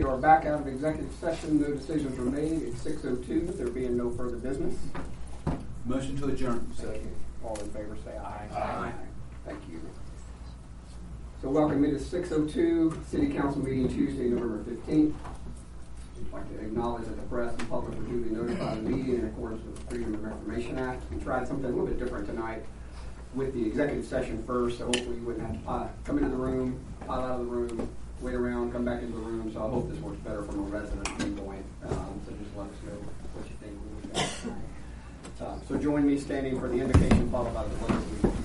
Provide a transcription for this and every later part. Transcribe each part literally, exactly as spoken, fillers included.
are back out of executive session. No decisions were made. It's six oh two. There being no further business. Motion to adjourn. Second. All in favor say aye. Aye. Aye. Thank you. So welcome me to six oh two City Council meeting Tuesday, November fifteenth. I'd like to acknowledge that the press and public were duly notified of the meeting in accordance with the Freedom of Information Act. We tried something a little bit different tonight with the executive session first, so hopefully you wouldn't have to uh, come into the room, pile out of the room, wait around, come back into the room. So I hope this works better from a resident standpoint. Um, so just let us know what you think when we go. Uh, so join me standing for the invocation followed by the pledge of allegiance.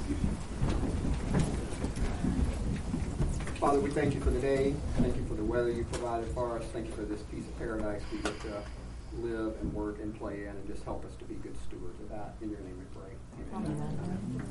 Father, we thank you for the day. Thank you for the weather you provided for us. Thank you for this piece of paradise we get to live and work and play in, and just help us to be good stewards of that. In your name we pray. Amen.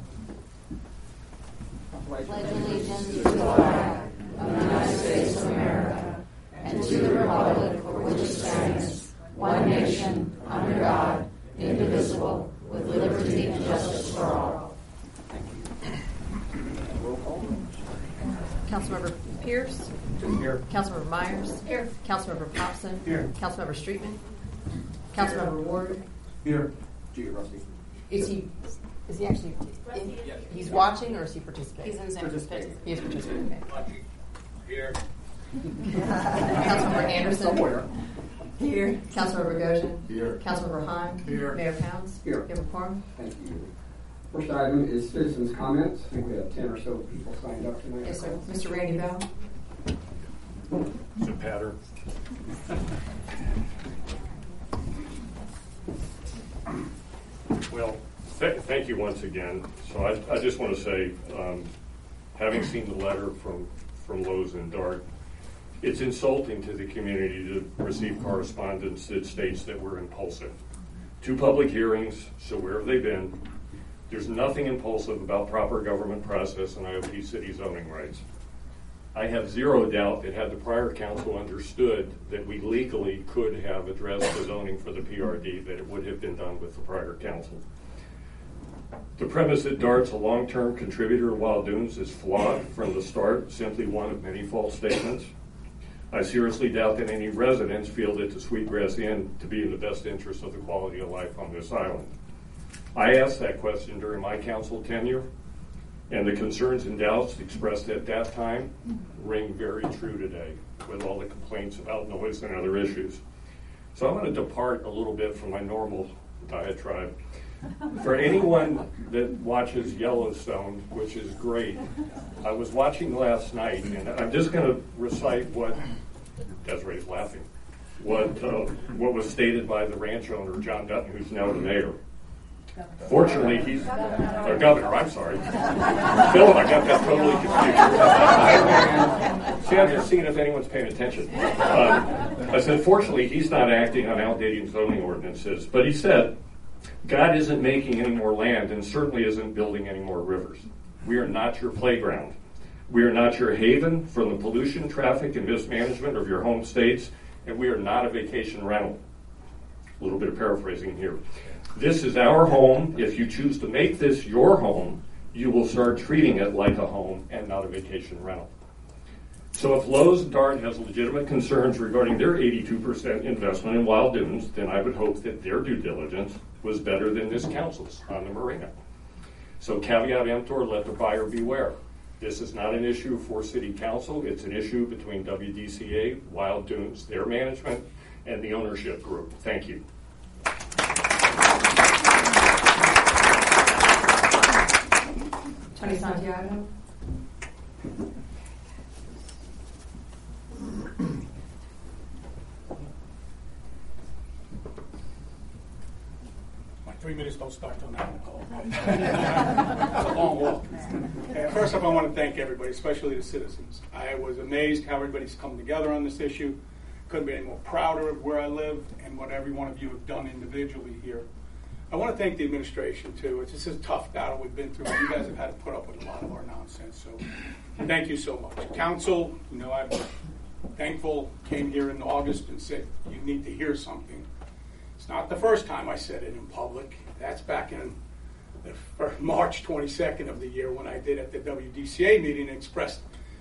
Amen. Pledge allegiance to the flag of the United States of America and to the republic for which it stands, one nation, under God, indivisible, with liberty and justice for all. Thank you. Roll call. Councilmember Pierce. Here. Councilmember Myers. Here. Councilmember Popson. Here. Councilmember Streetman. Councilmember Ward. Here. Gee, Rusty. Is he? Is he actually? In, he's watching, or is he participating? He's in San Participating. He is participating. Okay. Here. Councilmember Anderson. Somewhere. Here. Councilmember Goshen. Here. Councilmember Hahn. Here. Mayor Pounds. Here. Mayor McCormick. Thank you. First item is citizens' comments. I think we have ten or so people signed up tonight. Yes, sir. Mister Randy Bell. It's a pattern. Well, th- thank you once again. So I, I just want to say, um, having seen the letter from, from Lowe's and Dart, it's insulting to the community to receive correspondence that states that we're impulsive. Two public hearings, so where have they been? There's nothing impulsive about proper government process and I O P city zoning rights. I have zero doubt that had the prior council understood that we legally could have addressed the zoning for the P R D, that it would have been done with the prior council. The premise that Dart's a long-term contributor to Wild Dunes is flawed from the start, simply one of many false statements. I seriously doubt that any residents feel that the Sweetgrass Inn to be in the best interest of the quality of life on this island. I asked that question during my council tenure, and the concerns and doubts expressed at that time ring very true today with all the complaints about noise and other issues. So I'm going to depart a little bit from my normal diatribe. For anyone that watches Yellowstone, which is great, I was watching last night, and I'm just going to recite what Desiree's laughing, what uh, what was stated by the ranch owner, John Dutton, who's now the mayor. Fortunately, he's the governor. I'm sorry, Philip. I got that totally confused. See, I'm just seeing if anyone's paying attention. Um, I said, fortunately, he's not acting on outdated zoning ordinances, but he said, God isn't making any more land and certainly isn't building any more rivers. We are not your playground. We are not your haven from the pollution, traffic, and mismanagement of your home states, and we are not a vacation rental. A little bit of paraphrasing here. This is our home. If you choose to make this your home, you will start treating it like a home and not a vacation rental. So if Lowe's and Dart has legitimate concerns regarding their eighty-two percent investment in Wild Dunes, then I would hope that their due diligence was better than this council's on the marina. So caveat emptor, let the buyer beware. This is not an issue for City Council. It's an issue between W D C A, Wild Dunes, their management, and the ownership group. Thank you. Tony Santiago. My three minutes don't start till nine o'clock. It's a long walk. And first off, I want to thank everybody, especially the citizens. I was amazed how everybody's come together on this issue. Couldn't be any more prouder of where I live and what every one of you have done individually here. I want to thank the administration, too. It's just a tough battle we've been through. You guys have had to put up with a lot of our nonsense, so thank you so much. Council, you know, I'm thankful, came here in August and said, you need to hear something. It's not the first time I said it in public. That's back in the March twenty-second of the year when I did at the W D C A meeting and expressed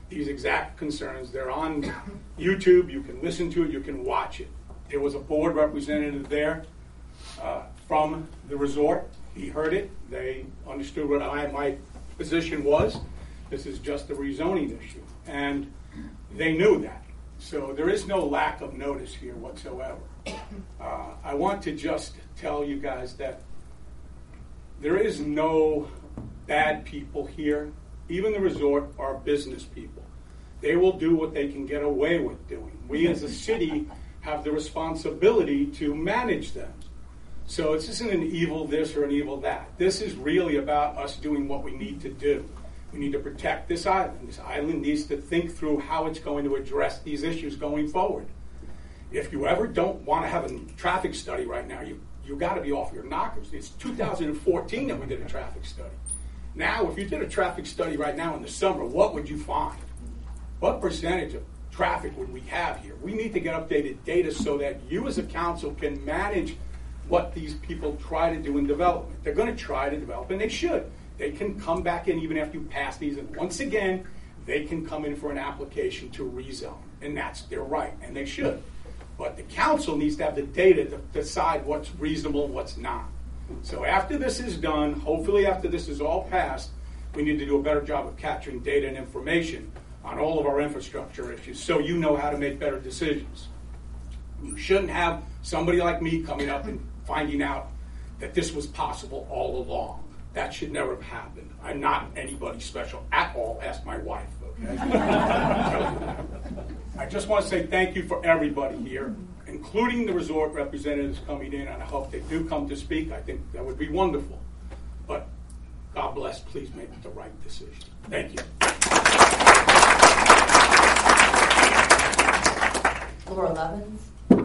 these exact concerns. They're on YouTube. You can listen to it. You can watch it. There was a board representative there uh, from the resort. He heard it. They understood what I, my position was. This is just a rezoning issue. And they knew that. So there is no lack of notice here whatsoever. Uh, I want to just tell you guys that there is no bad people here. Even the resort are business people. They will do what they can get away with doing. We as a city have the responsibility to manage them. So this isn't an evil this or an evil that. This is really about us doing what we need to do. We need to protect this island. This island needs to think through how it's going to address these issues going forward. If you ever don't want to have a traffic study right now, you you got to be off your knockers. It's two thousand fourteen that we did a traffic study. Now, if you did a traffic study right now in the summer, what would you find? What percentage of traffic would we have here? We need to get updated data so that you as a council can manage what these people try to do in development. They're going to try to develop, and they should. They can come back in even after you pass these, and once again, they can come in for an application to rezone, and that's their right, and they should. But the council needs to have the data to decide what's reasonable and what's not. So after this is done, hopefully after this is all passed, we need to do a better job of capturing data and information on all of our infrastructure issues so you know how to make better decisions. You shouldn't have somebody like me coming up and finding out that this was possible all along. That should never have happened. I'm not anybody special at all. Ask my wife, okay? I just want to say thank you for everybody here, including the resort representatives coming in, and I hope they do come to speak. I think that would be wonderful. But God bless. Please make the right decision. Thank you. Laura Levins.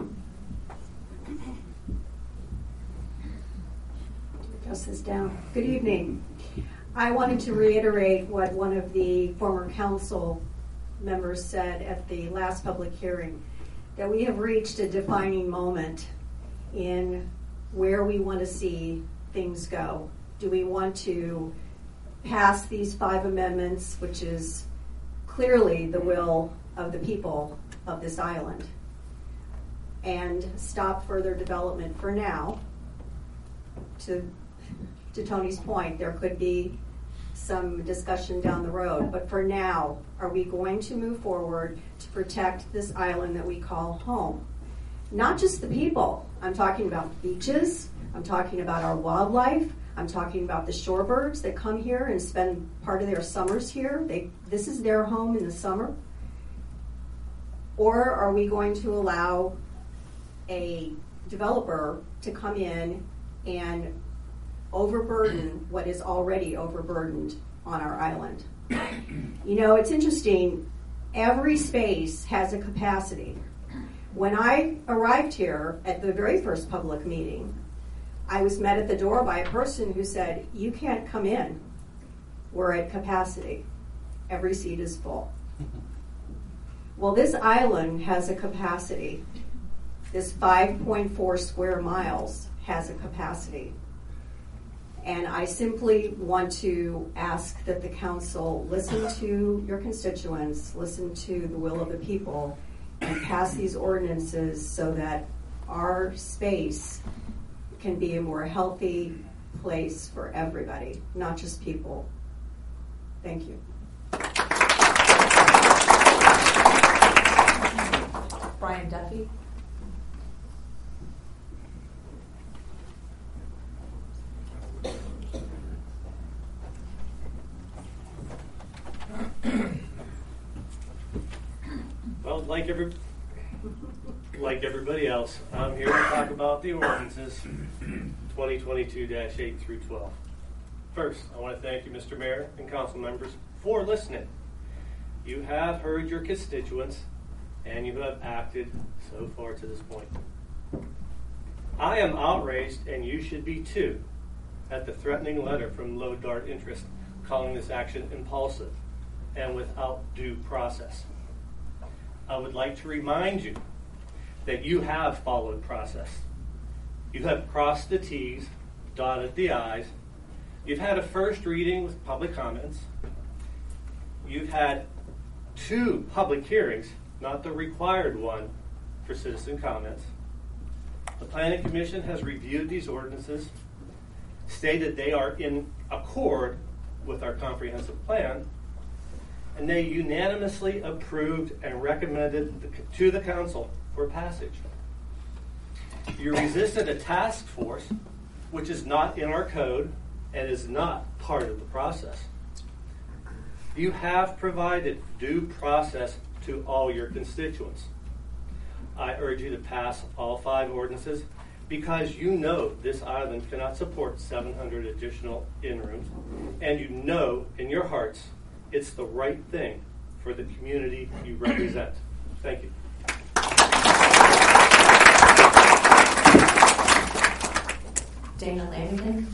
Adjust this down. Good evening. I wanted to reiterate what one of the former council members said at the last public hearing, that we have reached a defining moment in where we want to see things go. Do we want to pass these five amendments, which is clearly the will of the people of this island, and stop further development for now? To to Tony's point, there could be some discussion down the road, but for now, are we going to move forward to protect this island that we call home? Not just the people. I'm talking about beaches. I'm talking about our wildlife. I'm talking about the shorebirds that come here and spend part of their summers here. They, this is their home in the summer. Or are we going to allow a developer to come in and overburden what is already overburdened on our island? You know, it's interesting. Every space has a capacity. When I arrived here at the very first public meeting, I was met at the door by a person who said, "You can't come in. We're at capacity. Every seat is full." Well, this island has a capacity. This five point four square miles has a capacity. And I simply want to ask that the council listen to your constituents, listen to the will of the people, and pass these ordinances so that our space can be a more healthy place for everybody, not just people. Thank you. Brian Duffy. Well, like every like everybody else, I'm here to talk about the ordinances twenty twenty-two dash eight through twelve. First, I want to thank you, Mister Mayor and council members, for listening. You have heard your constituents, and you have acted so far to this point. I am outraged, and you should be too, at the threatening letter from Low Dart Interest calling this action impulsive and without due process. I would like to remind you that you have followed process. You have crossed the T's, dotted the I's. You've had a first reading with public comments. You've had two public hearings, not the required one for citizen comments. The Planning Commission has reviewed these ordinances, stated they are in accord with our comprehensive plan, and they unanimously approved and recommended the, to the council for passage. You resisted a task force, which is not in our code and is not part of the process. You have provided due process to all your constituents. I urge you to pass all five ordinances because you know this island cannot support seven hundred additional in-rooms, and you know in your hearts it's the right thing for the community you represent. Thank you. Dana Langdon.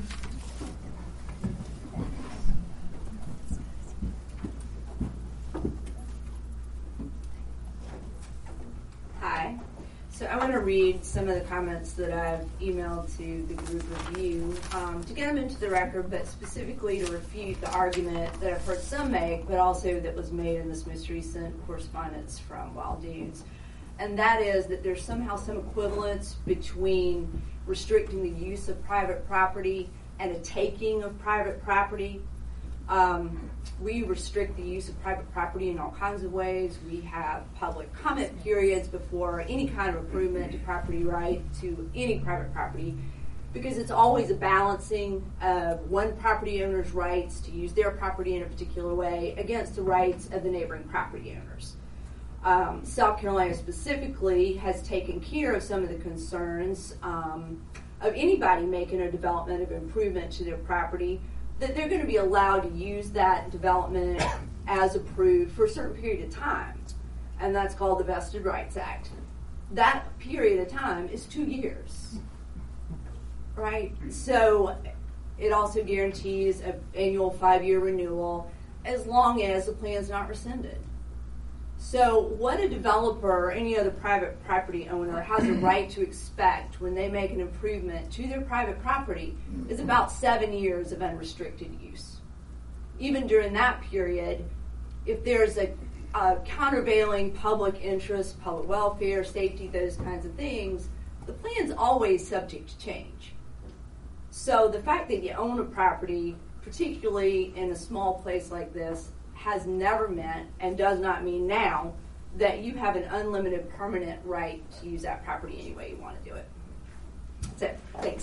Hi. So I want to read some of the comments that I've emailed to the group of you um, to get them into the record, but specifically to refute the argument that I've heard some make, but also that was made in this most recent correspondence from Wild Dunes. And that is that there's somehow some equivalence between restricting the use of private property and a taking of private property. Um, we restrict the use of private property in all kinds of ways. We have public comment periods before any kind of improvement to property right to any private property, because it's always a balancing of one property owner's rights to use their property in a particular way against the rights of the neighboring property owners. Um, South Carolina specifically has taken care of some of the concerns um, of anybody making a development of improvement to their property, that they're going to be allowed to use that development as approved for a certain period of time. And that's called the Vested Rights Act. That period of time is two years. Right? So it also guarantees an annual five-year renewal as long as the plan is not rescinded. So what a developer or any other private property owner has a right to expect when they make an improvement to their private property is about seven years of unrestricted use. Even during that period, if there's a, a countervailing public interest, public welfare, safety, those kinds of things, the plan's always subject to change. So the fact that you own a property, particularly in a small place like this, has never meant and does not mean now that you have an unlimited permanent right to use that property any way you want to do it. That's it. Thanks.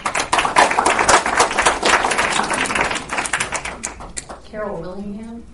Carol Willingham.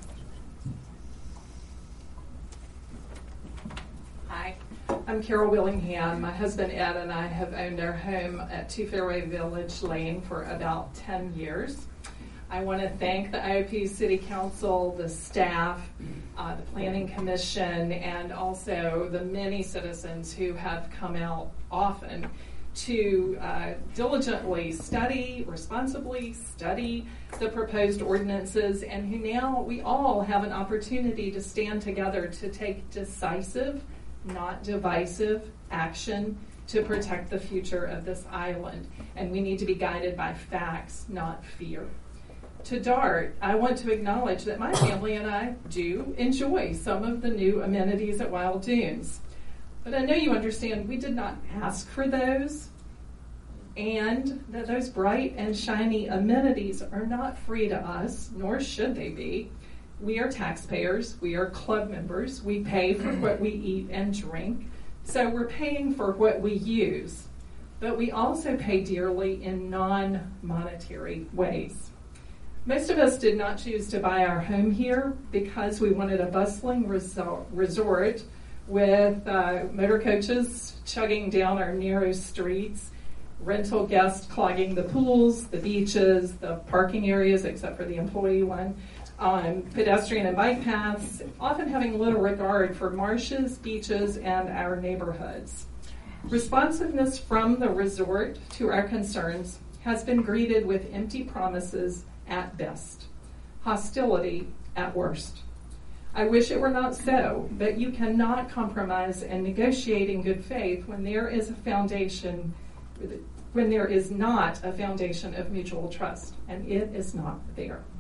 Hi, I'm Carol Willingham. My husband Ed and I have owned our home at Two Fairway Village Lane for about ten years. I want to thank the I O P City Council, the staff, uh, the Planning Commission, and also the many citizens who have come out often to uh, diligently study, responsibly study the proposed ordinances, and who now we all have an opportunity to stand together to take decisive, not divisive action to protect the future of this island. And we need to be guided by facts, not fear. To DART, I want to acknowledge that my family and I do enjoy some of the new amenities at Wild Dunes. But I know you understand we did not ask for those, and that those bright and shiny amenities are not free to us, nor should they be. We are taxpayers, we are club members, we pay for what we eat and drink, so we're paying for what we use. But we also pay dearly in non-monetary ways. Most of us did not choose to buy our home here because we wanted a bustling resort with uh, motor coaches chugging down our narrow streets, rental guests clogging the pools, the beaches, the parking areas, except for the employee one, um, pedestrian and bike paths, often having little regard for marshes, beaches, and our neighborhoods. Responsiveness from the resort to our concerns has been greeted with empty promises at best, hostility at worst. I wish it were not so, but you cannot compromise and negotiate in good faith when there is a foundation, when there is not a foundation of mutual trust, and it is not there.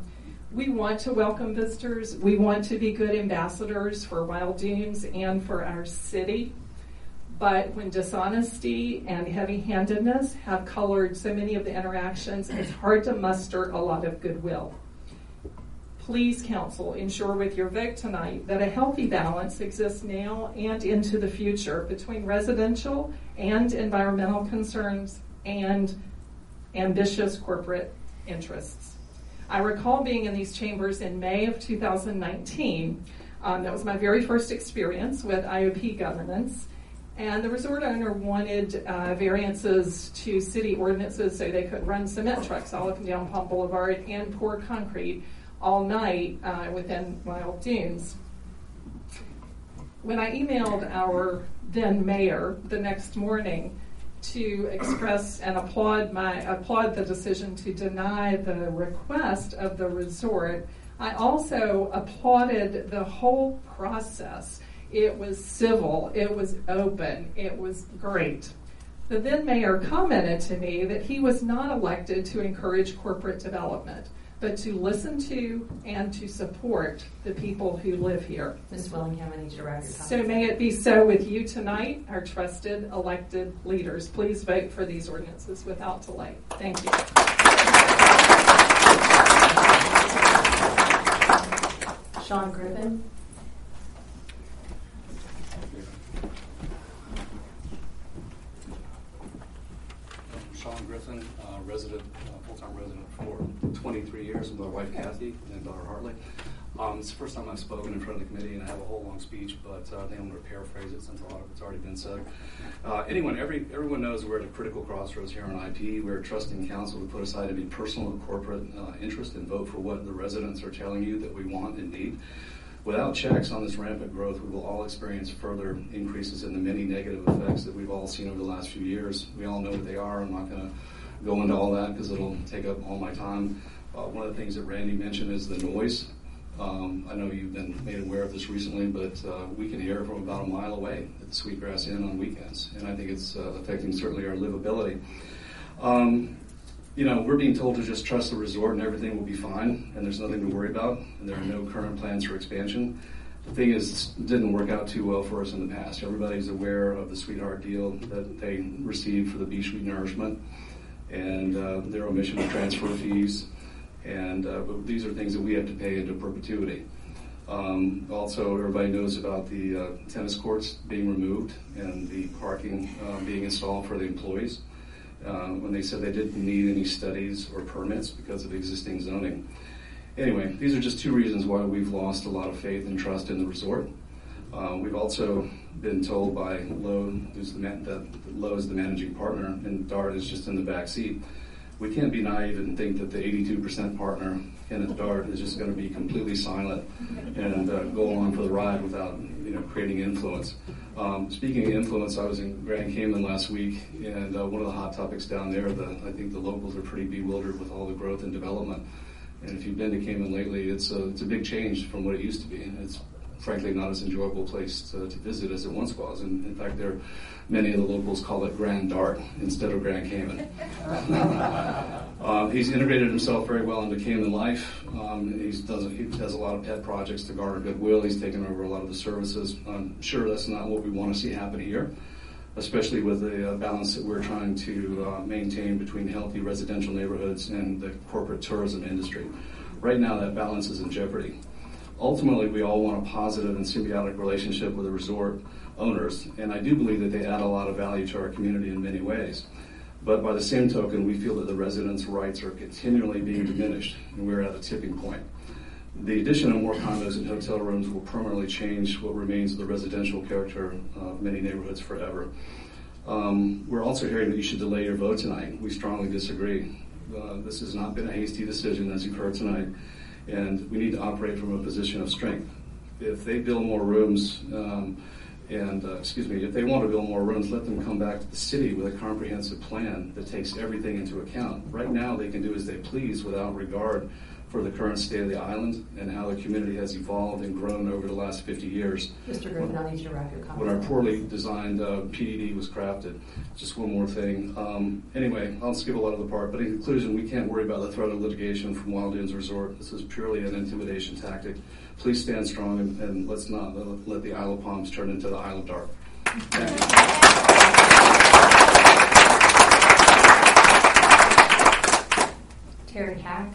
We want to welcome visitors. We want to be good ambassadors for Wild Dunes and for our city. But when dishonesty and heavy-handedness have colored so many of the interactions, it's hard to muster a lot of goodwill. Please, Council, ensure with your vote tonight that a healthy balance exists now and into the future between residential and environmental concerns and ambitious corporate interests. I recall being in these chambers in May of two thousand nineteen. Um, that was my very first experience with I O P governance. And the resort owner wanted uh, variances to city ordinances so they could run cement trucks all up and down Palm Boulevard and pour concrete all night uh, within Wild Dunes. When I emailed our then mayor the next morning to express and applaud my applaud the decision to deny the request of the resort, I also applauded the whole process. It was civil, it was open, it was great. The then mayor commented to me that he was not elected to encourage corporate development, but to listen to and to support the people who live here. Miz Willingham, I need you to wrap your time. So may it be so with you tonight, our trusted elected leaders. Please vote for these ordinances without delay. Thank you. Sean Griffin. Sean Griffin, uh, resident, uh, full-time resident for twenty-three years with my wife Kathy and daughter Hartley. Um, it's the first time I've spoken in front of the committee, and I have a whole long speech, but uh, I think I'm going to paraphrase it since a lot of it's already been said. Uh, anyone, every everyone knows we're at a critical crossroads here on I P. We're trusting council to put aside any personal and corporate uh, interest and vote for what the residents are telling you that we want and need. Without checks on this rampant growth, we will all experience further increases in the many negative effects that we've all seen over the last few years. We all know what they are. I'm not going to go into all that because it'll take up all my time. Uh, one of the things that Randy mentioned is the noise. Um, I know you've been made aware of this recently, but uh, we can hear it from about a mile away at the Sweetgrass Inn on weekends, and I think it's uh, affecting certainly our livability. Um, You know, we're being told to just trust the resort and everything will be fine, and there's nothing to worry about, and there are no current plans for expansion. The thing is, it didn't work out too well for us in the past. Everybody's aware of the Sweetheart deal that they received for the Beach Renourishment and uh, their omission of transfer fees, and uh, but these are things that we have to pay into perpetuity. Um, also, everybody knows about the uh, tennis courts being removed and the parking uh, being installed for the employees. Uh, when they said they didn't need any studies or permits because of existing zoning. Anyway, these are just two reasons why we've lost a lot of faith and trust in the resort. Uh, we've also been told by Lowe, who's the man, that Lowe is the managing partner and Dart is just in the back seat. We can't be naive and think that the eighty-two percent partner, Kenneth Dart, is just going to be completely silent and uh, go along for the ride without, you know, creating influence. Um, speaking of influence, I was in Grand Cayman last week, and uh, one of the hot topics down there, the, I think the locals are pretty bewildered with all the growth and development. And if you've been to Cayman lately, it's a, it's a big change from what it used to be. And it's frankly not as enjoyable place to, to visit as it once was. And in fact, there, many of the locals call it Grand Dart instead of Grand Cayman. um, he's integrated himself very well into Cayman life. Um, he's does, he does a lot of pet projects to garner goodwill. He's taken over a lot of the services. I'm sure that's not what we want to see happen here, especially with the uh, balance that we're trying to uh, maintain between healthy residential neighborhoods and the corporate tourism industry. Right now, that balance is in jeopardy. Ultimately, we all want a positive and symbiotic relationship with the resort owners, and I do believe that they add a lot of value to our community in many ways. But by the same token, we feel that the residents' rights are continually being diminished, and we're at a tipping point. The addition of more condos and hotel rooms will permanently change what remains of the residential character of many neighborhoods forever. Um, we're also hearing that you should delay your vote tonight. We strongly disagree. Uh, this has not been a hasty decision, as you've heard tonight, and we need to operate from a position of strength. If they build more rooms, um, and uh, excuse me, if they want to build more rooms, let them come back to the city with a comprehensive plan that takes everything into account. Right now, they can do as they please without regard for the current state of the island and how the community has evolved and grown over the last fifty years. Mister Griffin, I'll need you to wrap your comments. When our poorly designed uh, P D D was crafted. Just one more thing. Um, anyway, I'll skip a lot of the part, but in conclusion, we can't worry about the threat of litigation from Wild Dunes Resort. This is purely an intimidation tactic. Please stand strong and, and let's not let, let the Isle of Palms turn into the Isle of Dark. Thank you. Terry Hack.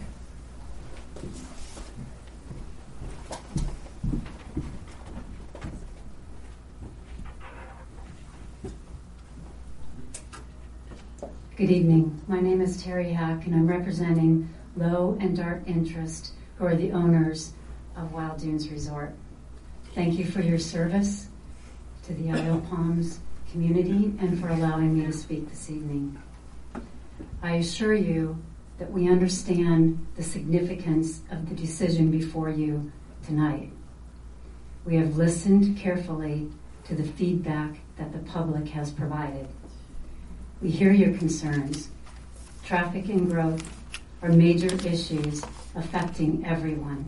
Good evening. My name is Terry Hack, and I'm representing Low and Dark Interest, who are the owners of Wild Dunes Resort. Thank you for your service to the Isle of Palms community and for allowing me to speak this evening. I assure you that we understand the significance of the decision before you tonight. We have listened carefully to the feedback that the public has provided. We hear your concerns. Traffic and growth are major issues affecting everyone.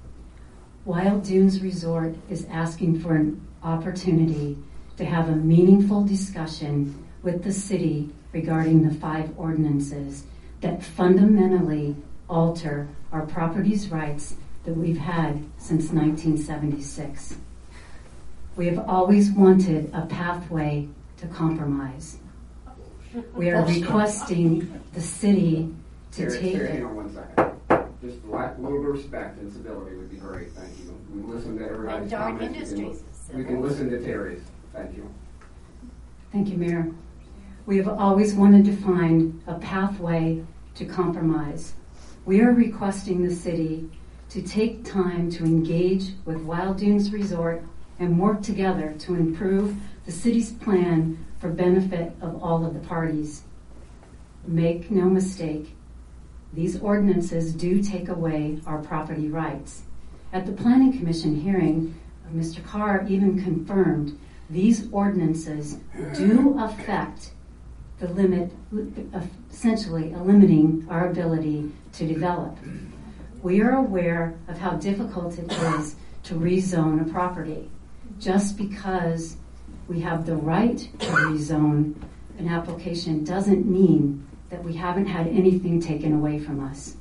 Wild Dunes Resort is asking for an opportunity to have a meaningful discussion with the city regarding the five ordinances that fundamentally alter our property's rights that we've had since nineteen seventy-six. We have always wanted a pathway to compromise. We are requesting the city to Terry, take... Terry, hang on one second. Just a lot- little respect and civility would be great. Thank you. We listen to everybody's Dark comments. We can- Industries is We can listen to Terry's. Thank you. Thank you, Mayor. We have always wanted to find a pathway to compromise. We are requesting the city to take time to engage with Wild Dunes Resort and work together to improve the city's plan for benefit of all of the parties. Make no mistake, these ordinances do take away our property rights. At the Planning Commission hearing, Mister Carr even confirmed these ordinances do affect the limit, essentially limiting our ability to develop. We are aware of how difficult it is to rezone a property. Just because we have the right to rezone an application doesn't mean that we haven't had anything taken away from us.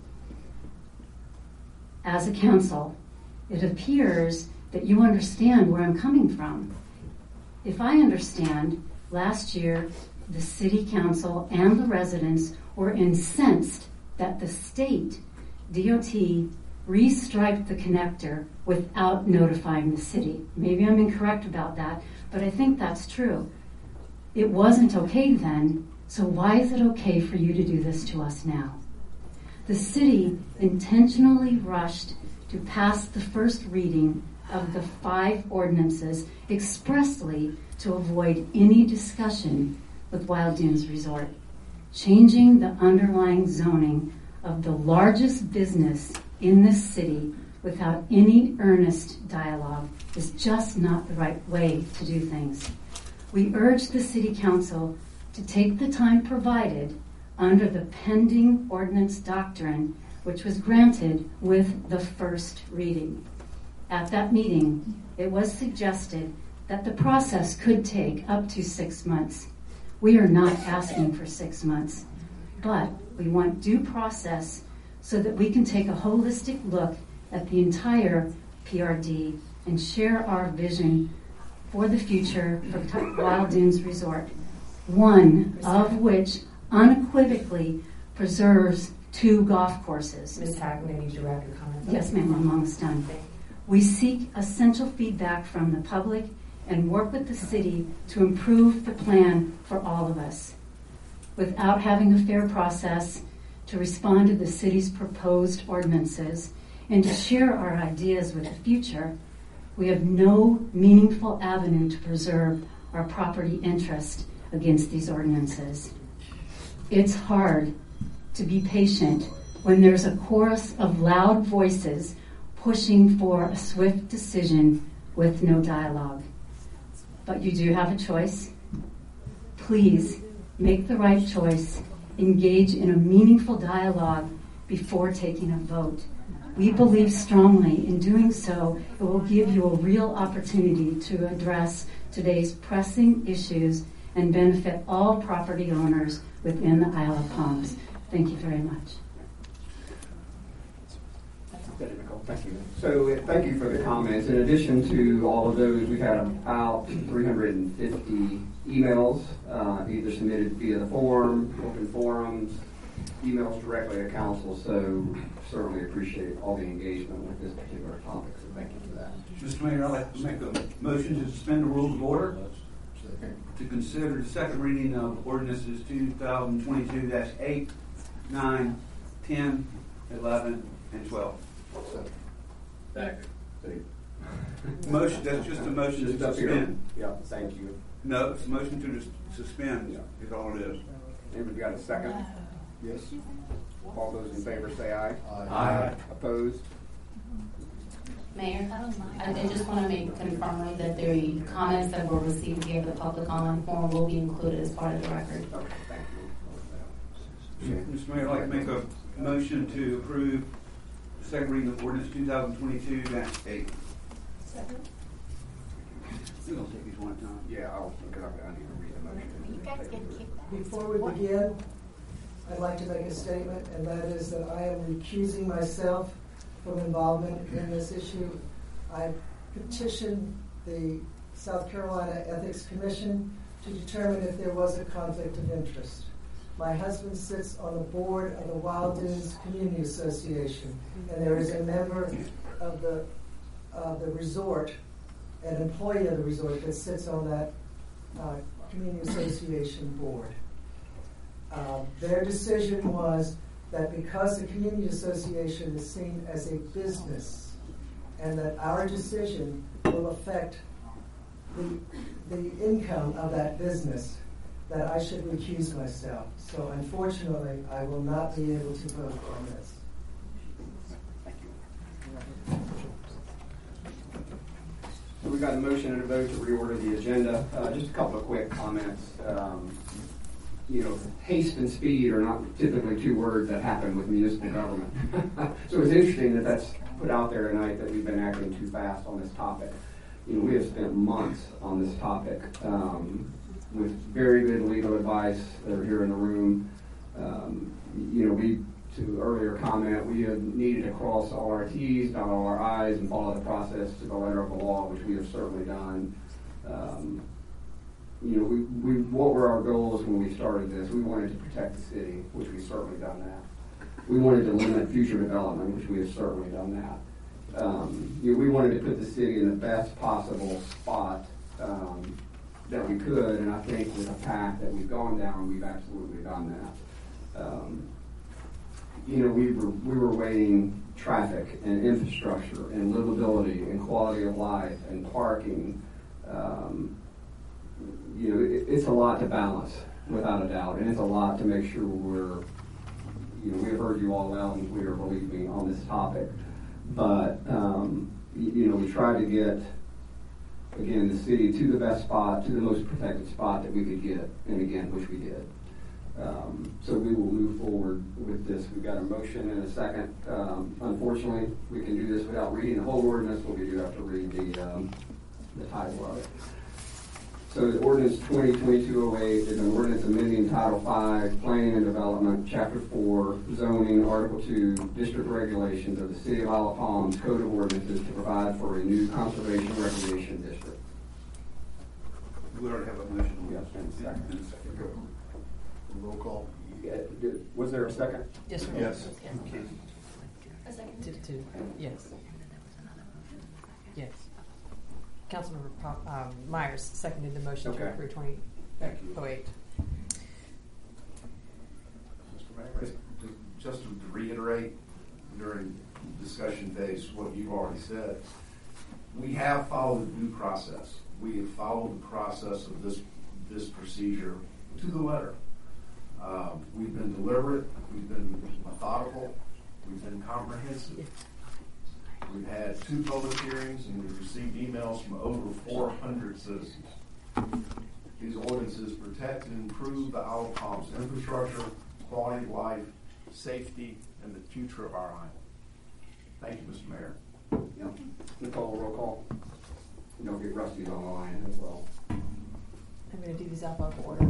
As a council, it appears that you understand where I'm coming from. If I understand, last year the city council and the residents were incensed that the state D O T restriped the connector without notifying the city. Maybe I'm incorrect about that, but I think that's true. It wasn't okay then, so why is it okay for you to do this to us now? The city intentionally rushed to pass the first reading of the five ordinances expressly to avoid any discussion with Wild Dunes Resort. Changing the underlying zoning of the largest business in this city without any earnest dialogue is just not the right way to do things. We urge the City Council to take the time provided under the pending ordinance doctrine, which was granted with the first reading. At that meeting, it was suggested that the process could take up to six months. We are not asking for six months, but we want due process so that we can take a holistic look at the entire P R D and share our vision for the future for Wild Dunes Resort, one of which unequivocally preserves two golf courses. Miz Hack, may I need you to wrap your comments? Yes, ma'am, I'm almost done. We seek essential feedback from the public and work with the city to improve the plan for all of us. Without having a fair process to respond to the city's proposed ordinances and to share our ideas with the future, we have no meaningful avenue to preserve our property interest against these ordinances. It's hard to be patient when there's a chorus of loud voices pushing for a swift decision with no dialogue. But you do have a choice. Please make the right choice. Engage in a meaningful dialogue before taking a vote. We believe strongly in doing so, it will give you a real opportunity to address today's pressing issues and benefit all property owners within the Isle of Palms. Thank you very much. Thank you. So uh, thank you for the comments. In addition to all of those, we've had about three hundred fifty emails, uh, either submitted via the form, open forums, emails directly to council. So certainly appreciate all the engagement with this particular topic. So thank you for that. Mister Mayor, I'd like to make a motion to suspend the rules of order to consider the second reading of ordinances two thousand twenty-two dash eight, nine, ten, eleven, and twelve. Second. Motion, that's just a motion to suspend. Yeah, thank you. No, it's a motion to dis- suspend Yeah. is all it is. Anybody got a second? Yes. All those in favor say aye. Aye. Opposed? Mayor, I did just want to make confirm that the comments that were received via the public comment form will be included as part of the record. Okay, thank you. Mister Mayor, I'd like to make a motion to approve the second reading of ordinance two thousand twenty-two dash eight. Second. We're going to take these one at a time. Yeah, I'll, because I need to read the motion. You guys get kicked out. Before we begin, I'd like to make a statement, and that is that I am recusing myself from involvement in this issue. I petitioned the South Carolina Ethics Commission to determine if there was a conflict of interest. My husband sits on the board of the Wild Dunes Community Association, and there is a member of the uh, the resort, an employee of the resort that sits on that uh, Community Association board. Uh, their decision was that because the Community Association is seen as a business and that our decision will affect the, the income of that business, that I should recuse myself. So unfortunately, I will not be able to vote on this. So we've got a motion and a vote to reorder the agenda. Uh, just a couple of quick comments. Um, you know, haste and speed are not typically two words that happen with municipal government. So it's interesting that that's put out there tonight that we've been acting too fast on this topic. You know, we have spent months on this topic um, with very good legal advice that are here in the room. Um, you know, we, to earlier comment, we have needed to cross all our T's, dot all our I's, and follow the process to the letter of the law, which we have certainly done. Um, you know, we, we, what were our goals when we started this? We wanted to protect the city, which we've certainly done that. We wanted to limit future development, which we have certainly done that. Um, you know, we wanted to put the city in the best possible spot um, that we could, and I think with the path that we've gone down, we've absolutely done that. Um, you know, we were we were weighing traffic and infrastructure and livability and quality of life and parking. Um, you know, it, it's a lot to balance, without a doubt, and it's a lot to make sure we're, you know, we have heard you all loud and clear, believe me, on this topic. But, um, you, you know, we tried to get, again, the city to the best spot, to the most protected spot that we could get, and again, which we did. Um, so we will move forward with this. We've got a motion and a second. Um, unfortunately, we can do this without reading the whole ordinance, but we do have to read the, um, the title of it. So the ordinance twenty twenty-two oh eight is an ordinance amending Title five, Planning and Development, Chapter four, Zoning, Article two, District Regulations of the City of Isle of Palms Code of Ordinances to provide for a new Conservation Recreation District. We already have a motion. Yes, and a second. And a second. Go. Roll call. Yeah, did- was there a second? Yes, sir. Yes. A second. To, to, yes. Yes. Councilmember Pop, um, Myers seconded the motion Okay. to approve twenty Thank you. oh eight. Mister Mayor, just to reiterate during discussion phase what you've already said, we have followed the due process. We have followed the process of this this procedure to the letter. Um, we've been deliberate, we've been methodical, we've been comprehensive. We've had two public hearings and we've received emails from over four hundred citizens. These ordinances protect and improve the Isle of Palms infrastructure, quality of life, safety, and the future of our island. Thank you, Mister Mayor. Yep. Nicole, roll call. You don't get Rusty's on the line as well. I'm going to do these alphabetical order.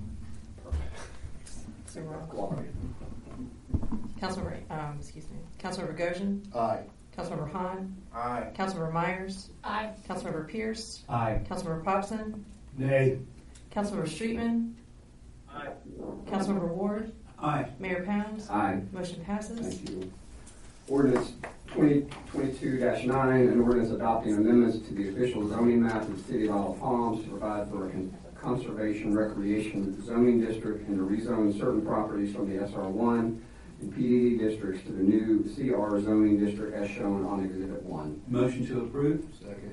So we're Quality. Councilmember, um, excuse me, Councilmember Goshen. Aye. Councilmember Hahn. Aye. Councilmember Myers. Aye. Councilmember Pierce. Aye. Councilmember Popson. Nay. Councilmember Streetman. Aye. Councilmember Ward. Aye. Mayor Pounds. Aye. Motion passes. Thank you. Ordinance twenty twenty-two dash nine, an ordinance adopting amendments to the official zoning map of the city of Isle of Palms to provide for a con- conservation recreation zoning district and to rezone certain properties from the S R one and P D D districts to the new C R zoning district as shown on Exhibit one. Motion to approve. Second.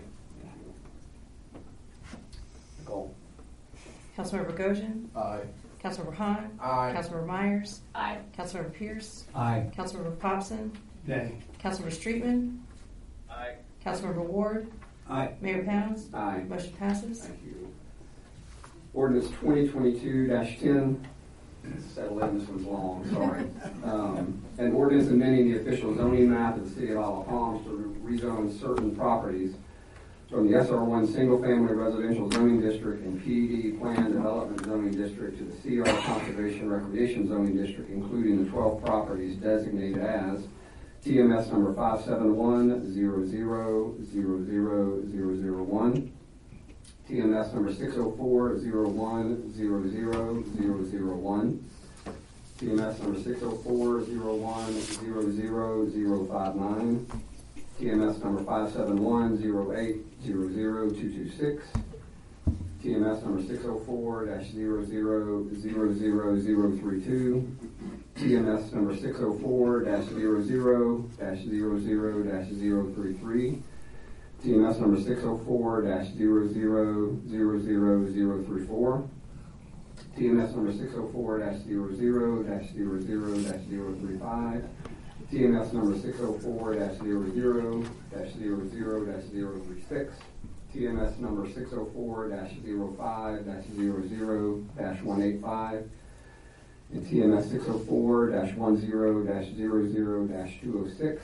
Nicole. Councilmember Goshen. Aye. Councilmember Hahn. Aye. Councilmember Myers. Aye. Councilmember Pierce. Aye. Councilmember Popson. Nay. Councilmember Streetman. Aye. Councilmember Ward. Aye. Mayor Pounds. Aye. Motion passes. Thank you. Ordinance twenty twenty-two dash ten. Settle in, this one's long, sorry. Um, an ordinance amending the official zoning map of the city of Isle of Palms to rezone certain properties from the S R one single-family residential zoning district and P D D planned development zoning district to the C R conservation recreation zoning district, including the twelve properties designated as T M S number five seven one zero zero zero zero zero zero one, T M S number six oh four zero one zero zero zero zero one, T M S number six oh four zero one zero zero zero five nine, T M S number five seven one zero eight zero zero two two six, T M S number six oh four zero zero zero zero zero three two, T M S number six oh four zero zero zero zero zero three three, T M S number six oh four zero zero zero zero zero three four, T M S number six oh four zero zero zero zero zero three five, T M S number six oh four zero zero zero zero zero three six, T M S number six oh four zero five zero zero one eight five, and T M S six oh four one zero zero zero two oh six.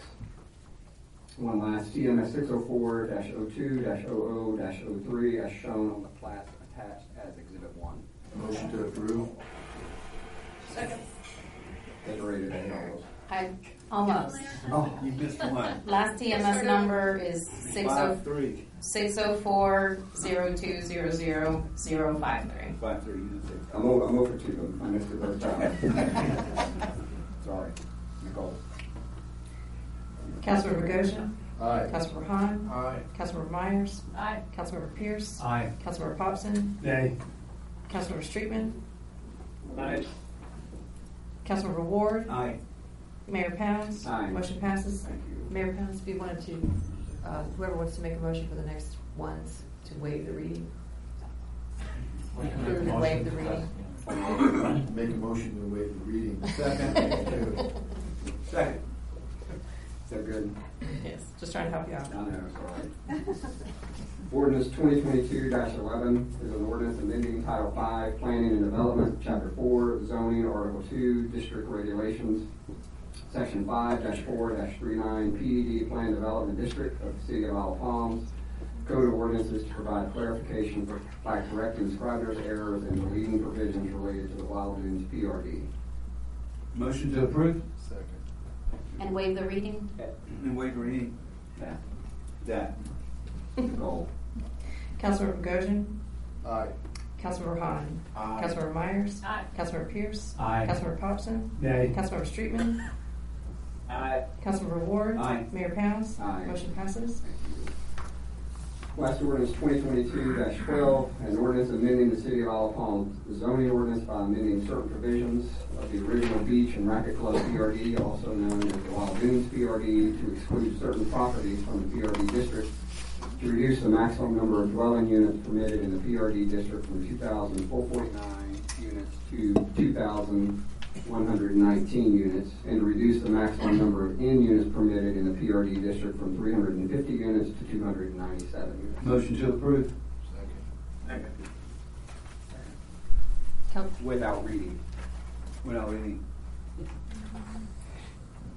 One last, T M S six oh four oh two oh oh oh three as shown on the plat attached as Exhibit one. Motion to approve. Second. Decorated A almost. I almost. Oh, you missed one. Last T M S number is six oh Five three. six oh four zero two zero zero zero five three. Five three. You didn't say. I'm over, I'm over two, I missed it both times. Sorry, Nicole. Councilmember Goshen. Aye. Councilmember Hahn. Aye. Councilmember Myers. Aye. Councilmember Pierce. Aye. Councilmember Popson. Nay. Councilmember Streetman. Aye. Councilmember Ward. Aye. Mayor Pounds. Aye. Motion passes. Thank you. Mayor Pounds, if you wanted to, uh, whoever wants to make a motion for the next ones to waive the reading. Approve and waive the reading. Make a motion to waive the reading. Second. Second. Is that good? Yes, just trying to help you out. I know, sorry. Ordinance twenty twenty-two dash eleven is an ordinance amending Title five, Planning and Development, Chapter four, Zoning, Article two, District Regulations, Section five dash four dash thirty-nine, P D D Plan Development District of the City of Isle of Palms, Code of Ordinances to provide clarification for, by correcting scrivener's errors and deleting provisions related to the Wild Dunes P R D. Motion to approve. Second. And waive the reading? And waive reading. That. That. Nicole. Councilmember Goshen. Aye. Councilmember Hahn. Aye. Councilmember Myers. Aye. Councilmember Pierce. Aye. Councilmember Popson. Nay. Councilmember Streetman. Aye. Councilmember Ward. Aye. Mayor Pounds. Aye. Motion passes. Last ordinance twenty twenty-two dash twelve, an ordinance amending the City of Isle of Palms zoning ordinance by amending certain provisions of the original beach and racket club P R D, also known as the Wild Dunes P R D, to exclude certain properties from the P R D district, to reduce the maximum number of dwelling units permitted in the P R D district from two thousand four hundred forty-nine units to two thousand one hundred nineteen units, and to reduce the maximum number of inn units permitted in the P R D district from three hundred fifty units to two hundred ninety-seven units. Motion to approve. Second. Without reading. Without reading.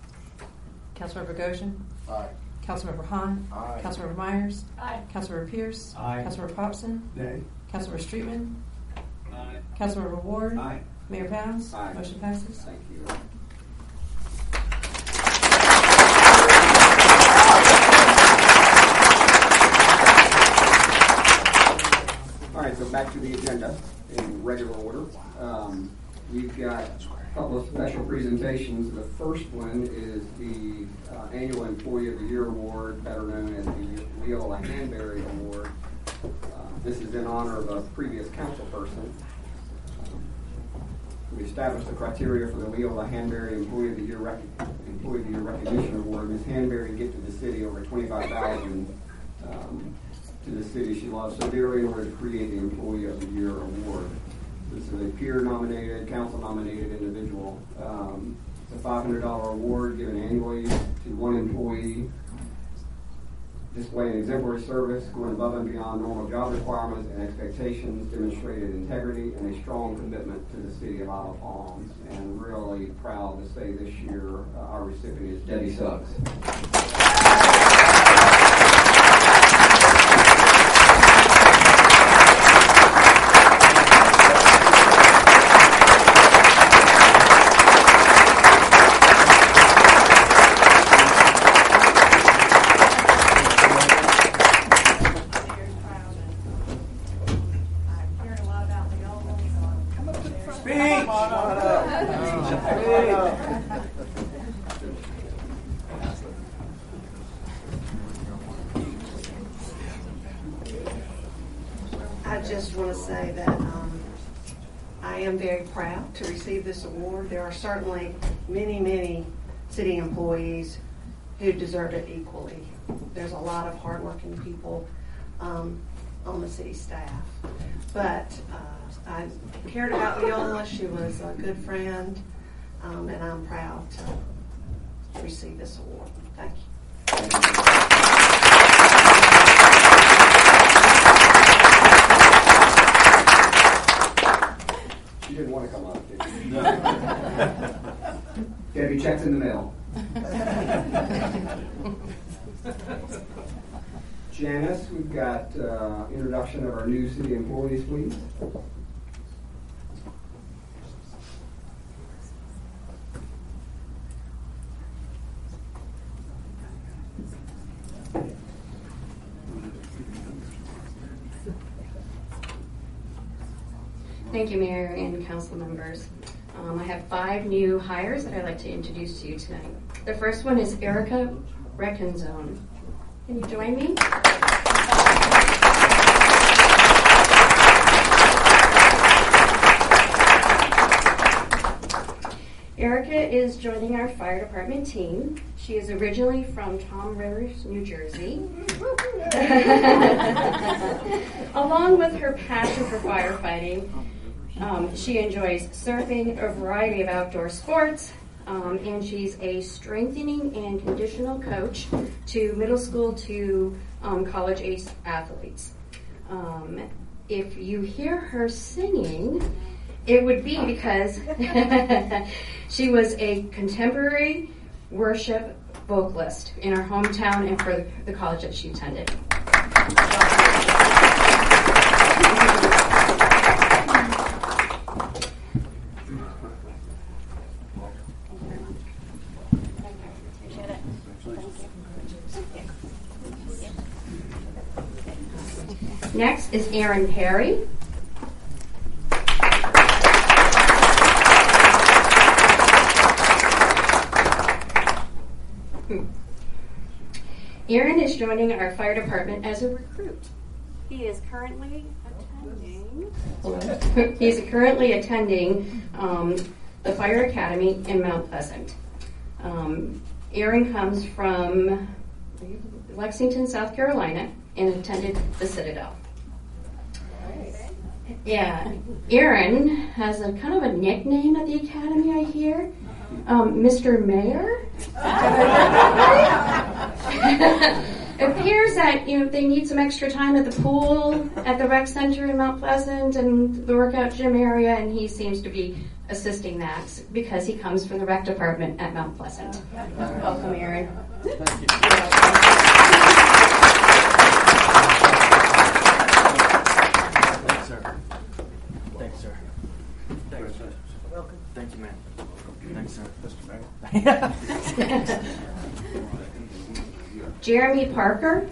Councilmember Goshen? Aye. Councilmember Hahn? Aye. Councilmember Myers? Aye. Councilmember Pierce? Aye. Councilmember Popson? Nay. Councilmember Streetman? Aye. Councilmember Ward? Aye. Mayor Powers? Aye. Motion passes. Thank you. All right, so back to the agenda in regular order. Um, we've got a couple of special presentations. The first one is the uh, Annual Employee of the Year Award, better known as the Leola Hanbury Award. Uh, this is in honor of a previous council person. We established the criteria for the Leola Hanbury Employee of the Year Rec- Employee of the Year Recognition Award. Miz Hanbury gifted the city over twenty-five thousand dollars um, to the city she loves so dearly in order to create the Employee of the Year Award. This is a peer-nominated, council-nominated individual. Um, it's a five hundred dollars award given annually to one employee displaying exemplary service, going above and beyond normal job requirements and expectations, demonstrated integrity, and a strong commitment to the city of Isle of Palms. And really proud to say this year uh, our recipient is Debbie Suggs. I just want to say that um, I am very proud to receive this award. There are certainly many, many city employees who deserve it equally. There's a lot of hardworking people um, on the city staff. But uh, I cared about Leola. She was a good friend, um, and I'm proud to receive this award. Thank you. You didn't want to come up, did you? No. Debbie, checks in the mail. Janice, we've got uh, introduction of our new city employees, please. Thank you, Mayor and council members. Um, I have five new hires that I'd like to introduce to you tonight. The first one is Erica Reckenzone. Can you join me? Erica is joining our fire department team. She is originally from Tom Rivers, New Jersey. Along with her passion for firefighting, um, she enjoys surfing, a variety of outdoor sports, um, and she's a strengthening and conditional coach to middle school to um, college age athletes. Um, if you hear her singing, it would be because she was a contemporary worship vocalist in her hometown and for the college that she attended. Next is Erin Perry. Aaron is joining our fire department as a recruit. He is currently attending. Hello. He's currently attending um, the Fire Academy in Mount Pleasant. Um, Aaron comes from Lexington, South Carolina, and attended the Citadel. Yeah, Aaron has a kind of a nickname at the academy, I hear. Um, Mister Mayor. It appears that you know they need some extra time at the pool at the rec center in Mount Pleasant and the workout gym area, and he seems to be assisting that because he comes from the rec department at Mount Pleasant. Welcome, Aaron. Thank you. Thanks, sir. Thanks, sir. Thanks, sir. Welcome. Thank you, man. Thanks, sir. Mister Jeremy Parker.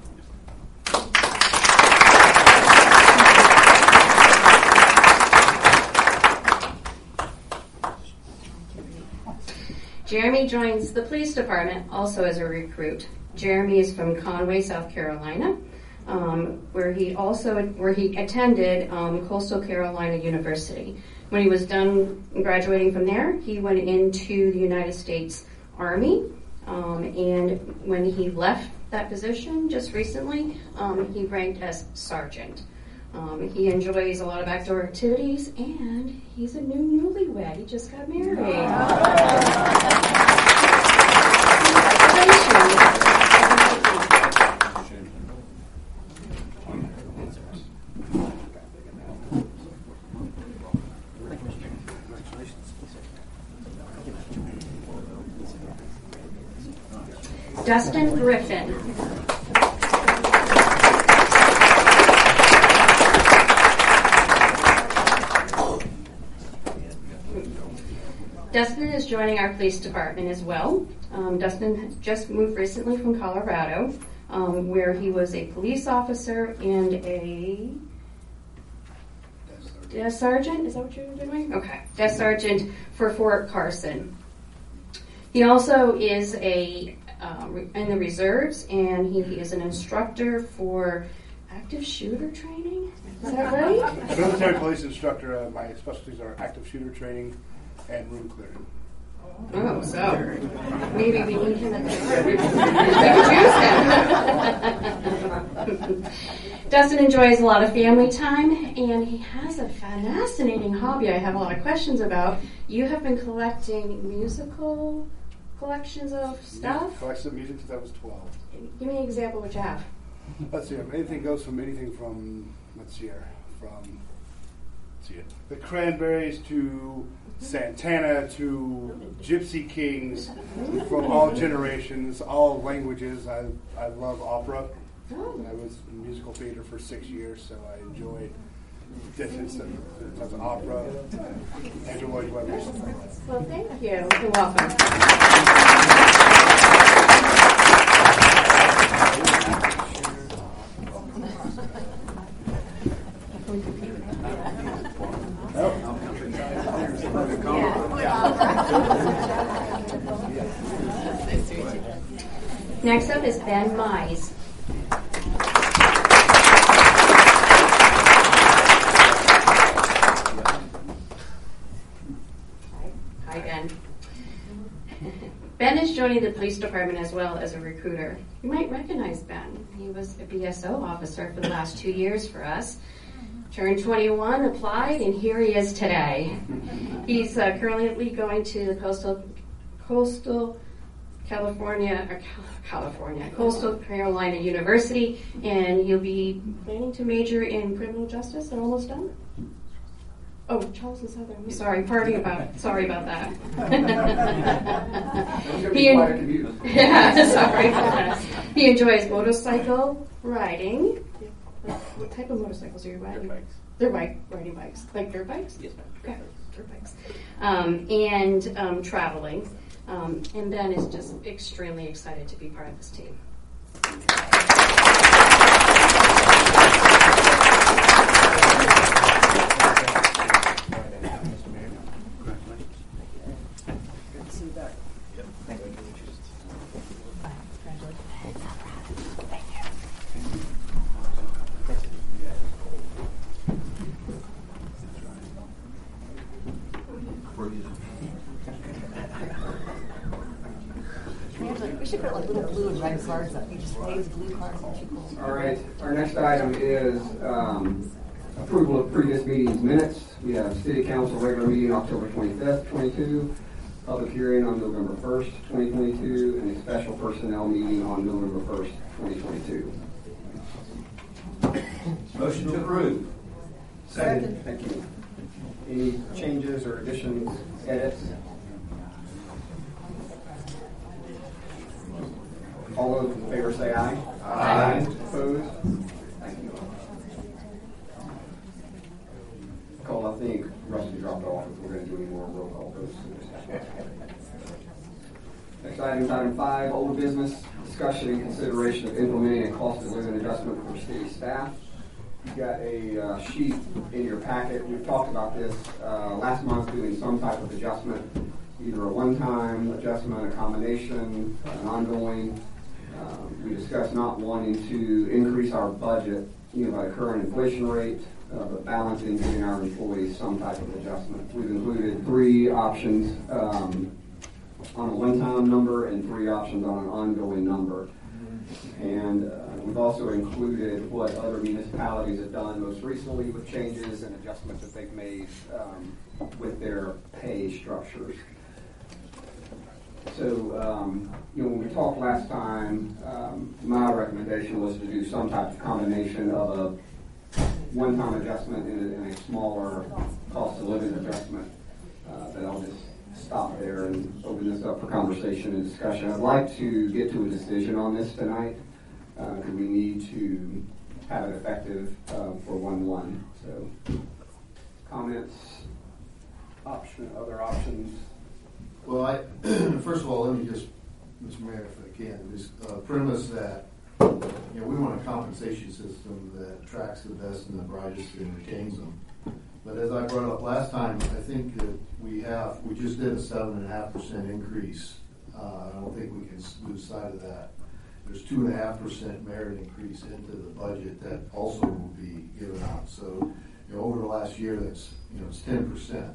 Jeremy joins the police department also as a recruit. Jeremy is from Conway, South Carolina, um, where he also where he attended um, Coastal Carolina University. When he was done graduating from there, he went into the United States Army, um, and when he left that position just recently, um, he ranked as sergeant. Um, he enjoys a lot of outdoor activities, and he's a new newlywed. He just got married. Dustin Griffin. Dustin is joining our police department as well. Um, Dustin just moved recently from Colorado, um, where he was a police officer and a desk sergeant. Is that what you're doing? Okay, desk sergeant for Fort Carson. He also is a uh, in the reserves, and he is an instructor for active shooter training. Is that right? Military police instructor. Uh, my specialties are active shooter training and room clearing. Oh, so maybe we need him at the we could use him. Dustin enjoys a lot of family time, and he has a fascinating hobby I have a lot of questions about. You have been collecting musical collections of stuff? Collections of music since I was twelve. Give me an example of what you have. Let's see. Anything goes from anything from, let's see here, from, let's see it, the Cranberries to Santana to Gypsy Kings, from all generations, all languages. I I love opera. Oh. I was in musical theater for six years, so I enjoyed different types of opera and Lloyd Webber. Well, thank you. You're welcome. Next up is Ben Mize. Hi, Ben. Ben is joining the police department as well as a recruiter. You might recognize Ben. He was a B S O officer for the last two years for us. Turned twenty-one, applied, and here he is today. He's uh, currently going to the coastal, coastal California, or California, Coastal Carolina University, and he'll be planning to major in criminal justice. They're almost done. Oh, Charleston Southern. I'm sorry, pardon about. Sorry about that. he en- yeah, sorry about that. He enjoys motorcycle riding. What type of motorcycles are you riding? Dirt bikes. They're bike riding bikes, like dirt bikes. Yes, ma'am. Okay, dirt bikes. Um, and um, traveling. Um, and Ben is just extremely excited to be part of this team. We should put like little blue and red cards up. You just wave blue cards and people. All right, our next item is um, approval of previous meetings minutes. We have City Council regular meeting October twenty-fifth, twenty-two, public hearing on November first, twenty twenty-two, and a special personnel meeting on November first, twenty twenty-two. Motion to approve. Second. Thank you. Any changes or additions, edits? All those in favor say aye. Aye. Opposed? Thank you. Cole, I think Rusty dropped off if we're going to do any more roll call votes. Next item is item five, old business, discussion and consideration of implementing a cost of living adjustment for city staff. You've got a uh, sheet in your packet. We've talked about this uh, last month, doing some type of adjustment, either a one-time adjustment, a combination, an ongoing. Um, we discussed not wanting to increase our budget, you know, by the current inflation rate, uh, but balancing giving our employees some type of adjustment. We've included three options um, on a one-time number and three options on an ongoing number. And uh, we've also included what other municipalities have done most recently with changes and adjustments that they've made um, with their pay structures. So, um, you know, when we talked last time, um, my recommendation was to do some type of combination of a one-time adjustment and a, and a smaller cost of living adjustment. Uh, but I'll just stop there and open this up for conversation and discussion. I'd like to get to a decision on this tonight because uh, we need to have it effective uh, for one one. So, comments, option, other options. Well, I, first of all, let me just, Mister Mayor, if I can, just uh, premise that you know we want a compensation system that attracts the best and the brightest and retains them. But as I brought up last time, I think that we have we just did a seven and a half percent increase. Uh, I don't think we can lose sight of that. There's two and a half percent merit increase into the budget that also will be given out. So, you know, over the last year, that's you know it's ten percent.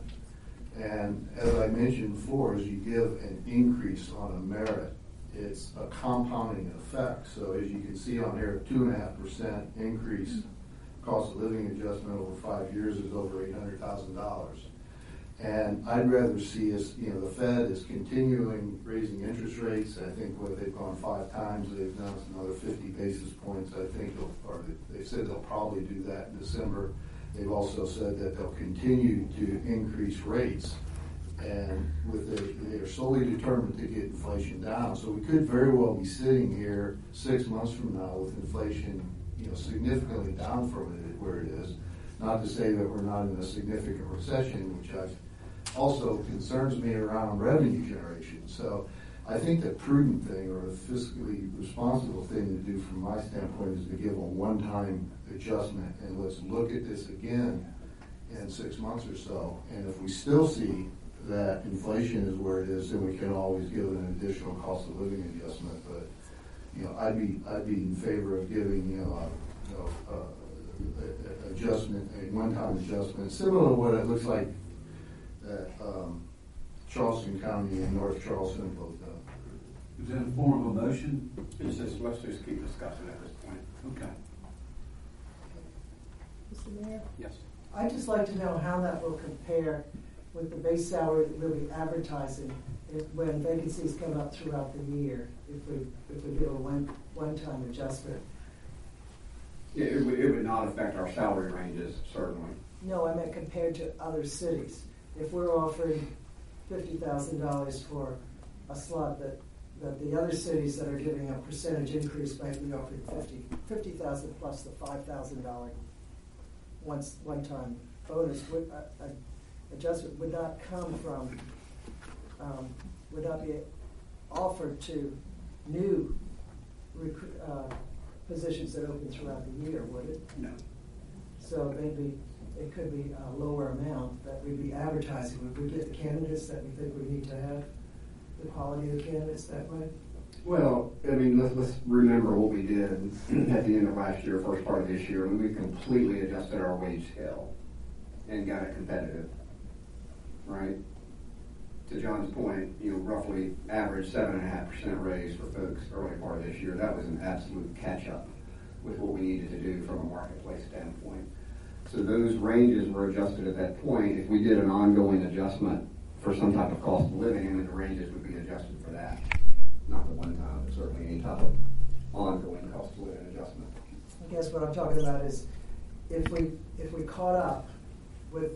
And as I mentioned before, as you give an increase on a merit, it's a compounding effect. So as you can see on here, two and a half percent increase, cost of living adjustment over five years is over eight hundred thousand dollars. And I'd rather see us, you know, the Fed is continuing raising interest rates. I think what they've gone five times, they've announced another fifty basis points. I think they'll, or they said they'll probably do that in December. They've also said that they'll continue to increase rates, and with the, they're solely determined to get inflation down. So we could very well be sitting here six months from now with inflation, you know, significantly down from it where it is. Not to say that we're not in a significant recession, which I've also concerns me around revenue generation. So I think the prudent thing or the fiscally responsible thing to do from my standpoint is to give a one-time adjustment and let's look at this again in six months or so. And if we still see that inflation is where it is, then we can always give an additional cost of living adjustment. But you know, I'd be I'd be in favor of giving you know, a, you know a, a adjustment, a one-time adjustment, similar to what it looks like that um, Charleston County and North Charleston both done. Is that in the form of a motion? It's just, let's just keep discussing at this point. Okay. Mister Mayor? Yes. I'd just like to know how that will compare with the base salary that we'll be advertising if, when vacancies come up throughout the year, if we if we do a one one-time adjustment. Yeah, it would, it would not affect our salary ranges, certainly. No, I meant compared to other cities. If we're offering fifty thousand dollars for a slot that, that the other cities that are giving a percentage increase might be offering fifty thousand plus the five thousand dollars once one-time bonus, would, uh, uh, adjustment would not come from, um, would not be offered to new recruit, uh, positions that open throughout the year, would it? No. So maybe it could be a lower amount that we'd be advertising. Would we get the candidates that we think we need to have, the quality of the candidates that way? Well, I mean, let's, let's remember what we did at the end of last year, first part of this year, when we completely adjusted our wage scale and got it competitive, right? To John's point, you know, roughly average seven and a half percent raise for folks early part of this year. That was an absolute catch-up with what we needed to do from a marketplace standpoint. So those ranges were adjusted at that point. If we did an ongoing adjustment for some type of cost of living, then the ranges would be adjusted for that. Not the one time, but certainly any type of ongoing cost of living adjustment. I guess what I'm talking about is if we if we caught up with the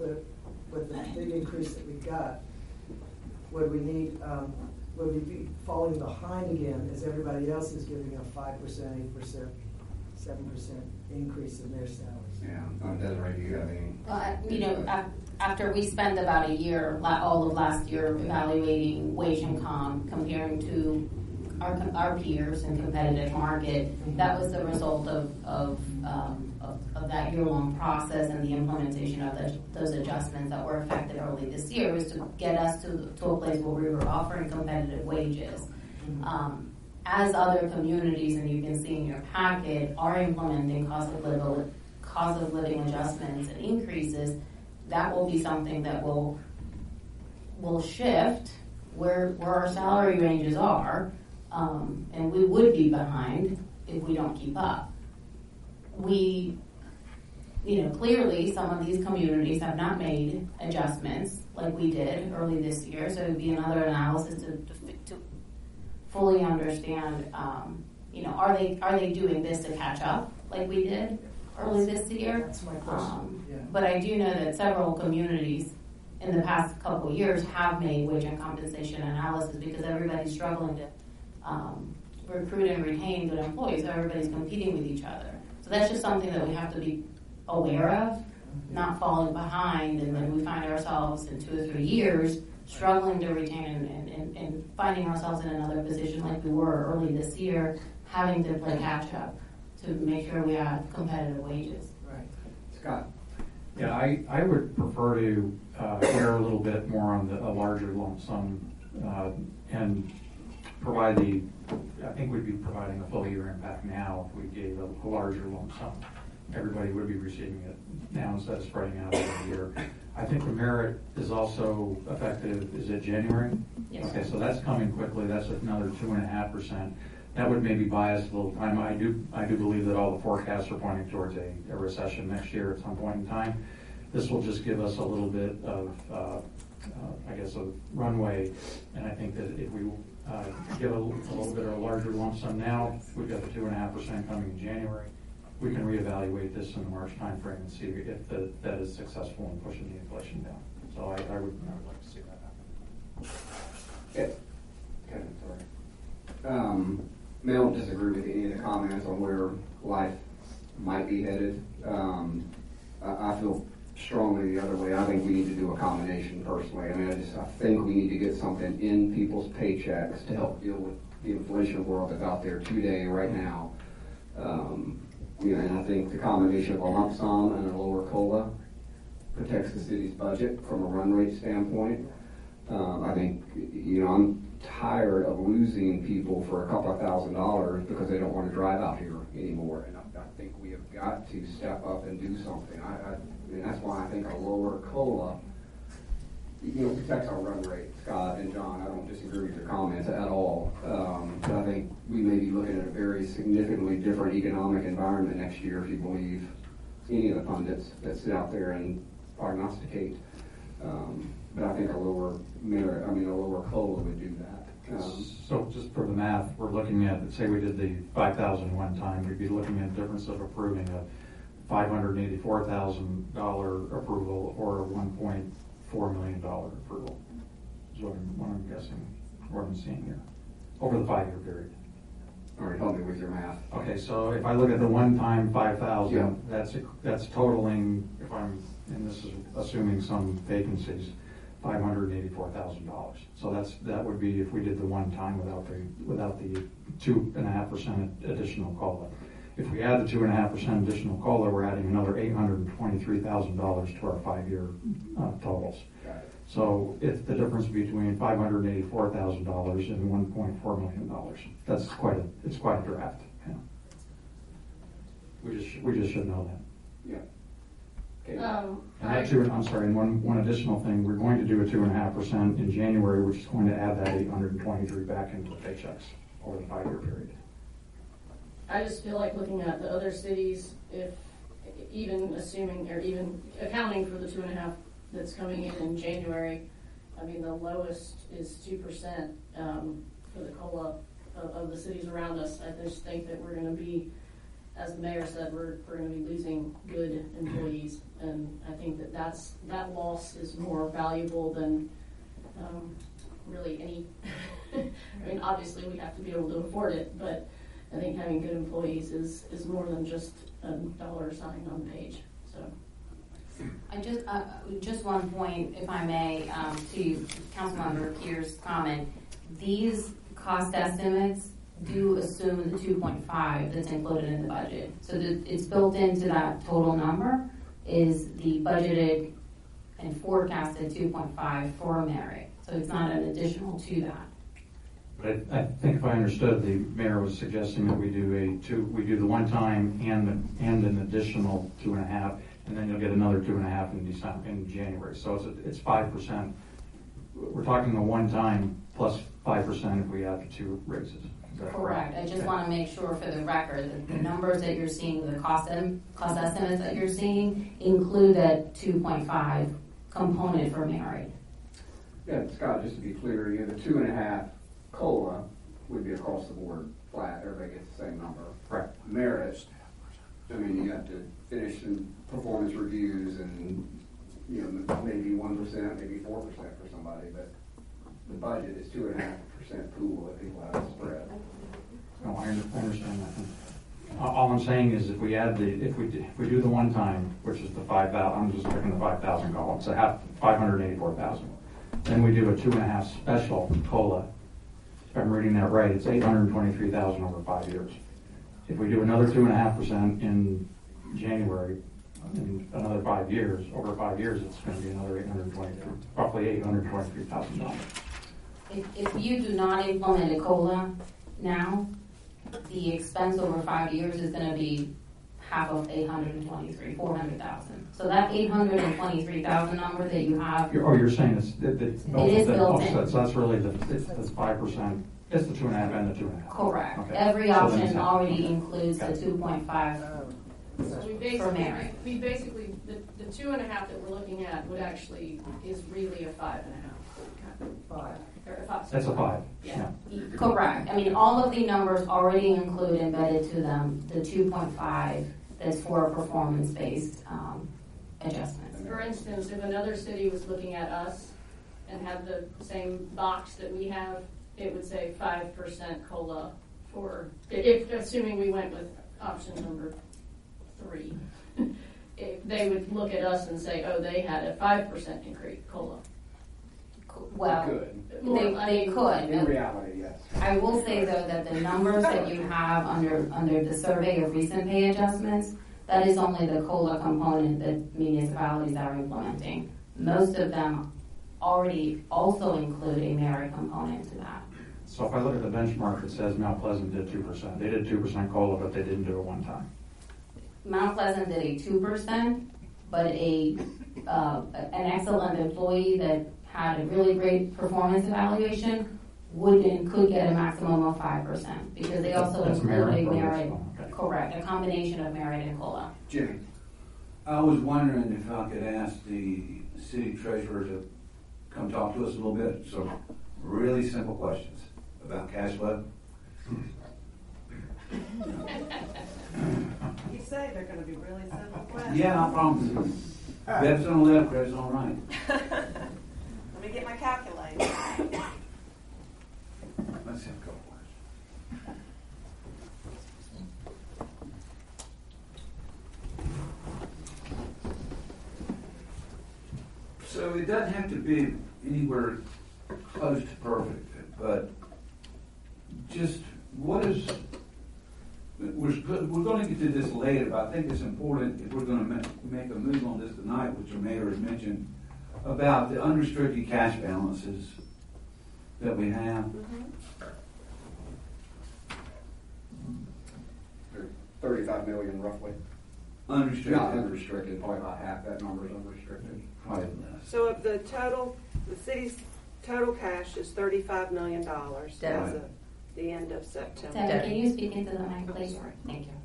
with the big increase that we got, would we need, um, would we be falling behind again as everybody else is giving a five percent, eight percent, seven percent increase in their salaries? Yeah, um, Desiree, do you have any? Well, you know, af- after we spent about a year, la- all of last year, evaluating wage and comp, comparing to our, our peers in competitive market, that was the result of, of, um, of, of that year-long process and the implementation of the, those adjustments that were effective early this year, was to get us to, to a place where we were offering competitive wages. Um, as other communities, and you can see in your packet, are implementing cost of living, cost of living adjustments and increases, that will be something that will will shift where where our salary ranges are, um, and we would be behind if we don't keep up. We, you know, clearly some of these communities have not made adjustments like we did early this year, so it would be another analysis to, to, to fully understand, um, you know, are they are they doing this to catch up like we did early this year? That's my question. Um, yeah. But I do know that several communities in the past couple of years have made wage and compensation analysis because everybody's struggling to um, recruit and retain good employees, so everybody's competing with each other. So that's just something that we have to be aware of, not falling behind, and then we find ourselves in two or three years struggling to retain and, and, and, and finding ourselves in another position like we were early this year, having to play catch up to make sure we have competitive wages. Right. Scott? Yeah, I, I would prefer to uh, hear a little bit more on the, a larger lump sum uh, and provide the, I think we'd be providing a full year impact now if we gave a, a larger lump sum. Everybody would be receiving it now instead of spreading out over the year. I think the merit is also effective, is it January? Yes. Okay, so that's coming quickly. That's another two and a half percent. That would maybe buy us a little time. I do I do believe that all the forecasts are pointing towards a, a recession next year at some point in time. This will just give us a little bit of, uh, uh, I guess, a runway. And I think that if we uh, give a, a little bit of a larger lump sum now, we've got the two and a half percent coming in January. We can reevaluate this in the March timeframe and see if the, that is successful in pushing the inflation down. So I, I would I would like to see that happen. Yeah. Kevin, sorry. Um, I don't disagree with any of the comments on where life might be headed. Um, I, I feel strongly the other way. I think we need to do a combination personally. I mean, I just I think we need to get something in people's paychecks to help deal with the inflation world that's out there today, right now. Um, you know, and I think the combination of a lump sum and a lower COLA protects the city's budget from a run rate standpoint. Um, I think, you know, I'm tired of losing people for a couple of thousand dollars because they don't want to drive out here anymore. And I, I think we have got to step up and do something. I, I, I mean, that's why I think a lower COLA, you know, protects our run rate. Scott and John, I don't disagree with your comments at all. Um, but I think we may be looking at a very significantly different economic environment next year if you believe any of the pundits that sit out there and prognosticate. Um, but I think a lower merit, I mean, a lower COLA would do that. Um, So just for the math, we're looking at, say we did the five thousand one time, we'd be looking at a difference of approving a five hundred eighty-four thousand dollars approval or a one point four million dollars approval, is what I'm, what I'm guessing, what I'm seeing here, over the five-year period. All right, help me with your math. Okay, so if I look at the one-time five thousand, Yeah. that's that's totaling, if I'm, and this is assuming some vacancies, five hundred eighty-four thousand dollars. So that's that would be if we did the one time without the without the two and a half percent additional COLA. If we add the two and a half percent additional COLA, we're adding another eight hundred twenty-three thousand dollars to our five-year uh, totals. So it's the difference between five hundred eighty-four thousand dollars and one point four million dollars. That's quite a it's quite a draft. Yeah. We just we just should know that. Yeah. Okay. Um, And that two, I'm sorry, and one, one additional thing, we're going to do a two and a half percent in January, which is going to add that eight hundred twenty-three back into the paychecks over the five-year period. I just feel like looking at the other cities, if even assuming or even accounting for the two and a half that's coming in in January, I mean the lowest is two percent um, for the COLA of, of the cities around us. I just think that we're going to be as the mayor said, we're, we're going to be losing good employees, and I think that that's, that loss is more valuable than um, really any. I mean, obviously we have to be able to afford it, but I think having good employees is, is more than just a dollar sign on the page. So. I just, uh, just one point, if I may, um, to Councilmember Pierce's comment. These cost estimates do assume the two point five that's included in the budget. So that it's built into that total number is the budgeted and forecasted two point five for merit. So it's not an additional to that. But I, I think if I understood, the mayor was suggesting that we do a two, we do the one time and the, and an additional two and a half, and then you'll get another two and a half in December, in January. So it's a, it's five percent. We're talking a one time plus five percent if we add the two raises. Correct. I just want to make sure for the record that the numbers that you're seeing, the cost em- cost estimates that you're seeing, include that two point five component for merit. Yeah, Scott, just to be clear, you know, the two and a half COLA would be across the board flat. Everybody gets the same number. Correct. Merit, I mean, you have to finish some performance reviews and, you know, maybe one percent, maybe four percent for somebody, but the budget is two and a half percent pool that people have to spread. No, I understand that. All I'm saying is if we add the, if we if we do the one time, which is the five thousand, I'm just picking the five thousand column, so half five hundred eighty-four thousand. Then we do a two and a half special COLA. If I'm reading that right, it's eight hundred twenty-three thousand over five years. If we do another two and a half percent in January, in another five years, over five years, it's going to be another eight hundred twenty-three, roughly eight hundred twenty-three thousand dollars. If, if you do not implement a COLA now, the expense over five years is going to be half of eight hundred twenty-three, four hundred thousand. So that eight hundred twenty-three thousand number that you have, You're, oh, you're saying it's it, it, it is built in. So that's really the it's the five percent. It's the two and a half and the two and a half. Correct. Okay. Every So option then- already includes the two point five So we for basically, merit. we basically, the, the two and a half that we're looking at would actually, is really a five and a half. Five. Or a five. That's a five. Yeah. Correct. I mean, all of the numbers already include embedded to them the two point five that's for performance-based um, adjustments. For instance, if another city was looking at us and had the same box that we have, it would say five percent COLA for, if, assuming we went with option number three. If they would look at us and say, oh, they had a five percent increase COLA. Well, Good. they, they could. In reality, yes. I will say though that the numbers that you have under under the survey of recent pay adjustments, that is only the COLA component that municipalities are implementing. Most of them already also include a merit component to that. So if I look at the benchmark that says Mount Pleasant did two percent, they did two percent COLA, but they didn't do it one time. Mount Pleasant did a two percent, but a uh, an excellent employee that had a really great performance evaluation would and could get a maximum of five percent because they also That's include merit a for this merit, one, okay. correct, a combination of merit and COLA. Jimmy. I was wondering if I could ask the city treasurer to come talk to us a little bit. Some really simple questions about cash flow. You say they're going to be really simple questions. Yeah, I promise. Debt's on the left, credit's on the right. Let me get my calculator. Let's have a couple words. So it doesn't have to be anywhere close to perfect, but just what is, we're, we're going to get to this later, but I think it's important if we're going to make, make a move on this tonight, which the mayor has mentioned, about the unrestricted cash balances that we have. Mm-hmm. thirty-five million roughly. Unrestricted. Not unrestricted, probably about half that number is unrestricted. Probably less. So of the total, the city's total cash is thirty-five million dollars as of the end of September. Debbie, can you speak into the mic, please? Thank you.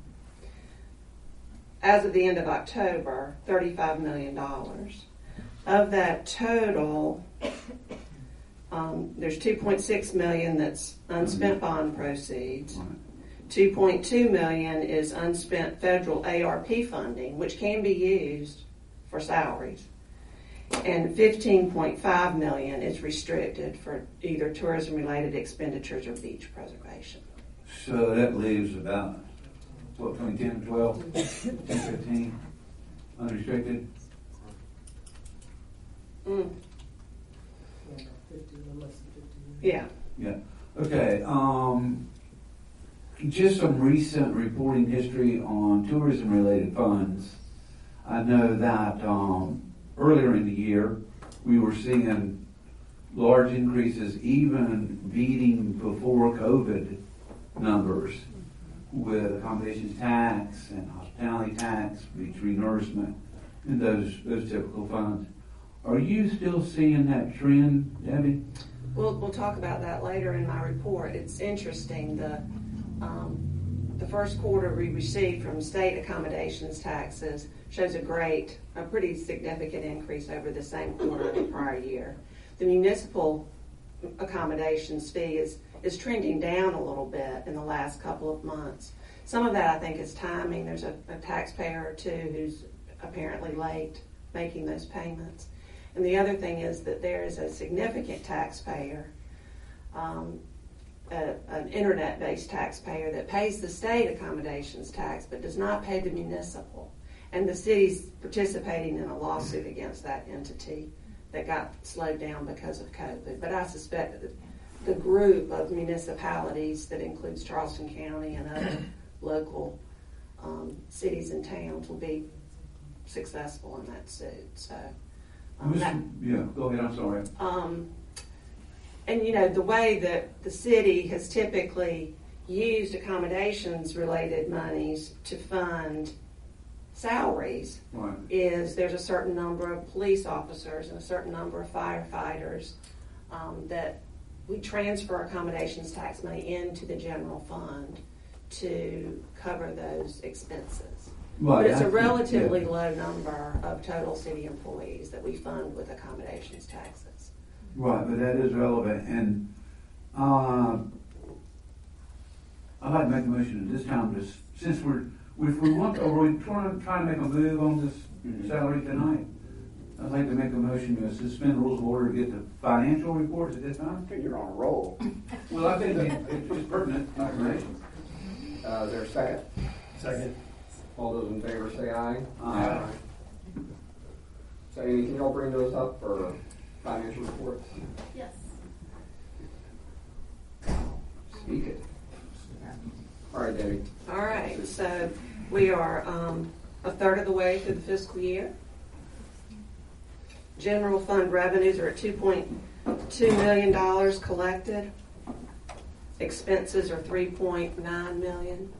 As of the end of October, thirty-five million dollars. Of that total, um, there's two point six million dollars that's unspent bond proceeds. two point two million dollars is unspent federal A R P funding, which can be used for salaries. And fifteen point five million dollars is restricted for either tourism-related expenditures or beach preservation. So that leaves about, what, between ten and twelve, ten, fifteen, unrestricted? Mm. Yeah, fifteen, or less than fifteen. Yeah. Yeah. Okay. Um, just some recent reporting history on tourism-related funds. I know that um, earlier in the year we were seeing large increases, even beating before COVID numbers, with accommodations tax and hospitality tax, beach renourishment, and those those typical funds. Are you still seeing that trend, Debbie? We'll, we'll talk about that later in my report. It's interesting. The um, the first quarter we received from state accommodations taxes shows a great, a pretty significant increase over the same quarter of the prior year. The municipal accommodations fee is, is trending down a little bit in the last couple of months. Some of that I think is timing. There's a, a taxpayer or two who's apparently late making those payments. And the other thing is that there is a significant taxpayer, um, a, an internet-based taxpayer that pays the state accommodations tax but does not pay the municipal. And the city's participating in a lawsuit against that entity that got slowed down because of COVID. But I suspect that the group of municipalities that includes Charleston County and other local um, cities and towns will be successful in that suit. So, um, that, yeah, go ahead. I'm sorry. Um, and you know, the way that the city has typically used accommodations-related monies to fund salaries right. is there's a certain number of police officers and a certain number of firefighters um, that we transfer accommodations tax money into the general fund to cover those expenses. Right, but it's I a think, relatively yeah. low number of total city employees that we fund with accommodations taxes. Right, but that is relevant. And uh, I'd like to make a motion at this time, just, since we're, if we want, or we're trying, trying to make a move on this mm-hmm. salary tonight, I'd like to make a motion to suspend the rules of order to get the financial reports at this time. You're on a roll. Well, I think it's, it's pertinent information. Uh, is there a second? Second. All those in favor say aye. Aye. Aye. So Amy, can y'all bring those up for financial reports? Yes. Speak it. All right, Debbie. All right, so we are um, a third of the way through the fiscal year. General fund revenues are at two point two million dollars collected. Expenses are three point nine million dollars.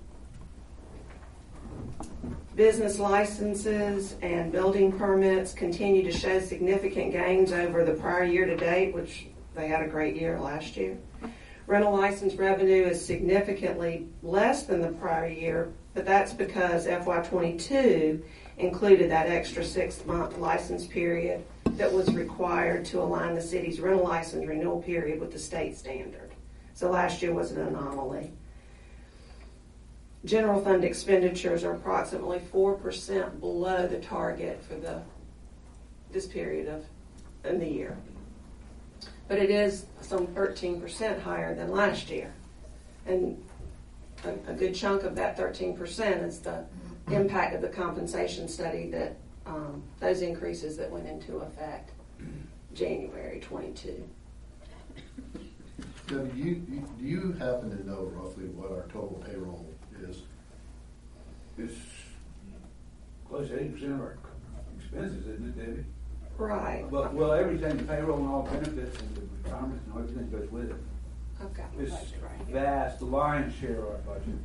Business licenses and building permits continue to show significant gains over the prior year to date, which they had a great year last year. Rental license revenue is significantly less than the prior year, but that's because F Y twenty-two included that extra six-month license period that was required to align the city's rental license renewal period with the state standard. So last year was an anomaly. General fund expenditures are approximately four percent below the target for the this period of in the year. But it is some thirteen percent higher than last year. And a, a good chunk of that thirteen percent is the impact of the compensation study that um, those increases that went into effect January twenty-two. Debbie, do you, you, do you happen to know roughly what our total payroll is? It's close to eighty percent of our expenses, isn't it, Debbie? Right. Well, well, everything, the payroll and all benefits and the retirement and everything goes with it. Okay. It's vast, the lion's share of our budget.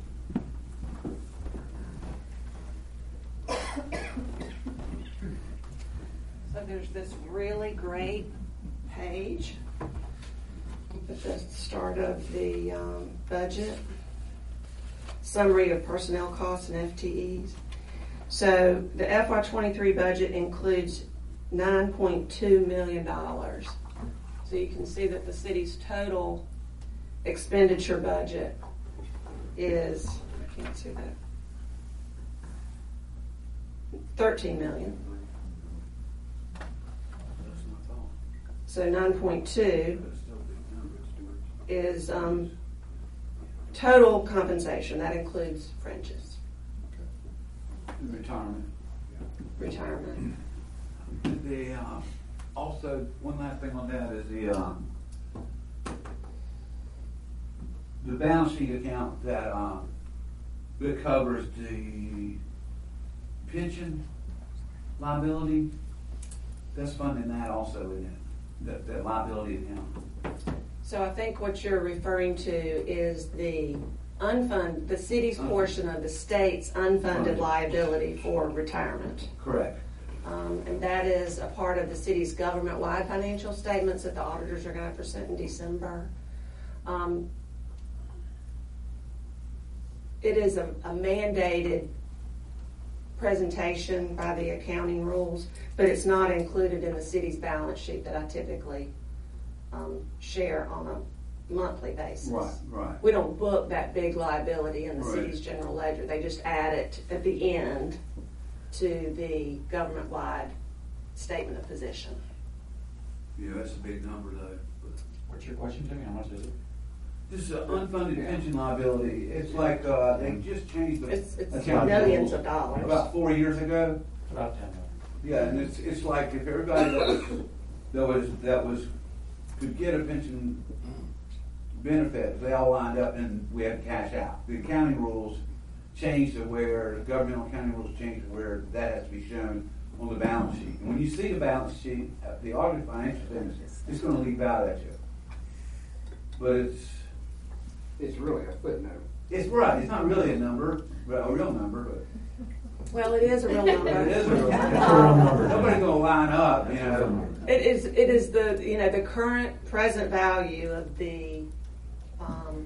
So there's this really great page at the start of the um, budget. Summary of personnel costs and F T Es. So the F Y twenty-three budget includes nine point two million dollars. So you can see that the city's total expenditure budget is, I can't see that, thirteen million. So nine point two is um, total compensation. That includes fringes. Retirement. Retirement. The, uh, also, one last thing on that is the, uh, the balance sheet account that, uh, that covers the pension liability. That's funding that also, isn't it? That, that liability account. So I think what you're referring to is the unfunded, the city's portion of the state's unfunded liability for retirement. Correct. Um, and that is a part of the city's government-wide financial statements that the auditors are going to present in December. Um, it is a, a mandated presentation by the accounting rules, but it's not included in the city's balance sheet that I typically um, share on a monthly basis. Right, right. We don't book that big liability in the Right. city's general ledger. They just add it at the end to the government-wide statement of position. Yeah, that's a big number though. What's your question, Timmy? How much is it? This is an unfunded pension liability. It's like, uh, they just changed the. It's, it's accounting millions rules of dollars. About four years ago. About ten million. Yeah, and it's, it's like if everybody that was, that was, that was, could get a pension benefit, they all lined up and we had to cash out. The accounting rules changed to where, governmental accounting rules changed to where that has to be shown on the balance sheet. And when you see the balance sheet, uh, the audited financial statements, it's gonna leap out at you. But it's, It's really a footnote. it's right, it's not really a number, but a real number, but. Well, it is a real number. It is a real number. Nobody's gonna line up, you know. It is, it is the, you know, the current present value of the, um,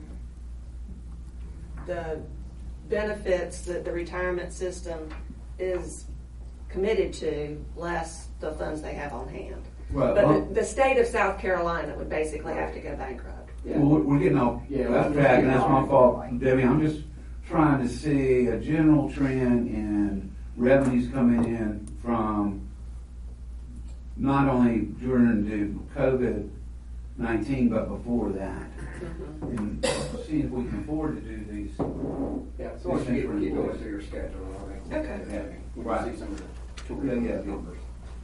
the benefits that the retirement system is committed to, less the funds they have on hand. Right, But well- the, the state of South Carolina would basically have to go bankrupt. Well, we're- we're getting off Yeah, off we're track, and getting that's off. my fault, Debbie. I'm just trying to see a general trend in revenues coming in from not only during the COVID nineteen, but before that, and see if we can afford to do these. Yeah, so once you get, get going through your schedule, I think. Okay. Yeah, we Right. can see some of the Yeah, yeah, yeah. numbers.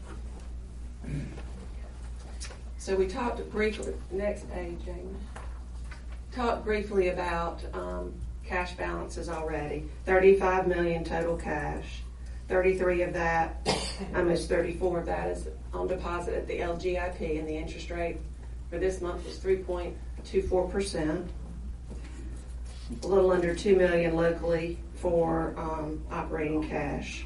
So we talked briefly, next page, Jamie. Talked briefly about um, cash balances already. thirty-five million total cash. thirty-three of that, almost thirty-four of that is on deposit at the L G I P, and the interest rate for this month was three point two four percent. A little under two million locally for um, operating cash.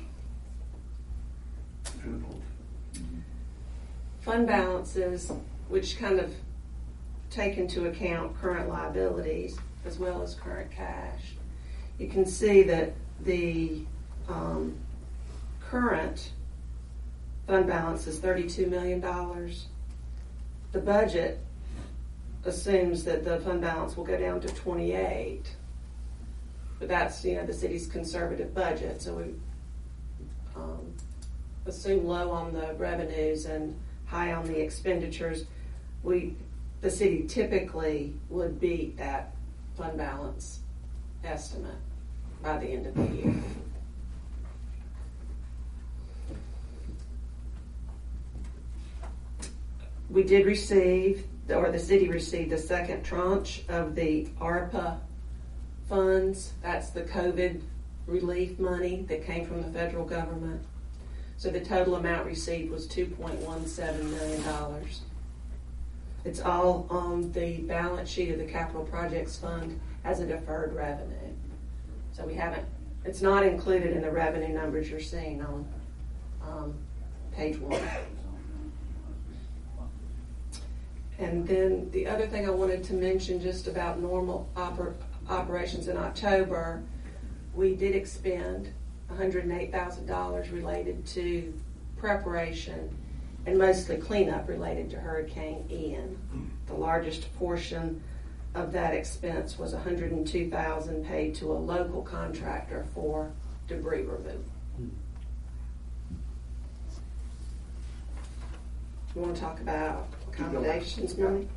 Fund balances, which kind of take into account current liabilities as well as current cash. You can see that the um, current fund balance is thirty-two million dollars. The budget assumes that the fund balance will go down to twenty-eight. But that's, you know, the city's conservative budget, so we um, assume low on the revenues and high on the expenditures. We, the city typically would beat that fund balance estimate by the end of the year. We did receive, or the city received, the second tranche of the ARPA funds. That's the COVID relief money that came from the federal government. So the total amount received was two point one seven million dollars. It's all on the balance sheet of the Capital Projects Fund as a deferred revenue. So we haven't, it's not included in the revenue numbers you're seeing on um, page one. And then the other thing I wanted to mention just about normal oper- operations in October, we did expend one hundred eight thousand dollars related to preparation and mostly cleanup related to Hurricane Ian. The largest portion of that expense was one hundred two thousand dollars paid to a local contractor for debris removal. You want to talk about accommodations money?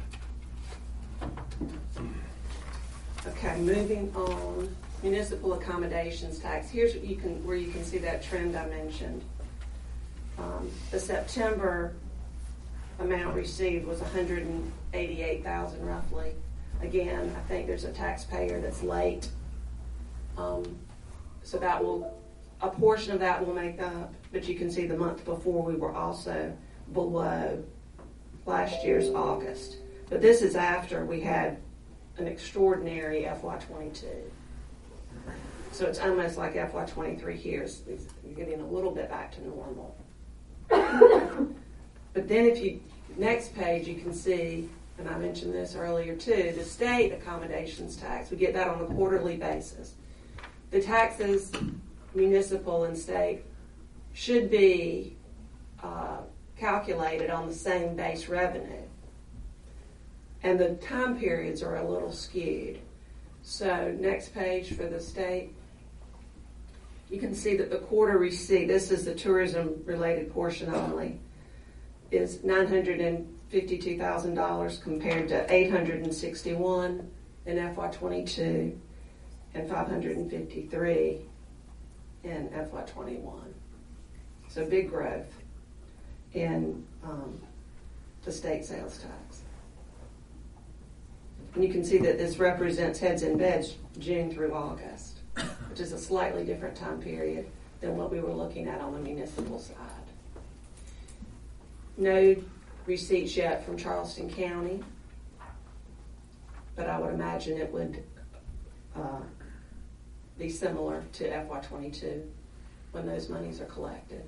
Okay, moving on. Municipal accommodations tax. Here's what you can, where you can see that trend I mentioned. Um, the September amount received was one hundred eighty-eight thousand dollars roughly. Again, I think there's a taxpayer that's late. Um, so that will, a portion of that will make up, but you can see the month before we were also below last year's August. But this is after we had an extraordinary F Y twenty-two. So it's almost like F Y twenty-three here is getting a little bit back to normal. But then if you, next page you can see, and I mentioned this earlier too, the state accommodations tax. We get that on a quarterly basis. The taxes, municipal and state, should be uh, calculated on the same base revenue. And the time periods are a little skewed. So next page for the state. You can see that the quarter receipt, this is the tourism related portion only, is nine hundred fifty-two thousand dollars compared to eight hundred sixty-one in F Y twenty-two and five hundred fifty-three in F Y twenty-one. So big growth in um, the state sales tax. And you can see that this represents heads and beds June through August, which is a slightly different time period than what we were looking at on the municipal side. No receipts yet from Charleston County, but I would imagine it would uh, be similar to F Y twenty-two when those monies are collected.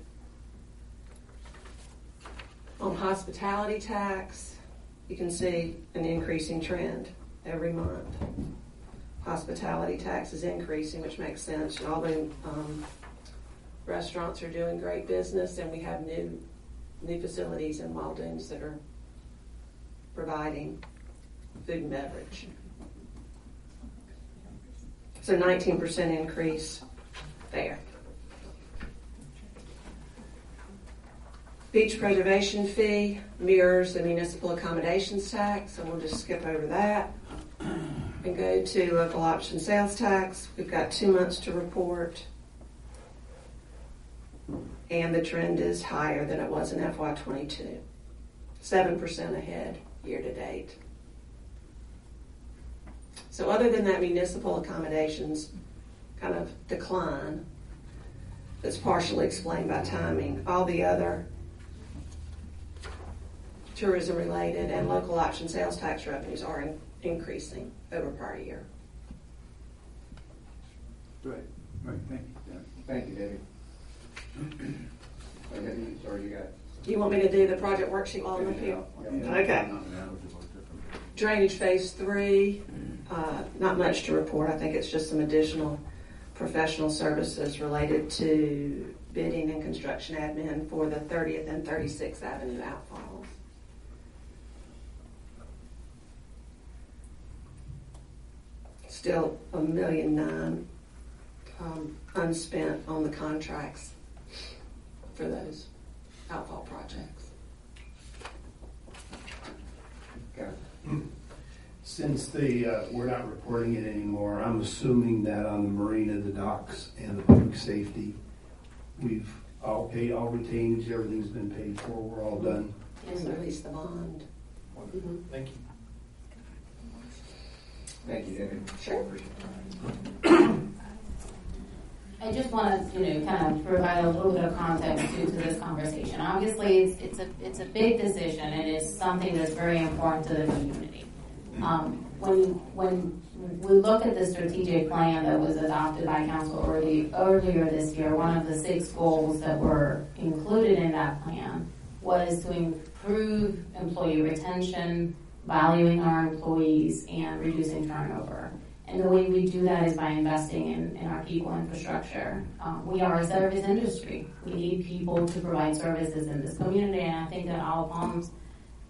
On hospitality tax, you can see an increasing trend every month. Hospitality tax is increasing, which makes sense. All the um, restaurants are doing great business, and we have new new facilities in Waldoons that are providing food and beverage. So nineteen percent increase there. Beach preservation fee mirrors the municipal accommodations tax, so we'll just skip over that and go to local option sales tax. We've got two months to report, and the trend is higher than it was in F Y twenty-two, seven percent ahead year to date. So other than that municipal accommodations kind of decline that's partially explained by timing, all the other tourism related and local option sales tax revenues are in, increasing over prior year. Right, right, thank you. Thank you, Debbie. Sorry, you got it. Do you want me to do the project worksheet while I'm up here? Okay. Drainage phase three, uh, not much to report. I think it's just some additional professional services related to bidding and construction admin for the thirtieth and thirty-sixth Avenue outfalls. Still a million nine um, unspent on the contracts for those outfall projects. Okay. Since the uh, we're not reporting it anymore, I'm assuming that on the marina, the docks, and the public safety, we've all paid all retainage. Everything's been paid for. We're all done. And release the bond. Mm-hmm. Thank you. Thank you, Debbie. Sure. I just want to, you know, kind of provide a little bit of context to, to this conversation. Obviously, it's, it's a it's a big decision. It is something that's very important to the community. Um, when when we look at the strategic plan that was adopted by council early, earlier this year, one of the six goals that were included in that plan was to improve employee retention, valuing our employees, and reducing turnover. And the way we do that is by investing in, in our people infrastructure. Um, we are a service industry. We need people to provide services in this community, and I think that Olive Palms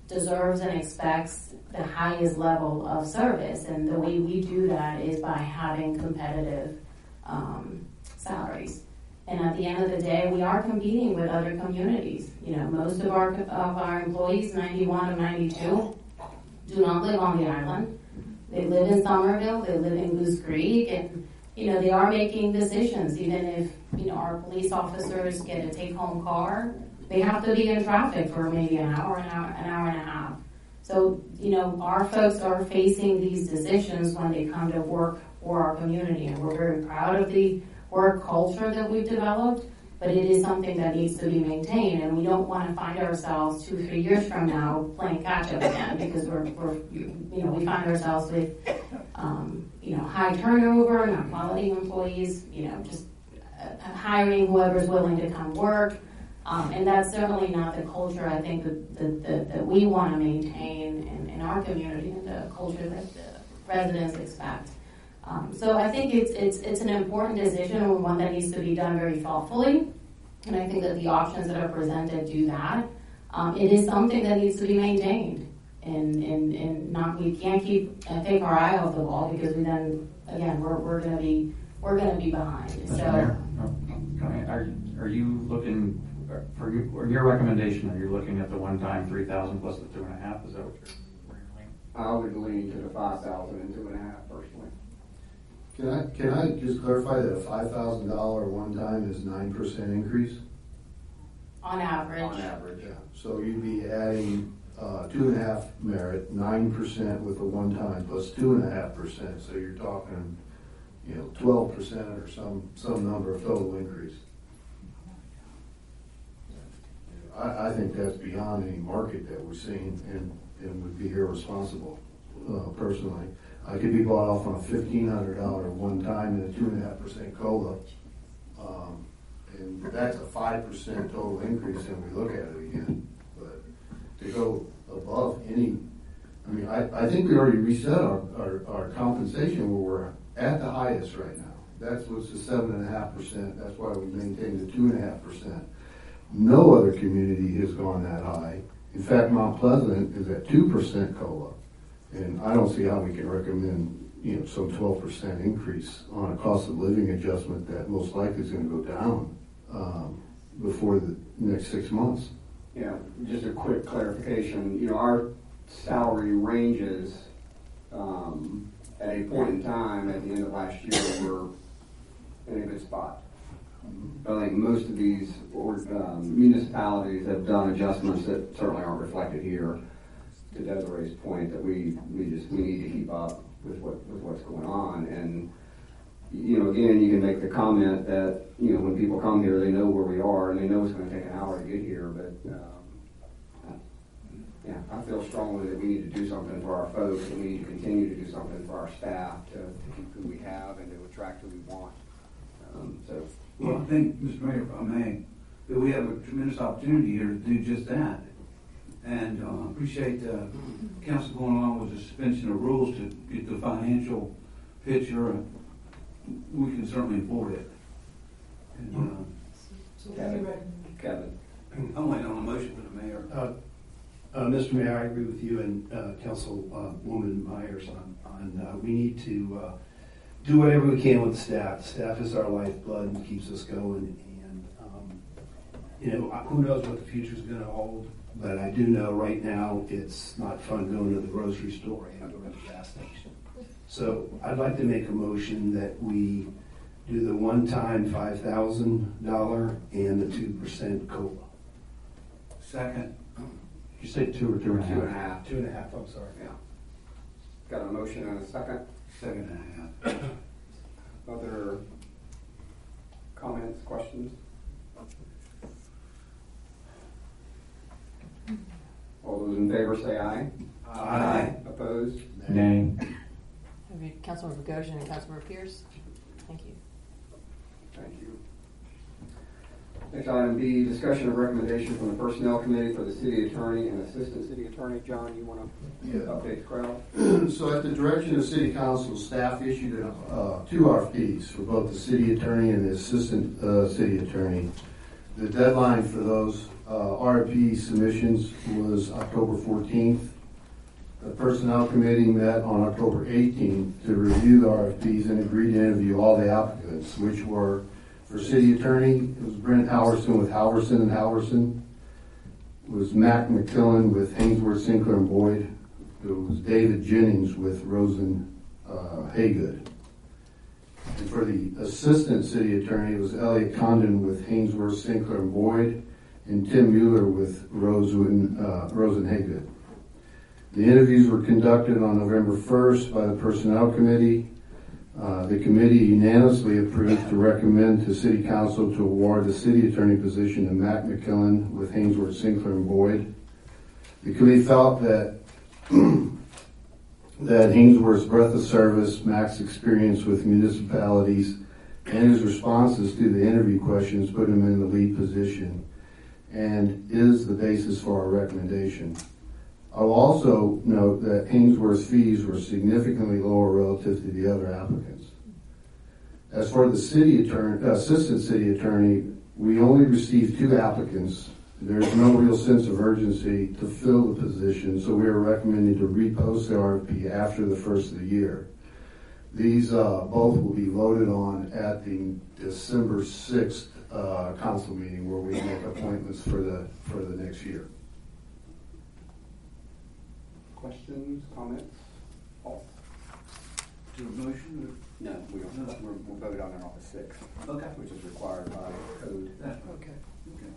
deserves and expects the highest level of service, and the way we do that is by having competitive um, salaries. And at the end of the day, we are competing with other communities. You know, most of our of our employees, ninety-one of ninety-two, do not live on the island. They live in Somerville. They live in Goose Creek, and you know they are making decisions. Even if you know our police officers get a take-home car, they have to be in traffic for maybe an hour, an hour, an hour and a half. So you know our folks are facing these decisions when they come to work for our community, and we're very proud of the work culture that we've developed, but it is something that needs to be maintained, and we don't want to find ourselves two, three years from now playing catch up again because we're, we're you know, we find ourselves with, um, you know, high turnover, not quality employees, you know, just uh, hiring whoever's willing to come work, um, and that's certainly not the culture I think that that, that, that we want to maintain in, in our community and the culture that the residents expect. Um, so I think it's it's it's an important decision and one that needs to be done very thoughtfully, and I think that the options that are presented do that. Um, it is something that needs to be maintained, and and, and not we can't keep uh, take our eye off the ball because we then again we're we're going to be we're going to be behind. Mister So Mayor, are are you looking for you, or your recommendation? Are you looking at the one time three thousand plus the two and a half? Is that what you're? I would lean to the five thousand and two and a half personally. Can I, can I just clarify that a five thousand dollars one-time is nine percent increase? on average, On average, yeah. So you'd be adding uh, two and a half merit, nine percent with a one-time plus two and a half percent. So you're talking, you know, twelve percent or some, some number of total increase. I, I think that's beyond any market that we're seeing and, and would be irresponsible, uh, personally. I could be bought off on a fifteen hundred dollars one time and a two and a half percent COLA. Um, and that's a five percent total increase and we look at it again. But to go above any, I mean, I, I think we already reset our, our, our compensation where we're at the highest right now. That's what's the seven and a half percent. That's why we maintain the two and a half percent. No other community has gone that high. In fact, Mount Pleasant is at two percent COLA. And I don't see how we can recommend, you know, some twelve percent increase on a cost of living adjustment that most likely is going to go down um, before the next six months. Yeah, just a quick clarification. You know, our salary ranges um, at a point in time at the end of last year were in a good spot. But I think most of these or, um, municipalities have done adjustments that certainly aren't reflected here. To Desiree's point, that we, we just we need to keep up with what with what's going on, and you know, again, you can make the comment that you know when people come here, they know where we are and they know it's going to take an hour to get here. But um, yeah, I feel strongly that we need to do something for our folks, and we need to continue to do something for our staff to, to keep who we have and to attract who we want. Um, so, well, I think, Mister Mayor, if I may, that we have a tremendous opportunity here to do just that. And uh, appreciate uh, council going along with the suspension of rules to get the financial picture. Uh, we can certainly afford it. And, uh, So Kevin, Kevin, I'm waiting on a motion for the mayor. Uh, uh, Mister Mayor, I agree with you and uh, Councilwoman Myers on, on uh, we need to uh, do whatever we can with the staff. The staff is our lifeblood and keeps us going. And, um, you know, who knows what the future is going to hold. But I do know right now it's not fun going to the grocery store and going to the gas station. So I'd like to make a motion that we do the one-time five thousand dollars and the two percent COLA. Second. Did you say two or two and a half? two and a half. Two and a half, I'm sorry. Yeah. Got a motion and a second. Second and a half. Other comments, questions? All those in favor say aye. Aye. Opposed? Nay. Councilmember Goshen and Councilmember Pierce. Thank you. Thank you. Next item B, discussion of recommendation from the Personnel Committee for the City Attorney and Assistant City Attorney. John, you want to Yeah. update the crowd? So at the direction of City Council, staff issued uh, two R F Ps for both the City Attorney and the Assistant uh, City Attorney. The deadline for those uh, R F P submissions was October fourteenth. The Personnel Committee met on October eighteenth to review the R F Ps and agreed to interview all the applicants, which were for City Attorney, it was Brent Halverson with Halverson and Halverson. It was Mac McKillen with Hainsworth, Sinclair, and Boyd. It was David Jennings with Rosen uh, Haygood. And for the Assistant City Attorney, it was Elliot Condon with Hainsworth, Sinclair, and Boyd, and Tim Mueller with Rosen, uh, Rosen Haygood. The interviews were conducted on November first by the Personnel Committee. Uh, the committee unanimously approved to recommend to City Council to award the City Attorney position to Matt McKillen with Hainsworth, Sinclair, and Boyd. The committee felt that that Hainsworth's breadth of service, Mac's experience with municipalities, and his responses to the interview questions put him in the lead position and is the basis for our recommendation. I'll also note that Hainsworth's fees were significantly lower relative to the other applicants. As for the city attorney, assistant city attorney, we only received two applicants. There's no real sense of urgency to fill the position, so we are recommending to repost the R F P after the first of the year. These uh, both will be voted on at the December sixth uh, council meeting, where we make appointments for the for the next year. Questions, comments? Paul? Do a motion? No, we don't. No. We're, we'll vote on it on the sixth. Okay. Which is required by code. Okay. Okay.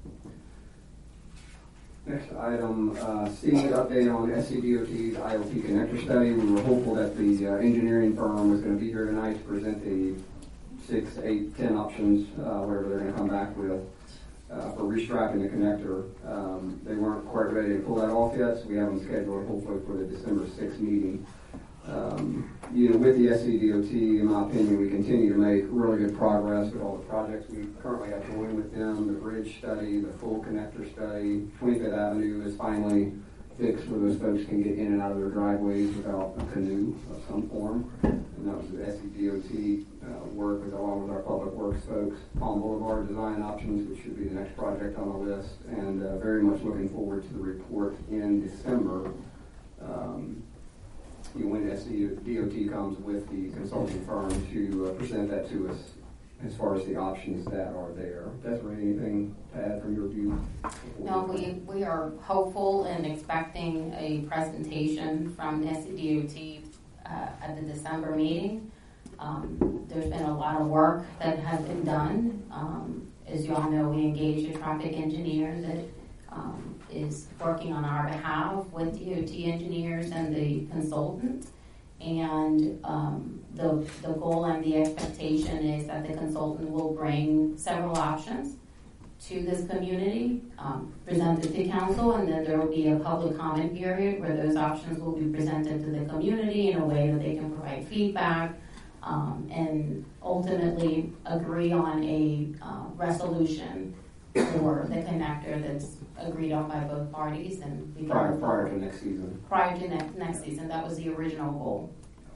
Next item, uh, C, update on S C D O T's I O P connector study. We were hopeful that the uh, engineering firm was going to be here tonight to present the six, eight, ten options, uh, whatever they're going to come back with. Uh, for restrapping the connector. Um, they weren't quite ready to pull that off yet, so we have them scheduled hopefully for the December sixth meeting. Um, you know, with the S C D O T, in my opinion, we continue to make really good progress with all the projects we currently have going with them. The bridge study, the full connector study, twenty-fifth Avenue is finally fixed where those folks can get in and out of their driveways without a canoe of some form. And that was the S C D O T uh, work with, along with our public works folks. Palm Boulevard design options, which should be the next project on the list, and uh, very much looking forward to the report in December. Um, you know, when S C D O T comes with the consulting firm to uh, present that to us as far as the options that are there. Desiree, anything to add from your view? No, we, we are hopeful and expecting a presentation from S C D O T uh, at the December meeting. Um, there's been a lot of work that has been done. Um, as you all know, we engaged a traffic engineer that um, is working on our behalf with D O T engineers and the consultant. And um, the, the goal and the expectation is that the consultant will bring several options to this community, um, presented to council, and then there will be a public comment period where those options will be presented to the community in a way that they can provide feedback um, and ultimately agree on a uh, resolution for the connector that's agreed on by both parties. And we prior, prior to next season. Prior to next next season, that was the original goal.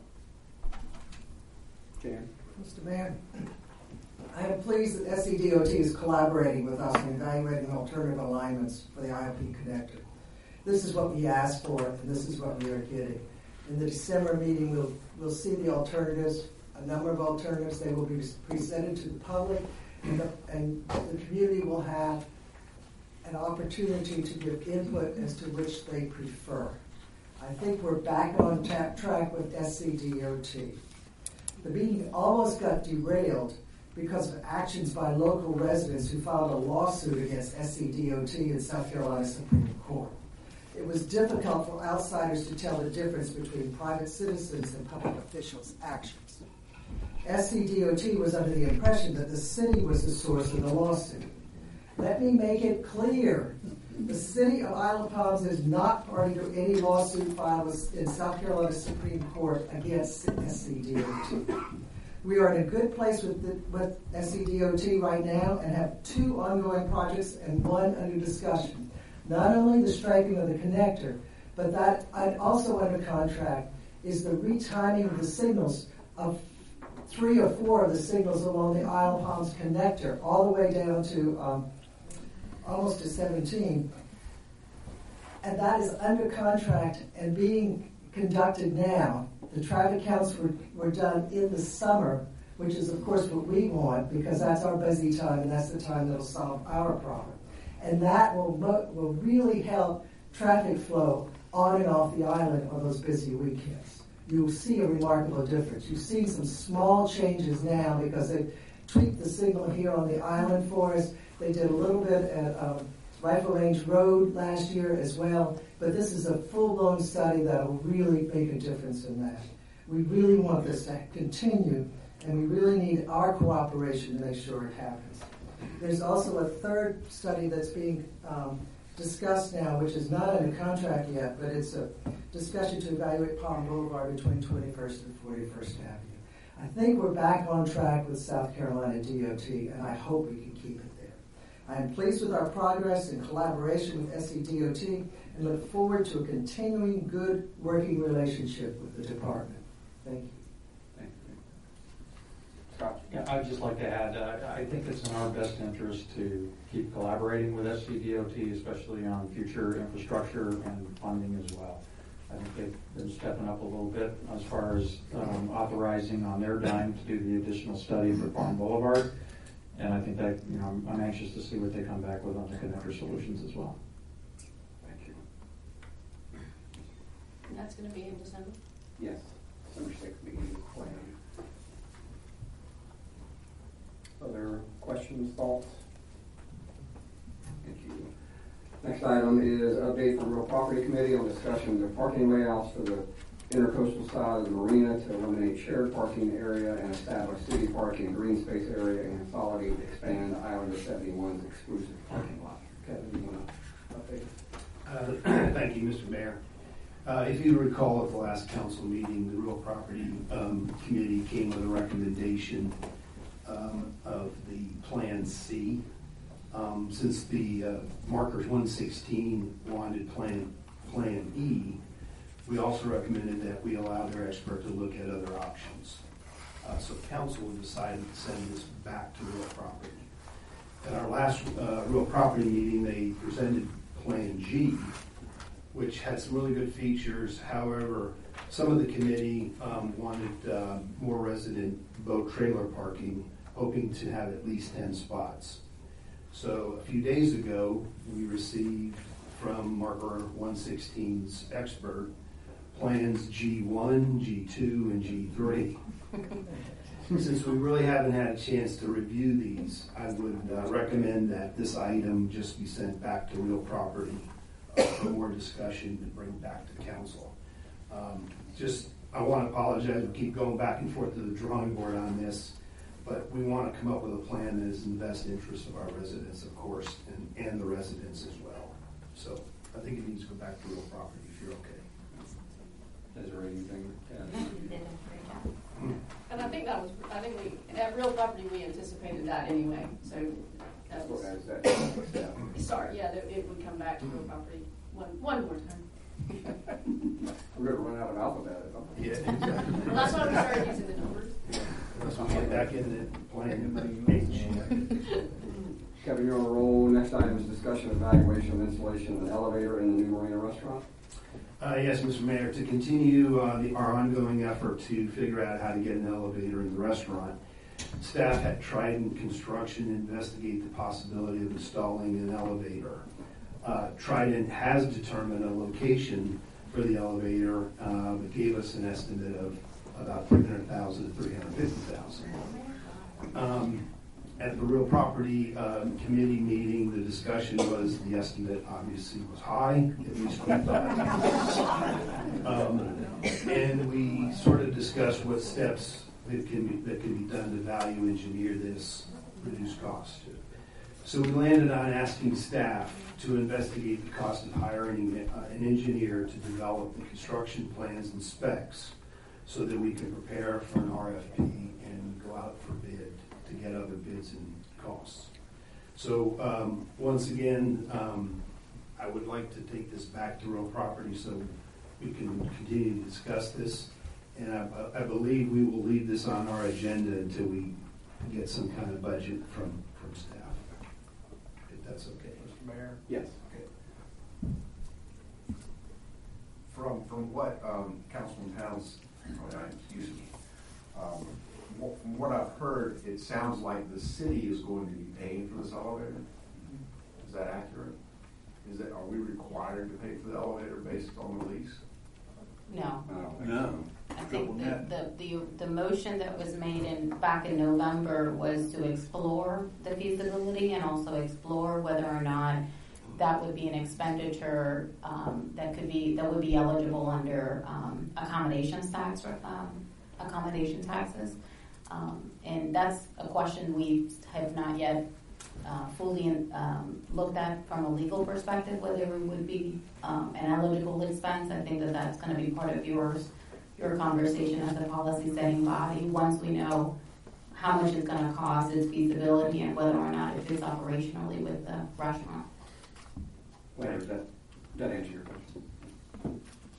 Jan? Mister Mayor, I am pleased that S C D O T is collaborating with us in evaluating alternative alignments for the I O P connector. This is what we asked for, and this is what we are getting. In the December meeting, we'll we'll see the alternatives, a number of alternatives. They will be presented to the public, and the, and the community will have an opportunity to give input as to which they prefer. I think we're back on tap track with S C D O T. The meeting almost got derailed because of actions by local residents who filed a lawsuit against S C D O T in South Carolina Supreme Court. It was difficult for outsiders to tell the difference between private citizens and public officials' actions. S C D O T was under the impression that the city was the source of the lawsuit. Let me make it clear. The city of Isle of Palms is not party to any lawsuit filed in South Carolina Supreme Court against S C D O T. We are in a good place with, the, with S C D O T right now and have two ongoing projects and one under discussion. Not only the striping of the connector, but that also under contract is the retiming of the signals of three or four of the signals along the Isle Palms connector, all the way down to um, almost to seventeen. And that is under contract and being conducted now. The traffic counts were, were done in the summer, which is, of course, what we want, because that's our busy time and that's the time that'll solve our problem. And that will, will really help traffic flow on and off the island on those busy weekends. You'll see a remarkable difference. You see some small changes now because they tweaked the signal here on the island for us. They did a little bit at um, Rifle Range Road last year as well, but this is a full-blown study that will really make a difference in that. We really want this to continue, and we really need our cooperation to make sure it happens. There's also a third study that's being um, discussed now, which is not under contract yet, but it's a discussion to evaluate Palm Boulevard between twenty-first and forty-first Avenue. I think we're back on track with South Carolina D O T, and I hope we can keep it there. I am pleased with our progress in collaboration with S C D O T and look forward to a continuing good working relationship with the department. Thank you. Yeah, I'd just like to add, uh, I think it's in our best interest to keep collaborating with S C D O T, especially on future infrastructure and funding as well. I think they've been stepping up a little bit as far as um, authorizing on their dime to do the additional study for Palm Boulevard. And I think that, you know, I'm, I'm anxious to see what they come back with on the connector solutions as well. Thank you. And that's going to be in December? Yes, December sixth meeting is planned. Other questions, thoughts? Thank you. Next item is update from Real Property Committee on discussion of the parking layouts for the intercoastal side of the marina to eliminate shared parking area and establish city parking and green space area and consolidate and expand Islander seventy-one's exclusive parking lot. Kevin, you want to update? Uh, thank you, Mister Mayor. Uh, if you recall at the last council meeting, the Real Property um, Committee came with a recommendation Um, of the Plan C. Um, since the uh, markers one sixteen wanted Plan Plan E, we also recommended that we allow their expert to look at other options. Uh, so council decided to send this back to Real Property. At our last uh, Real Property meeting, they presented Plan G, which had some really good features. However, some of the committee um, wanted uh, more resident boat trailer parking, hoping to have at least ten spots. So a few days ago, we received from Marker one sixteen's expert plans G one, G two, and G three. Since we really haven't had a chance to review these, I would uh, recommend that this item just be sent back to Real Property uh, for more discussion to bring back to council. Um, just, I want to apologize. We keep going back and forth to the drawing board on this, but we want to come up with a plan that is in the best interest of our residents, of course, and, and the residents as well. So I think it needs to go back to Real Property if you're okay. Is there anything? And I think that was, I think we, at Real Property, we anticipated that anyway, so that was, sorry, yeah, that it would come back to Real Property one, one more time. We're going to run out of alphabet at some point. Yeah, exactly. Well, that's why we started using the numbers. Let's get back in the plan. Kevin, you're on a roll. Next item is discussion of evaluation of installation of an elevator in the new Marina restaurant. Uh, yes, Mister Mayor, to continue uh, the, our ongoing effort to figure out how to get an elevator in the restaurant, staff had Trident Construction investigate the possibility of installing an elevator. Uh, Trident has determined a location for the elevator, uh, but gave us an estimate of about three hundred thousand dollars to three hundred fifty thousand dollars. Um, At the Real Property um, Committee meeting, the discussion was the estimate obviously was high, at least we thought. um, and we sort of discussed what steps that can be, that can be done to value engineer this, reduce costs. So we landed on asking staff to investigate the cost of hiring uh, an engineer to develop the construction plans and specs so that we can prepare for an R F P and go out for bid to get other bids and costs. So um, once again, um, I would like to take this back to Real Property so we can continue to discuss this. And I, I believe we will leave this on our agenda until we get some kind of budget from, from staff. If that's okay. Mister Mayor? Yes. Okay. From, from what um, Councilman Towns, oh, excuse me, um, what, from what I've heard, it sounds like the city is going to be paying for this elevator. Is that accurate? Is that, are we required to pay for the elevator based on the lease? No. No. I think the, the, the, the motion that was made in, back in November was to explore the feasibility and also explore whether or not that would be an expenditure um, that could be, that would be eligible under um, accommodations tax, um, accommodation taxes. Um, and that's a question we have not yet uh, fully um, looked at from a legal perspective, whether it would be um, an eligible expense. I think that that's going to be part of yours, your conversation as a policy setting body once we know how much it's going to cost, its feasibility, and whether or not it fits operationally with the restaurant. Larry, does that, does that answer your question?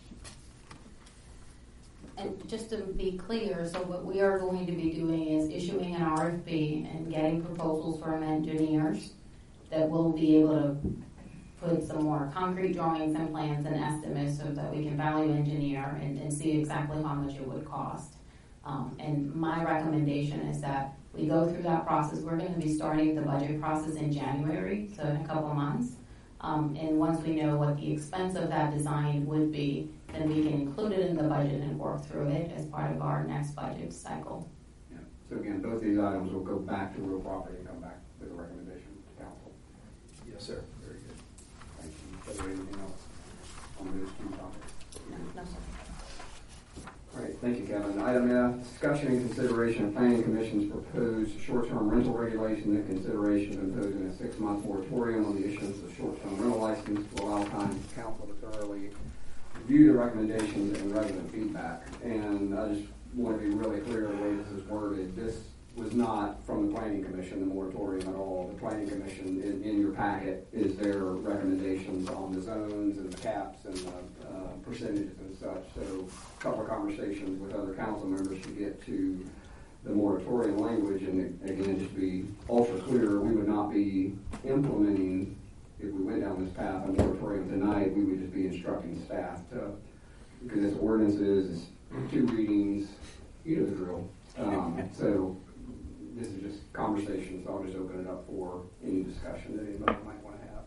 And just to be clear, so what we are going to be doing is issuing an R F P and getting proposals from engineers that will be able to put some more concrete drawings and plans and estimates so that we can value engineer and, and see exactly how much it would cost. Um, and my recommendation is that we go through that process. We're going to be starting the budget process in January, so in a couple of months. Um, and once we know what the expense of that design would be, then we can include it in the budget and work through it as part of our next budget cycle. Yeah. So again, both these items will go back to real property and come back with a recommendation to council. Yes, sir. Very good. Thank you. Is there anything else on those two topics? No, no, sir. All right, thank you, Kevin. Item F, discussion and consideration of Planning Commission's proposed short-term rental regulation and consideration of imposing a six-month moratorium on the issuance of short-term rental license to allow time for council to thoroughly review the recommendations and resident feedback. And I just want to be really clear the way this is worded. This was not from the Planning Commission, the moratorium at all. The Planning Commission, in, in your packet, is their recommendations on the zones and the caps and the uh, percentages and such. So a couple of conversations with other council members to get to the moratorium language. And again, just to be ultra clear, we would not be implementing, if we went down this path, a moratorium tonight. We would just be instructing staff to, because it's ordinances, it's two readings, you know the drill. Um, so this is just conversation, so I'll just open it up for any discussion that anybody might want to have.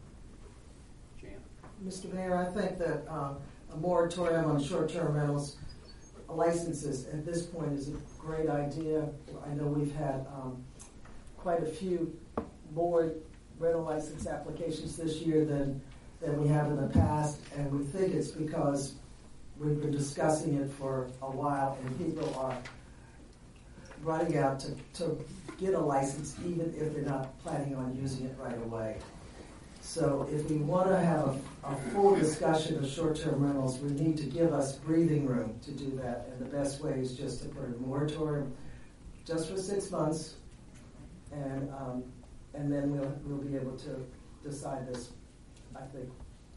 Jan? Mister Mayor, I think that uh, a moratorium on short-term rentals licenses at this point is a great idea. I know we've had um, quite a few more rental license applications this year than, than we have in the past, and we think it's because we've been discussing it for a while and people are running out to, to get a license even if they're not planning on using it right away. So if we want to have a, a full discussion of short-term rentals, we need to give us breathing room to do that. And the best way is just to put a moratorium just for six months, and um, and then we'll we'll be able to decide this, I think,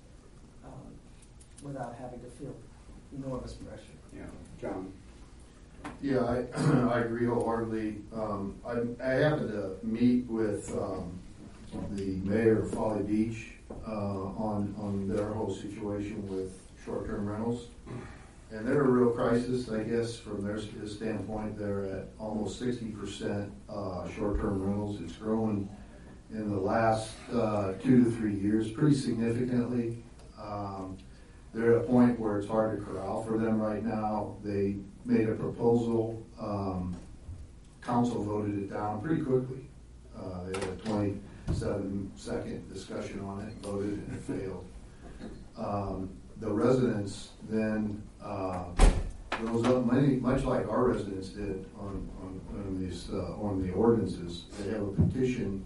um, without having to feel enormous pressure. Yeah, John. Yeah, I, I agree wholeheartedly. Um, I, I happened to meet with um, the mayor of Folly Beach uh, on on their whole situation with short-term rentals, and they're a real crisis, I guess, from their standpoint. They're at almost sixty percent uh, short-term rentals. It's grown in the last uh, two to three years pretty significantly. Um, they're at a point where it's hard to corral for them right now. They made a proposal. Um, council voted it down pretty quickly. Uh, they had a twenty-seven second discussion on it, voted, and it failed. Um, the residents then uh, rose up, many, much like our residents did on on, on these uh, on the ordinances. They have a petition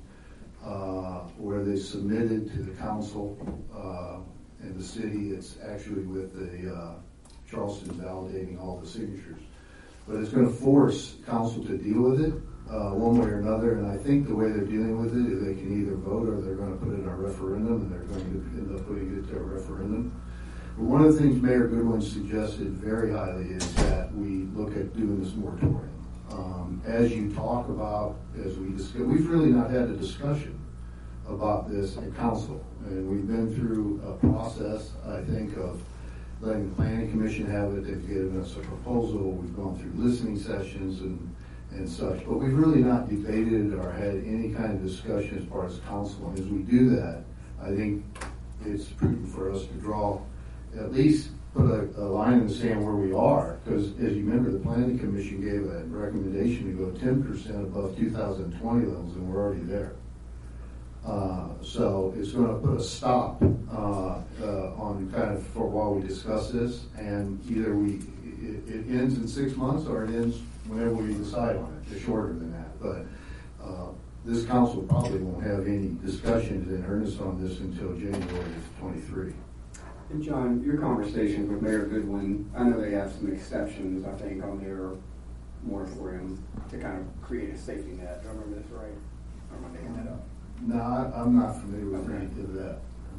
uh, where they submitted to the council uh, and the city. It's actually with the uh, Charleston validating all the signatures. But it's going to force council to deal with it uh, one way or another, and I think the way they're dealing with it is they can either vote or they're going to put it in a referendum, and they're going to end up putting it to a referendum. But one of the things Mayor Goodwin suggested very highly is that we look at doing this moratorium. Um, as you talk about, as we discuss, we've really not had a discussion about this at council. And we've been through a process, I think, of letting the planning commission have it. They've given us a proposal. We've gone through listening sessions and, and such. But we've really not debated or had any kind of discussion as far as council. And as we do that, I think it's prudent for us to draw, at least put a, a line in the sand where we are. Because as you remember, the planning commission gave a recommendation to go ten percent above two thousand twenty levels, and we're already there. Uh, so it's going to put a stop uh, uh, on kind of for while we discuss this, and either we it, it ends in six months or it ends whenever we decide on it. It's shorter than that, but uh, this council probably won't have any discussions in earnest on this until January of twenty-three. And John, your conversations with Mayor Goodwin, I know they have some exceptions, I think, on their moratorium to kind of create a safety net. Do I remember this right? Or am I making that up? No, I, I'm not familiar with any of that.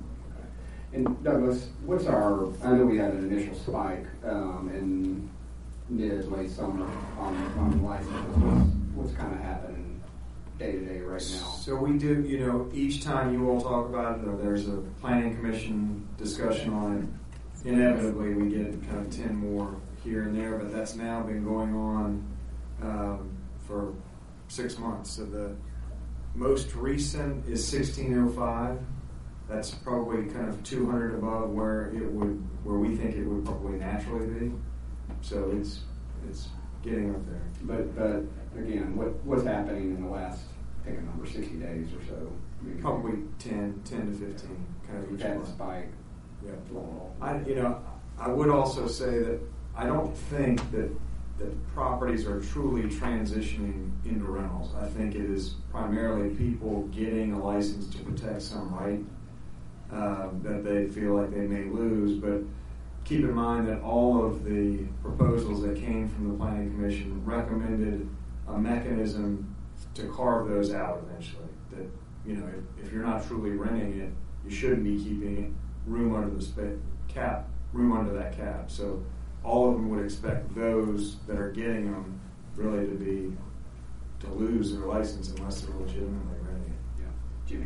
And Douglas, what's our, I know we had an initial spike um, in mid, late summer on, on licenses. What's, what's kind of happening day to day right now? So we do, you know, each time you all talk about it or there's a planning commission discussion on it, inevitably we get kind of ten more here and there, but that's now been going on um, for six months. So the most recent is sixteen oh five. That's probably kind of two hundred above where it would, where we think it would probably naturally be. So it's it's getting up there. But but again, what what's happening in the last, pick a number, sixty days or so? I mean, Probably ten, ten to fifteen, kind of We've each had a month. spike. Yeah. I, you know, I would also say that I don't think that that properties are truly transitioning into rentals. I think it is primarily people getting a license to protect some right uh, that they feel like they may lose. But keep in mind that all of the proposals that came from the Planning Commission recommended a mechanism to carve those out eventually. That, you know, if, if you're not truly renting it, you shouldn't be keeping room under the spa- cap, room under that cap. So all of them would expect those that are getting them really to be, to lose their license unless they're legitimately renting it. Yeah. Jimmy?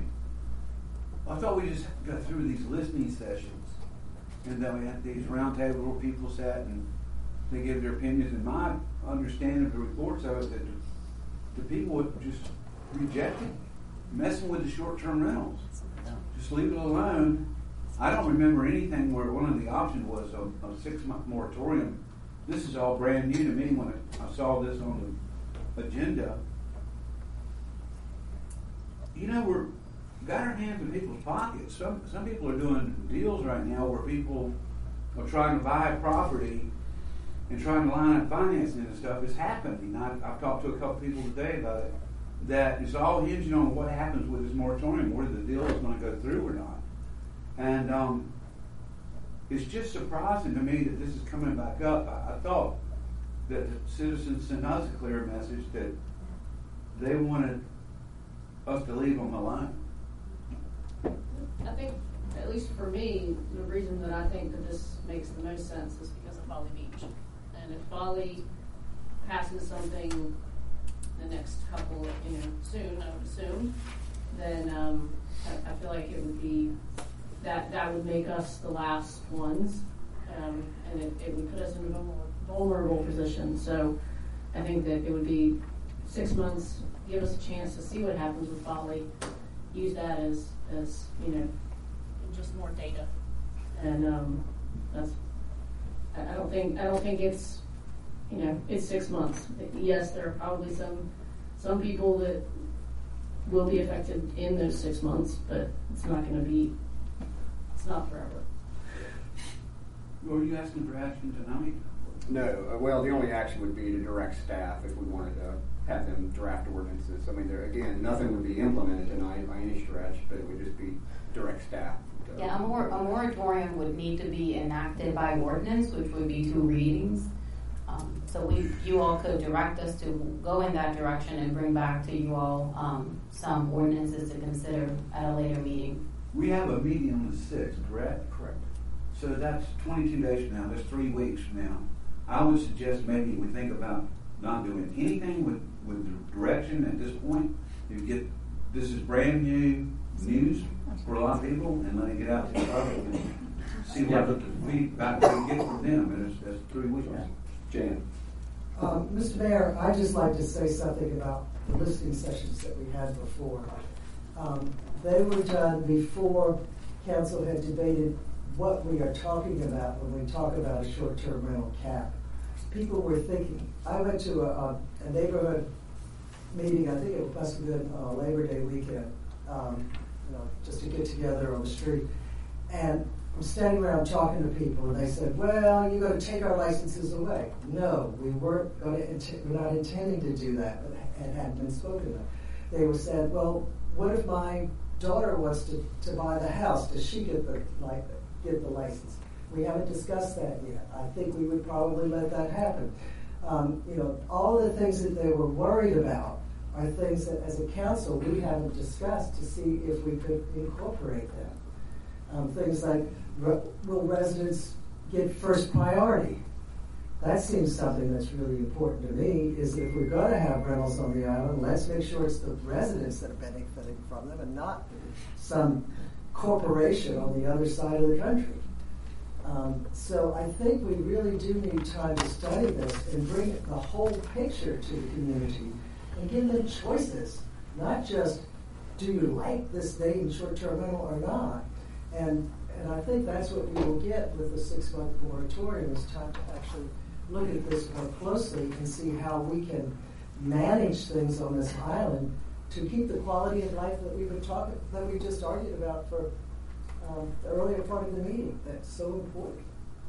I thought we just got through these listening sessions, and then we had these roundtables where people sat and they gave their opinions. And my understanding of the reports of it, that the people would just reject it, messing with the short-term rentals. Just leave it alone. I don't remember anything where one of the options was a, a six-month moratorium. This is all brand new to me when I saw this on the agenda. You know, we're got our hands in people's pockets. Some some people are doing deals right now where people are trying to buy a property and trying to line up financing and stuff. It's happening. I, I've talked to a couple people today about it. That it's all hinging on what happens with this moratorium, whether the deal is going to go through or not. And um, it's just surprising to me that this is coming back up. I, I thought that the citizens sent us a clear message that they wanted us to leave them alone. I think, at least for me, the reason that I think that this makes the most sense is because of Bali Beach. And if Bali passes something the next couple of, you know, soon, I would assume, then um, I, I feel like it would be, that that would make us the last ones, um, and it, it would put us in a more vulnerable position. So I think that it would be six months, give us a chance to see what happens with Bali, use that as, as you know, just more data. And um, that's, I I don't think, I don't think it's, you know, it's six months. Yes, there are probably some some people that will be affected in those six months, but it's not going to be, it's not forever. Were you asking for action tonight? No. Uh, well, the only action would be to direct staff if we wanted to have them draft ordinances. I mean, there, again, nothing would be implemented tonight by any stretch, but it would just be direct staff. to- Yeah, a, mor- a moratorium would need to be enacted by ordinance, which would be two readings. Um, so we, you all could direct us to go in that direction and bring back to you all um, some ordinances to consider at a later meeting. We have a meeting on the sixth, correct? Correct. So that's twenty-two days from now, that's three weeks from now. I would suggest maybe we think about not doing anything with, with the direction at this point. You get, this is brand new news for a lot of people, and let it get out to the public and see what the feedback we can get from them, and it's, that's three weeks. Jan. Um, Mister Mayor, I'd just like to say something about the listening sessions that we had before. Um, they were done before council had debated what we are talking about when we talk about a short-term rental cap. People were thinking, I went to a, a neighborhood meeting, I think it must have been uh, Labor Day weekend, um, you know, just to get together on the street. And I'm standing around talking to people, and they said, well, you're going to take our licenses away. No, we weren't going to, int- we're not intending to do that, but it hadn't been spoken of. They were said, well, what if my daughter wants to, to buy the house? Does she get the, like, get the license? We haven't discussed that yet. I think we would probably let that happen. Um, you know, all the things that they were worried about are things that as a council we haven't discussed to see if we could incorporate them. Um, things like, re- will residents get first priority? That seems something that's really important to me, is if we're going to have rentals on the island, let's make sure it's the residents that are benefiting from them and not some corporation on the other side of the country. Um, so I think we really do need time to study this and bring the whole picture to the community and give them choices, not just do you like this day in short-term rental or not. And and I think that's what we will get with the six-month moratorium, is time to actually look at this more closely and see how we can manage things on this island to keep the quality of life that we've been talking, that we just argued about for um, the earlier part of the meeting. That's so important.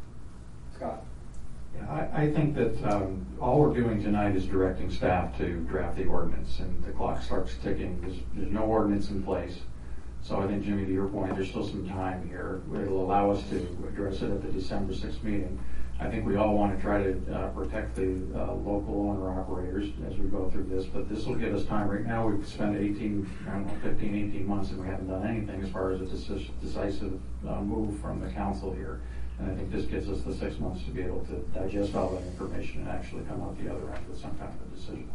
Scott. Yeah, I, I think that um, all we're doing tonight is directing staff to draft the ordinance, and the clock starts ticking. There's, there's no ordinance in place. So I think, Jimmy, to your point, there's still some time here. It'll allow us to address it at the December sixth meeting. I think we all want to try to uh, protect the uh, local owner-operators as we go through this, but this will give us time. Right now, we've spent eighteen, I don't know, fifteen, eighteen months, and we haven't done anything as far as a decis- decisive uh, move from the council here. And I think this gives us the six months to be able to digest all that information and actually come out the other end with some kind of a decision.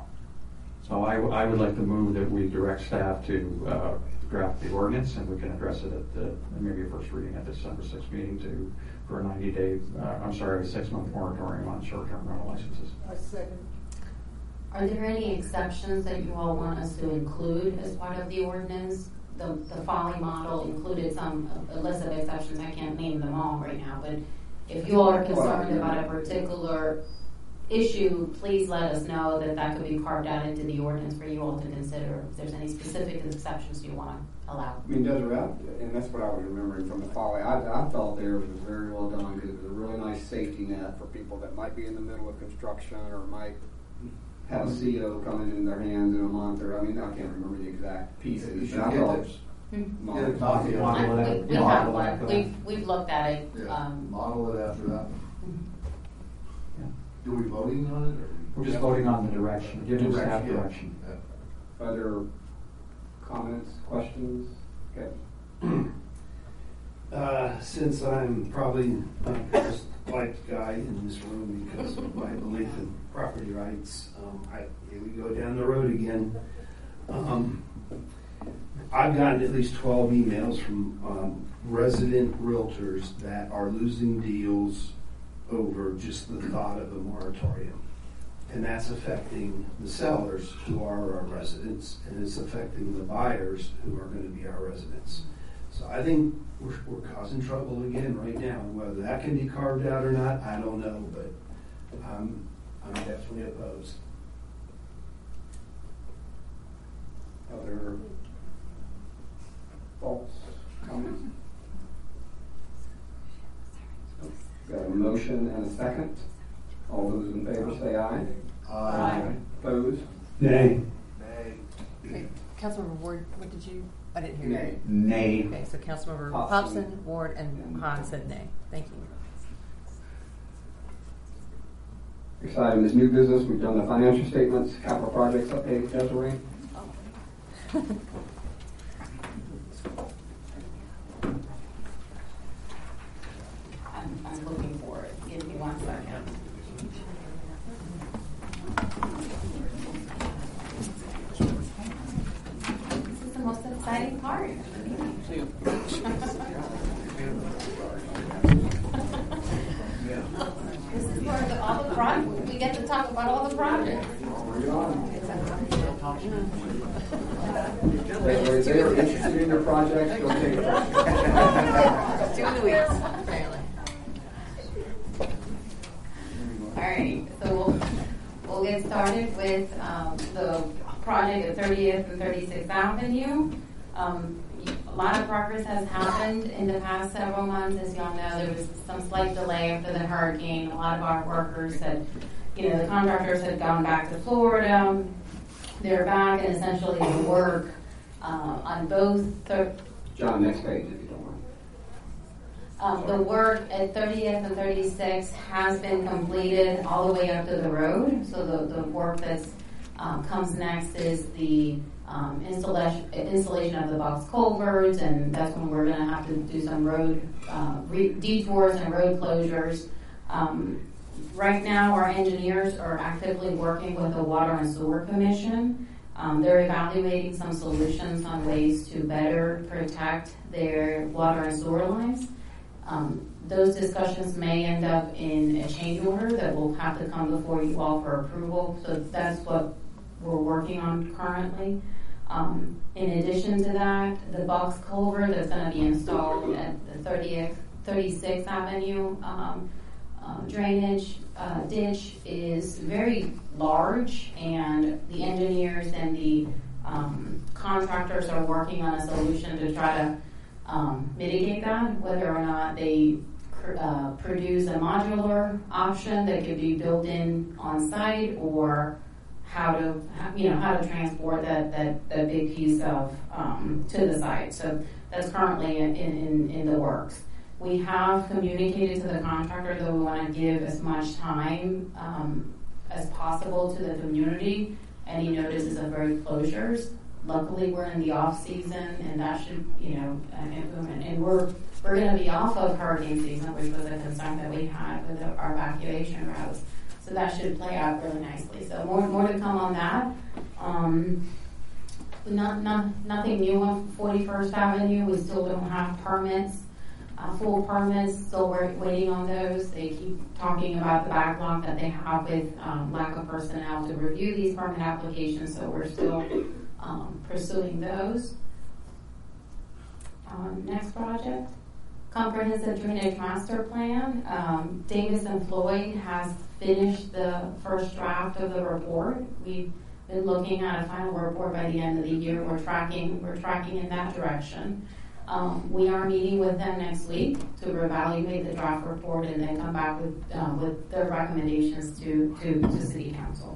So I, w- I would like to move that we direct staff to uh, draft the ordinance, and we can address it at the, maybe a first reading at the December sixth meeting to, for a ninety day, uh, I'm sorry, a six month moratorium on short-term rental licenses. I second. Are there any exceptions that you all want us to include as part of the ordinance? The, the Folly model included some, a list of exceptions. I can't name them all right now, but if you all are concerned about a particular issue, please let us know that that could be carved out into the ordinance for you all to consider. If there's any specific exceptions you want to allow. I mean, Desiree, and that's what I was remembering from the Folly. I, I felt theirs was very well done because it was a really nice safety net for people that might be in the middle of construction or might have a C O coming in their hands in a month, or I mean, I can't remember the exact pieces. I thought Hmm. Get a copy of I- we, it. we have one. We've, we've looked at it. Yeah. Um, Model it after that. Yeah. Do we voting on it? Or? We're just voting on the direction, giving staff yeah. direction. Yeah. Other comments, questions? Okay. Uh, since I'm probably the most liked guy in this room because of my belief in property rights, um, I, here we go down the road again. Um, I've gotten at least twelve emails from um, resident realtors that are losing deals over just the thought of a moratorium. And that's affecting the sellers who are our residents, and it's affecting the buyers who are going to be our residents. So I think we're, we're causing trouble again right now. Whether that can be carved out or not, I don't know, but I'm, I'm definitely opposed. Other thoughts, comments? Got a motion and a second. All those in favor say aye. Aye. Opposed? Nay. Nay. Councilmember Ward, what did you, I didn't hear Nay. you. Nay. Okay, so Councilmember Hobson. Hobson, Ward, and Hahn said nay. Thank you. Next item is new business. We've done the financial statements, capital projects update. Desiree? See you. This is where the, all the projects, we get to talk about all the projects. If they are interested in their projects, they'll take it. Two weeks. All right, so we'll, we'll get started with um, the project at thirtieth and thirty-sixth Avenue. Um, a lot of progress has happened in the past several months. As y'all know, there was some slight delay after the hurricane. A lot of our workers had, you know, the contractors had gone back to Florida. They're back, and essentially the work uh, on both. Thir- John, next page, if you don't mind. Um, the work at thirtieth and thirty-sixth has been completed all the way up to the road. So the, the work that um, comes next is the um, installation installation of the box culverts, and that's when we're going to have to do some road uh, re- detours and road closures. Um, right now, our engineers are actively working with the Water and Sewer Commission. Um, they're evaluating some solutions on ways to better protect their water and sewer lines. Um, those discussions may end up in a change order that will have to come before you all for approval. So that's what we're working on currently. Um, in addition to that, the box culvert that's going to be installed at the thirtieth, thirty-sixth Avenue um, uh, drainage uh, ditch is very large, and the engineers and the um, contractors are working on a solution to try to Um, mitigate that, whether or not they uh, produce a modular option that could be built in on site, or how to, you know, how to transport that that, that big piece of um, to the site. So that's currently in, in, in the works. We have communicated to the contractor that we want to give as much time um, as possible to the community. Any notices of road closures. Luckily, we're in the off season, and that should, you know, and, and we're we're going to be off of hurricane season, which was a concern that we had with our evacuation routes. So that should play out really nicely. So more more to come on that. Um, not not nothing new on forty-first Avenue. We still don't have permits, uh, full permits. Still we're waiting on those. They keep talking about the backlog that they have with um, lack of personnel to review these permit applications. So we're still Um, pursuing those. Um, next project, Comprehensive Drainage Master Plan. Um, Davis and Floyd has finished the first draft of the report. We've been looking at a final report by the end of the year. We're tracking, we're tracking in that direction. Um, we are meeting with them next week to evaluate the draft report and then come back with uh, with their recommendations to, to, to City Council.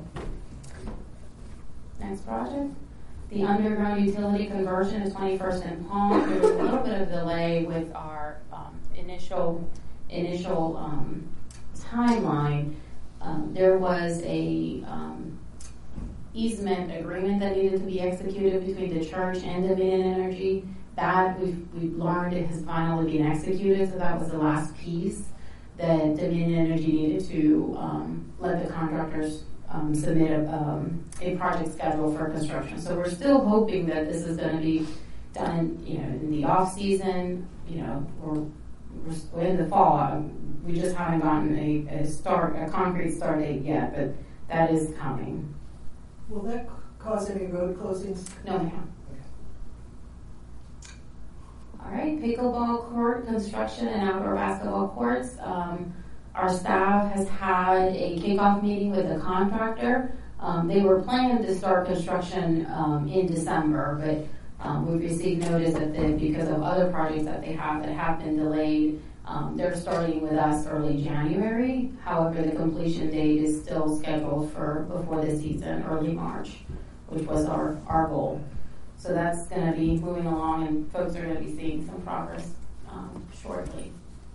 Next project. The underground utility conversion is twenty-first and Palm. There was a little bit of delay with our um, initial initial um, timeline. Um, there was a um, easement agreement that needed to be executed between the church and Dominion Energy. That we've, we've learned it has finally been executed, so that was the last piece that Dominion Energy needed to um, let the contractors Um, submit a, um, a project schedule for construction. So we're still hoping that this is going to be done, you know, in the off season. You know, or we're in the fall. Um, we just haven't gotten a, a start, a concrete start date yet, but that is coming. Will that cause any road closings? No, ma'am. All right, pickleball court construction and outdoor basketball courts. Um, Our staff has had a kickoff meeting with the contractor. Um, they were planning to start construction um, in December, but um, we've received notice that they, because of other projects that they have that have been delayed, um, they're starting with us early January. However, the completion date is still scheduled for before the season, early March, which was our, our goal. So that's going to be moving along, and folks are going to be seeing some progress um, shortly.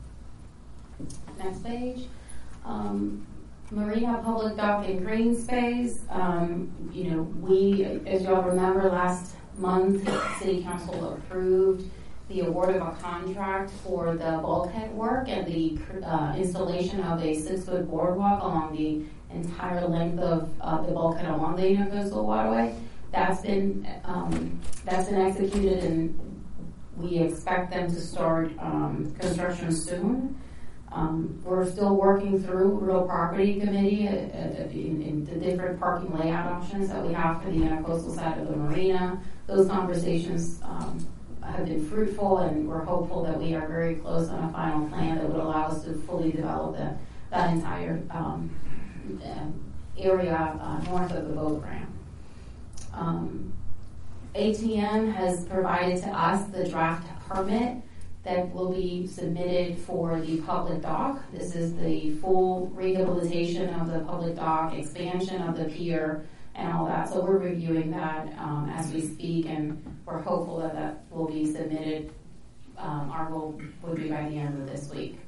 Next page. Um, Marina Public Dock and Green Space. Um, you know, we, as y'all remember, last month, City Council approved the award of a contract for the bulkhead work and the uh, installation of a six-foot boardwalk along the entire length of uh, the bulkhead along the Union Coastal Waterway. That's been um, that's been executed, and we expect them to start um, construction soon. Um, we're still working through real property committee uh, uh, in, in the different parking layout options that we have for the intercoastal side of the marina. Those conversations um, have been fruitful, and we're hopeful that we are very close on a final plan that would allow us to fully develop the, that entire um, area uh, north of the boat ramp. Um, A T M has provided to us the draft permit that will be submitted for the public dock. This is the full rehabilitation of the public dock, expansion of the pier, and all that. So we're reviewing that um, as we speak, and we're hopeful that that will be submitted. Um, our goal would be by the end of this week.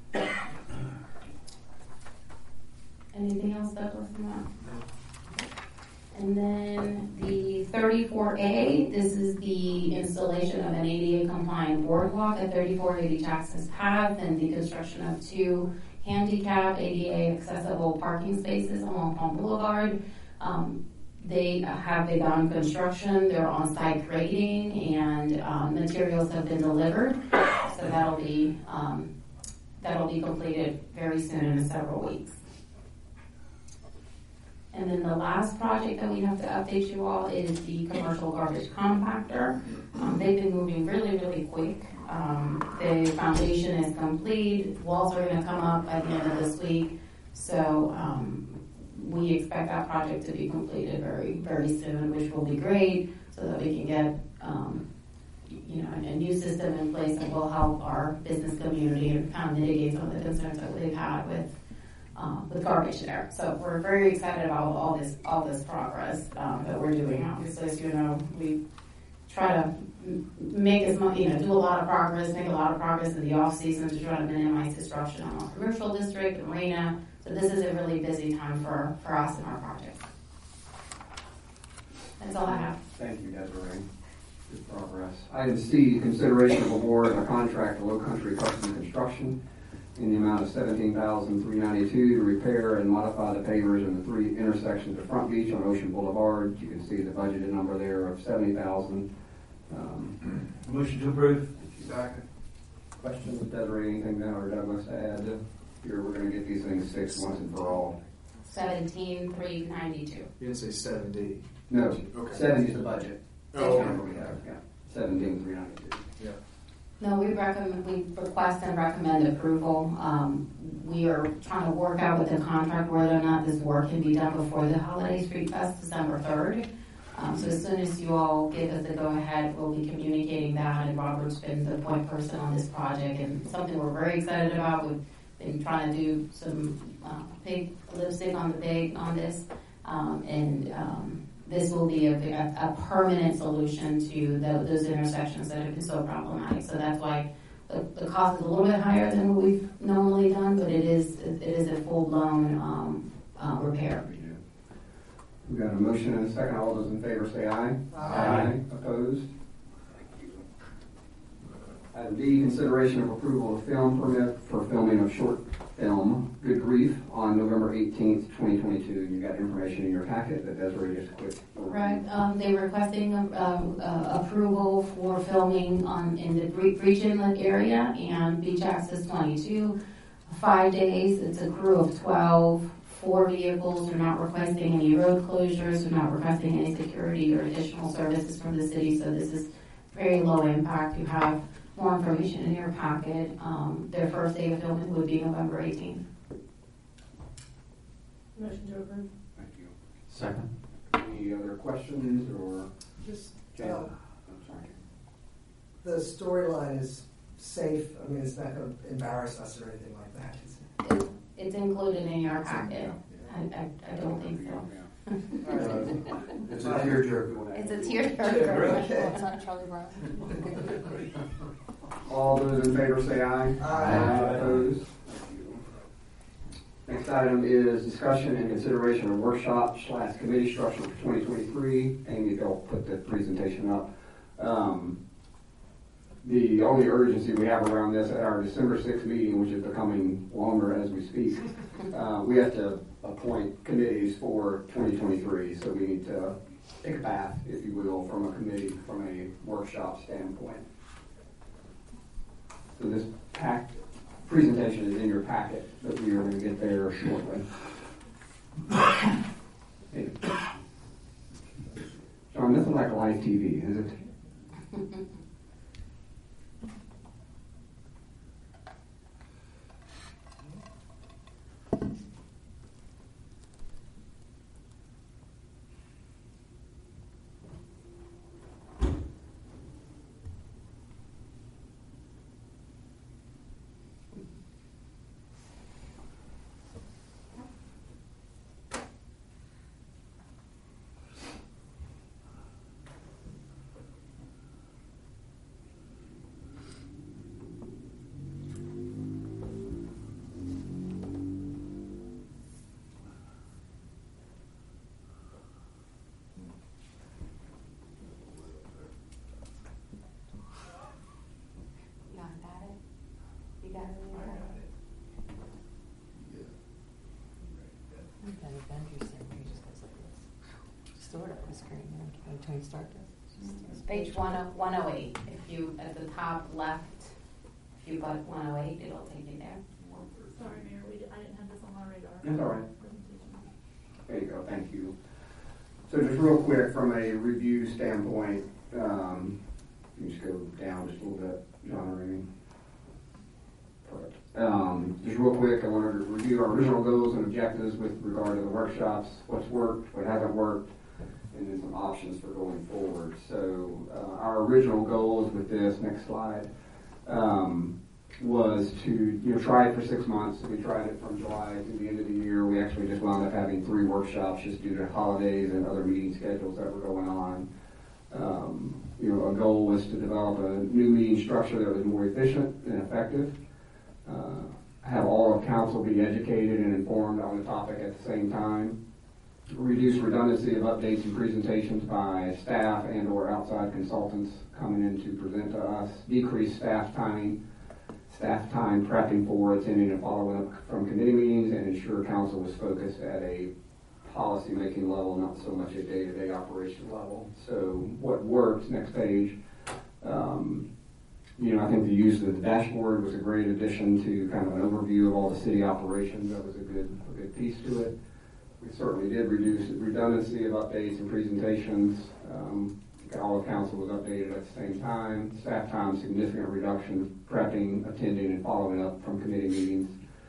Anything else, Douglas, on that? And then the thirty-four A, this is the installation of an A D A compliant boardwalk at thirty-four eighty Jackson's Path and the construction of two handicap A D A accessible parking spaces along Palm Boulevard. Um, they have begun construction, they're on site grading, and um, materials have been delivered. So that'll be, um, that'll be completed very soon in several weeks. And then the last project that we have to update you all is the commercial garbage compactor. Um, they've been moving really, really quick. Um, the foundation is complete. Walls are going to come up by the end of this week. So um, we expect that project to be completed very, very soon, which will be great, so that we can get um, you know, a, a new system in place that will help our business community and kind of mitigate some of the concerns that they've had with Um, with garbage there. So we're very excited about all this all this progress um, that we're doing. Obviously, as you know, we try to m- make as much, you know, do a lot of progress, make a lot of progress in the off season to try to minimize disruption on our commercial district and marina. So this is a really busy time for, for us and our projects. That's all I have. Thank you, Desiree. Good progress. Item C, consideration of award of a contract to Low Country Custom Construction in the amount of seventeen thousand three hundred ninety-two dollars to repair and modify the pavers in the three intersections of Front Beach on Ocean Boulevard. You can see the budgeted number there of seventy thousand dollars. Um, Motion to approve. Second. Questions, Desiree, anything now, or Douglas to add? Here, we're going to get these things fixed once and for all. seventeen thousand three hundred ninety-two. You didn't say seventy. No, Okay. seventy is the budget. Oh, That's what we have, yeah. seventeen thousand three hundred ninety-two. Yeah. No, we recommend, we request and recommend approval. Um, we are trying to work out with the contract whether or not this work can be done before the Holiday Street Fest, December third. Um, so as soon as you all give us the go-ahead, we'll be communicating that, and Robert's been the point person on this project, and something we're very excited about. We've been trying to do some uh, big lipstick on the pig on this, um, and um, this will be a, a, a permanent solution to the, those intersections that have been so problematic. So that's why the, the cost is a little bit higher than what we've normally done, but it is it is a full-blown um, uh, repair. We've got a motion and a second. All those in favor say aye. Aye. Aye. Opposed? Item D, consideration of approval of film permit for filming of short film, Good Grief, on November eighteenth, twenty twenty-two. You got information in your packet that Desiree just quick. Right. Um, they were requesting uh, uh, approval for filming on in the Breach Inlet area and Beach Access twenty-two. Five days. It's a crew of twelve. Four vehicles. They're not requesting any road closures. They're not requesting any security or additional services from the city. So this is very low impact. You have more information in your packet. Um, their first day of filming would be November eighteenth. Motion to approve. Thank you. Second. Any other questions or? Just, Jan? um, I'm sorry. the storyline is safe. I mean, it's not going to embarrass us or anything like that. Is it? It's included in your packet. I, I, I don't think so. It's a tearjerker. It's a tearjerker. Okay. It's not Charlie Brown. All those in favor say aye. Aye. Opposed? Next item is discussion and consideration of workshop slash committee structure for twenty twenty-three. Amy, they'll put the presentation up. Um, the only urgency we have around this at our December sixth meeting, which is becoming longer as we speak, uh, we have to appoint committees for twenty twenty-three. So we need to pick a path, if you will, from a committee, from a workshop standpoint. presentation is in your packet, but we are going to get there shortly. Hey. John, this is like live T V, is it? Page one oh eight. If you, at the top left, if you go to one oh eight, it'll take you there. Sorry, Mayor, we did, I didn't have this on my radar. That's all right. There you go. Thank you. So just real quick, from a review standpoint, um, you just go down just a little bit, John or Amy. Perfect. Um, just real quick, I wanted to review our original goals and objectives with regard to the workshops, what's worked, what hasn't worked, and then some options for going forward. So uh, our original goals with this, next slide, um, was to you know try it for six months. We tried it from July to the end of the year. We actually just wound up having three workshops just due to holidays and other meeting schedules that were going on. Um, you know, a goal was to develop a new meeting structure that was more efficient and effective. Uh, have all of council be educated and informed on the topic at the same time. Reduce redundancy of updates and presentations by staff and or outside consultants coming in to present to us. Decrease staff time, staff time prepping for, attending and following up from committee meetings, and ensure council was focused at a policy making level, not so much a day-to-day operation level. So what worked, next page, um, you know, I think the use of the dashboard was a great addition to kind of an overview of all the city operations. That was a good, a good piece to it. We certainly did reduce the redundancy of updates and presentations. Um, all of council was updated at the same time. Staff time, significant reduction, prepping, attending, and following up from committee meetings.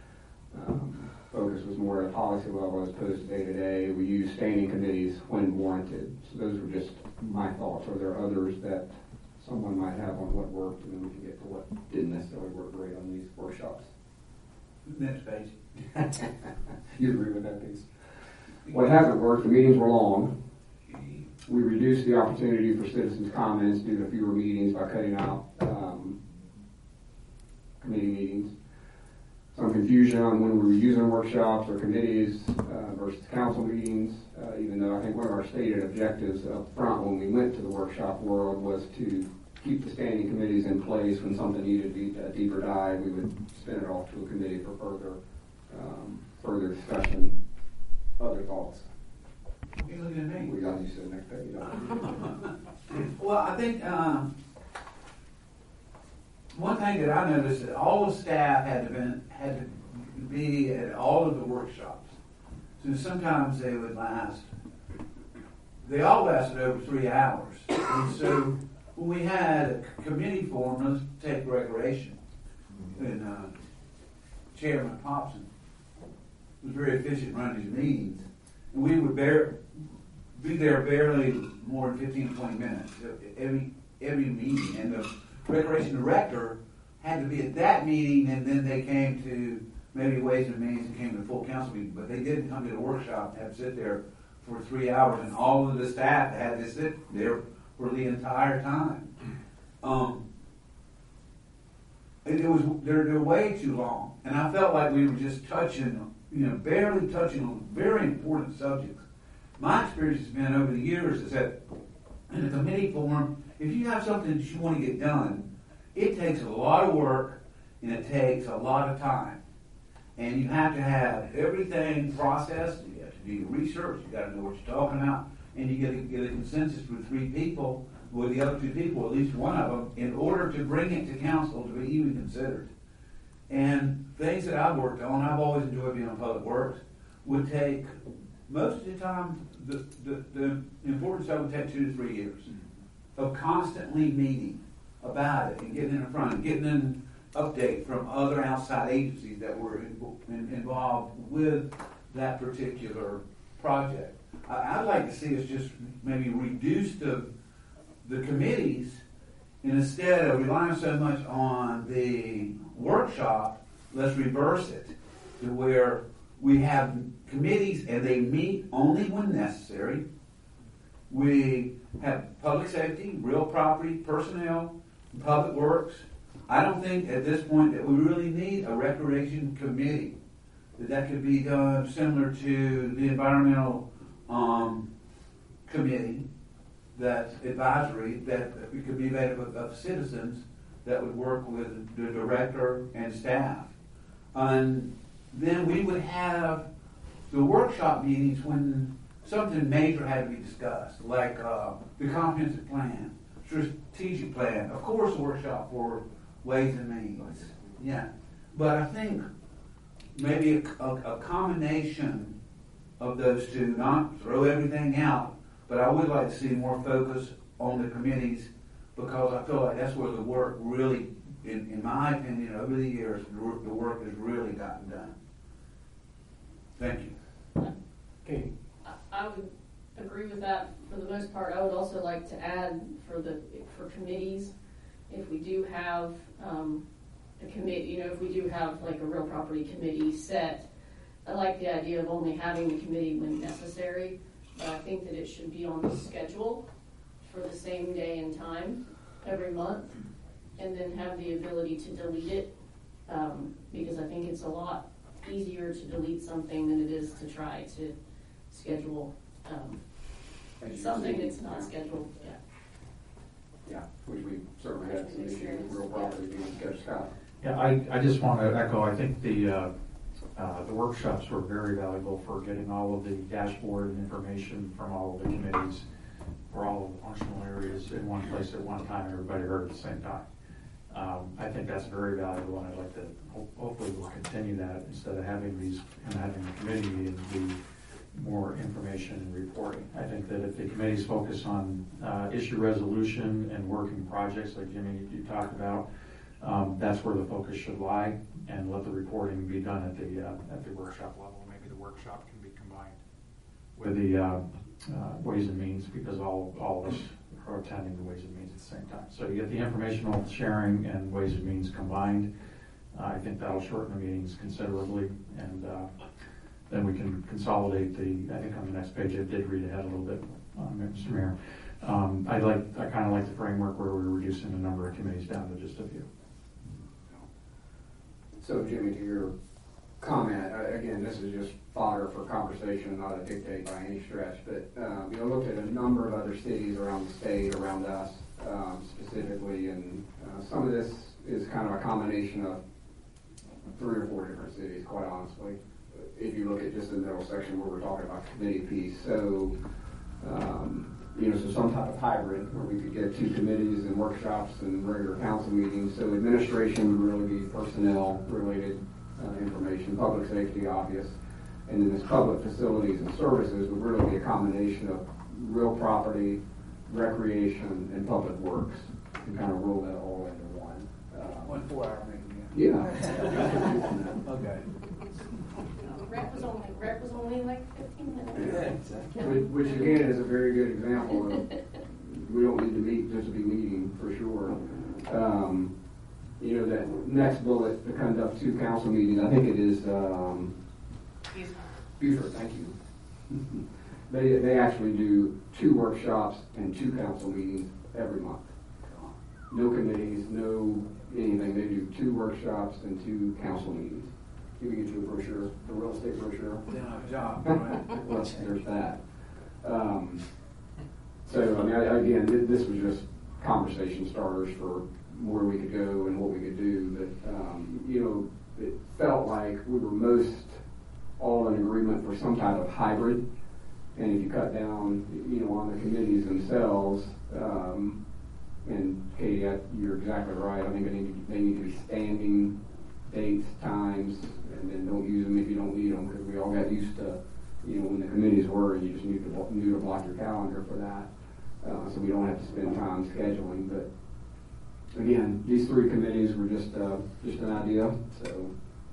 Um, focus was more at a policy level as opposed to day-to-day. We used standing committees when warranted. So those were just my thoughts. Are there others that someone might have on what worked, and then we can get to what didn't necessarily work great on these workshops? Next page. You agree with that piece? What hasn't worked, the meetings were long. We reduced the opportunity for citizens' comments due to fewer meetings by cutting out um, committee meetings. Some confusion on when we were using workshops or committees uh, versus council meetings, uh, even though I think one of our stated objectives up front when we went to the workshop world was to keep the standing committees in place. When something needed a deeper dive, we would spin it off to a committee for further um, further discussion. Other thoughts? You're looking at me. We got you to the next page. Well, I think um, one thing that I noticed that all the staff had to been, had to be at all of the workshops. So sometimes they would last. They all lasted over three hours. And so when we had a committee forum, let's take recreation, and uh, Chairman Popson was very efficient running his meetings, and we would bear, be there barely more than fifteen to twenty minutes every every meeting, and the recreation director had to be at that meeting, and then they came to maybe Ways and Means and came to the full council meeting, but they didn't come to the workshop and have to sit there for three hours, and all of the staff had to sit there for the entire time. Um, it, it was they're, they're way too long, and I felt like we were just touching. You know, barely touching on very important subjects. My experience has been over the years is that in a committee forum, if you have something that you want to get done, it takes a lot of work and it takes a lot of time. And you have to have everything processed, you have to do your research, you got to know what you're talking about, and you got to get a consensus with three people, with the other two people, at least one of them, in order to bring it to council to be even considered. And things that I've worked on, I've always enjoyed being on public works, would take, most of the time, the, the, the importance of it would take two to three years of constantly meeting about it and getting in front, and getting an update from other outside agencies that were in, in, involved with that particular project. I, I'd like to see us just maybe reduce the, the committees, and instead of relying so much on the workshop, let's reverse it to where we have committees and they meet only when necessary. We have public safety, real property, personnel, public works. I don't think at this point that we really need a recreation committee. That that could be done similar to the environmental um, committee, that advisory, that it could be made up of, of citizens that would work with the director and staff. And then we would have the workshop meetings when something major had to be discussed, like uh, the comprehensive plan, strategic plan, of course, a workshop for ways and means. Yeah. But I think maybe a, a, a combination of those two, not throw everything out, but I would like to see more focus on the committees, because I feel like that's where the work really, in, in my opinion, over the years, the work has really gotten done. Thank you. Okay. I would agree with that for the most part. I would also like to add for the for committees, if we do have um, a committee, you know, if we do have like a real property committee set, I like the idea of only having the committee when necessary, but I think that it should be on the schedule for the same day and time every month, and then have the ability to delete it, um, because I think it's a lot easier to delete something than it is to try to schedule um, something that's not scheduled. Yeah. Yeah, which we certainly had some issues with real property being sketched out. Yeah, I, I just want to echo, I think the uh, uh, the workshops were very valuable for getting all of the dashboard and information from all of the committees for all of the functional areas in one place at one time, everybody heard at the same time. Um, I think that's very valuable, and I'd like to, ho- hopefully we'll continue that instead of having these, and having the committee meetings be more information and reporting. I think that if the committees focus on uh, issue resolution and working projects like Jimmy, you talked about, um, that's where the focus should lie, and let the reporting be done at the uh, at the workshop level. Maybe the workshop can be combined with the uh, uh, Ways and Means, because all all of us are attending the Ways and Means at the same time. So you get the informational sharing and Ways and Means combined. Uh, I think that'll shorten the meetings considerably, and uh, then we can consolidate the, I think on the next page, I did read ahead a little bit, um, Mister Mayor. Um, I like, I kind of like the framework where we're reducing the number of committees down to just a few. So Jimmy, to your comment, uh, again, this is just fodder for conversation, not a dictate by any stretch, but um, you know, looked at a number of other cities around the state, around us um, specifically, and uh, some of this is kind of a combination of three or four different cities, quite honestly. If you look at just the middle section where we're talking about committee piece, so um, you know, so some type of hybrid where we could get two committees and workshops and regular council meetings. So administration would really be personnel related uh, information, public safety, obvious, and then this public facilities and services would really be a combination of real property, recreation, and public works, and kind of roll that all into one. Uh, One four-hour meeting. Yeah. Okay. Rep was only rep was only like fifteen minutes. Yeah, exactly. Which, which again is a very good example of we don't need to meet just to be meeting for sure. Um, you know, that next bullet to conduct two council meetings, I think it is um, Buford, thank you. they they actually do two workshops and two council meetings every month. No committees, no anything. They do two workshops and two council meetings. You can get you a brochure, the real estate brochure. Yeah, job, right? Well, there's that. Um, so, I mean, I, again, th- this was just conversation starters for where we could go and what we could do. But, um, you know, it felt like we were most all in agreement for some type of hybrid. And if you cut down, you know, on the committees themselves, um, and Katie, I, you're exactly right. I think they need, to, they need to be standing dates, times, and then don't use them if you don't need them, because we all got used to, you know, when the committees were, you just knew to, knew to block your calendar for that. Uh, so we don't have to spend time scheduling. But again, these three committees were just uh, just an idea. So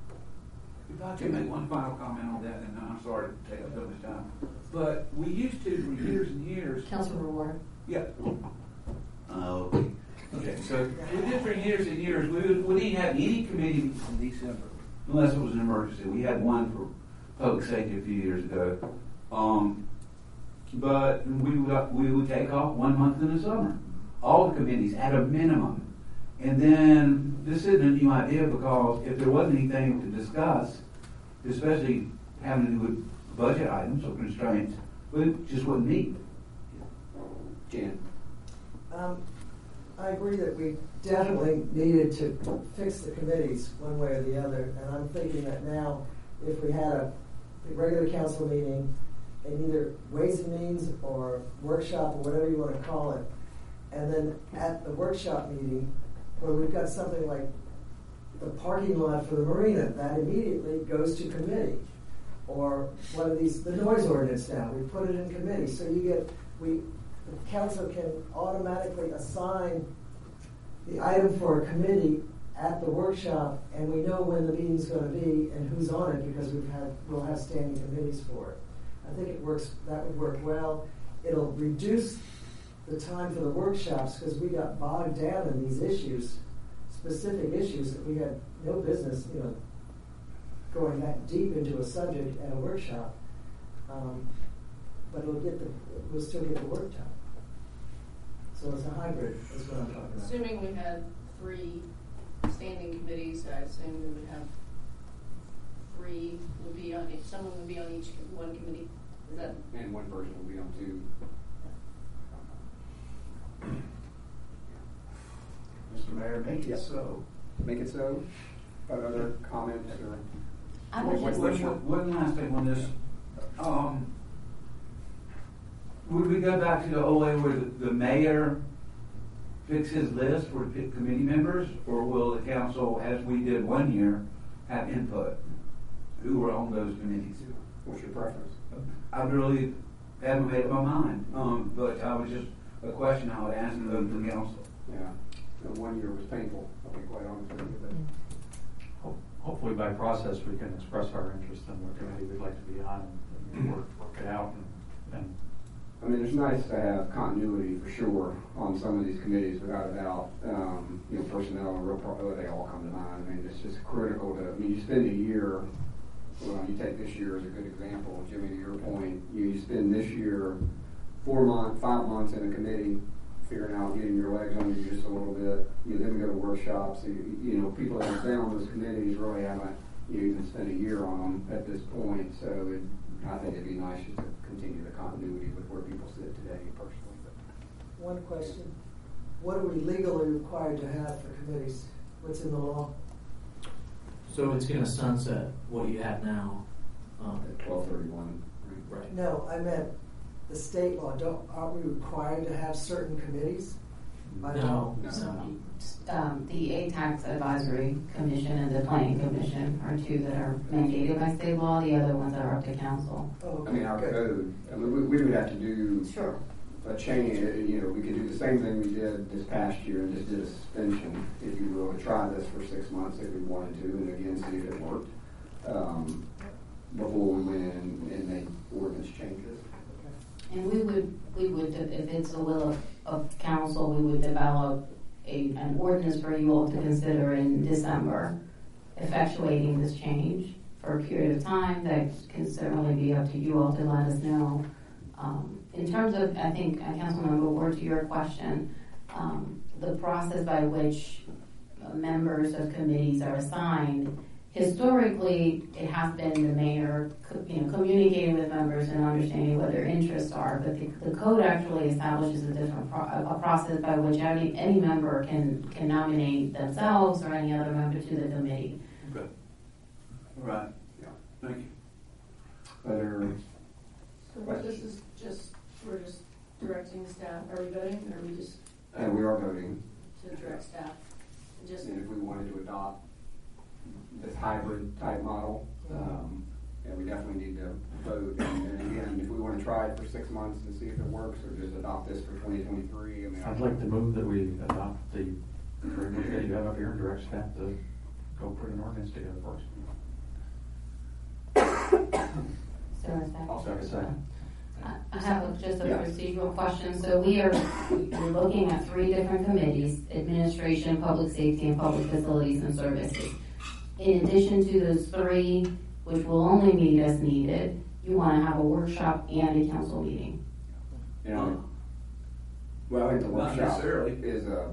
If I could make one final comment on that, and I'm sorry to take up so much time, but we used to for years and years. Councilor Ward. Yeah. Oh. Okay. Okay. So we did for years and years. We, would, we didn't have any committee meetings in December unless it was an emergency. We had one for public safety a few years ago. Um, but we would we would take off one month in the summer. All the committees at a minimum. And then this isn't a new idea, because if there wasn't anything to discuss, especially having to do with budget items or constraints, we just wouldn't meet. Jan. Um, I agree that we definitely needed to fix the committees one way or the other, and I'm thinking that now, if we had a regular council meeting in either Ways and Means or workshop or whatever you want to call it, and then at the workshop meeting, where we've got something like the parking lot for the marina, that immediately goes to committee. Or one of these, the noise ordinance now, we put it in committee. So you get, we, the council can automatically assign the item for a committee at the workshop, and we know when the meeting's going to be and who's on it, because we've had, we'll have standing committees for it. I think it works, that would work well. It'll reduce the time for the workshops, because we got bogged down in these issues, specific issues that we had no business, you know, going that deep into a subject at a workshop. Um, but it'll get the, we'll still get the work done. So it's a hybrid, is what I'm talking about. Assuming we had three standing committees, I assume we would have three would be on each, someone would be on each one committee. Is that? And one person will be on two. Mister Mayor, make it so. Make it so. Other comments or? I would One, just one, one last thing on this. Um, would we go back to the old way where the, the mayor picks his list for to pick committee members, or will the council, as we did one year, have input? Who were on those committees? What's your preference? I really haven't made up my mind, um, but I was just a question I would ask of the council. Yeah, and one year was painful, I'll be quite honest with you. But Ho- Hopefully by process, we can express our interest in what committee we'd like to be on and work, work it out. And, and I mean, it's nice to have continuity for sure on some of these committees, without a doubt. Um, you know, personnel and real pro- they all come to mind. I mean, it's just critical to, I mean, you spend a year, well, you take this year as a good example, Jimmy, to your point, you, you spend this year four months, five months in a committee, figuring out, getting your legs under you just a little bit. You know, then we go to workshops. You, you know, people that have been on those committees really haven't, you know, even spent a year on them at this point. So it, I think it'd be nice just to continue the continuity with where people sit today, personally. But one question: what are we legally required to have for committees? What's in the law? So it's going to sunset what you have now. Um, at twelve thirty-one. Right. No, I meant the state law. Don't aren't we required to have certain committees? By law? No. So, um, the A TAX Advisory Commission and the Planning Commission are two that are mandated by state law. The other ones are up to council. Oh, okay. I mean, our code, I mean, we, we would have to do Sure. a change. You know, we could do the same thing we did this past year and just did a suspension, if you will, to try this for six months if we wanted to, and again, see if it worked, um, before we went in and made ordinance changes. And we would, we would, if it's the will of, of council, we would develop a, an ordinance for you all to consider in December, effectuating this change for a period of time. That can certainly be up to you all to let us know. Um, in terms of, I think, uh, Councilmember Ward, to your question, um, the process by which uh, members of committees are assigned, historically, it has been the mayor, you know, communicating with members and understanding what their interests are. But the, the code actually establishes a different pro- a process by which any any member can can nominate themselves or any other member to the committee. Okay. All right. Yeah. Thank you. Other So this is just, we're just directing staff. Are we voting, or are we just And we are voting. to direct staff? Just And if we wanted to adopt this hybrid type model. Um, and we definitely need to vote. And, and again, if we want to try it for six months and see if it works, or just adopt this for twenty twenty-three. I mean, I'd like to move that we adopt the framework that you have up here and direct staff to go put an ordinance together for us. Sarah, second. I'll second. second. I have a- just a Yeah. procedural question. So we are, we're looking at three different committees: administration, public safety, and public facilities and services. In addition to those three, which will only meet as needed, you want to have a workshop and a council meeting. You know, well, I think the Not workshop necessarily. is a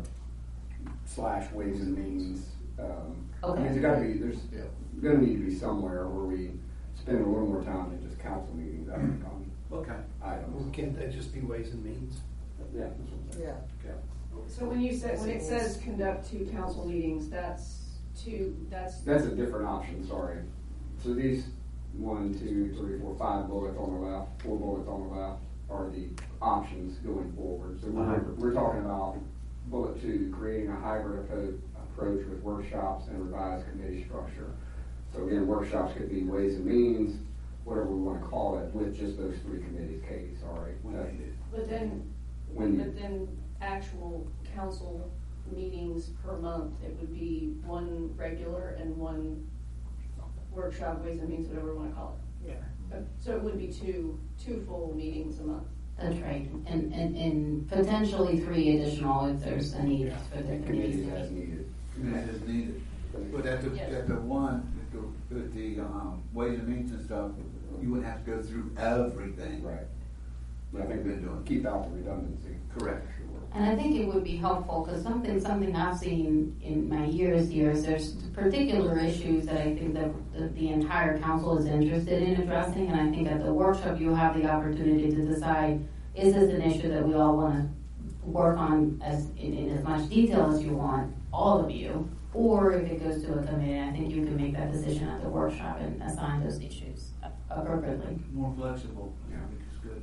slash ways and means. Um, I Okay. mean, there's got to be, there's going to need to be somewhere where we spend a little more time than just council meetings, I think, on Okay. items. Well, can't that just be ways and means? Yeah. that's what I'm saying. Yeah. So when you said, when it says conduct two council meetings, that's two, that's. That's a different option, sorry. So these one, two, three, four, five bullets on the left, four bullets on the left are the options going forward. So we're, we're talking about bullet two, creating a hybrid appro- approach with workshops and revised committee structure. So again, workshops could be ways and means, whatever we want to call it, with just those three committees. Katie, sorry. That's- But then, When- but then actual council meetings per month, it would be one regular and one workshop, ways and means, whatever we want to call it. Yeah. Uh, So it would be two, two full meetings a month. That's right. And, and, and potentially three additional if there's a need for the committees. Committees as needed. Committees as needed. But at the, Yes. at the one, at the, with the, um, ways and means and stuff, you wouldn't have to go through everything. Right. But I Like think we've been doing. keep out the redundancy. Correct. And I think it would be helpful, because something, something I've seen in my years here is there's particular issues that I think that the, the entire council is interested in addressing, and I think at the workshop you'll have the opportunity to decide, is this an issue that we all want to work on as in, in as much detail as you want, all of you, or if it goes to a committee, I think you can make that decision at the workshop and assign those issues appropriately. More flexible, Yeah. which is good.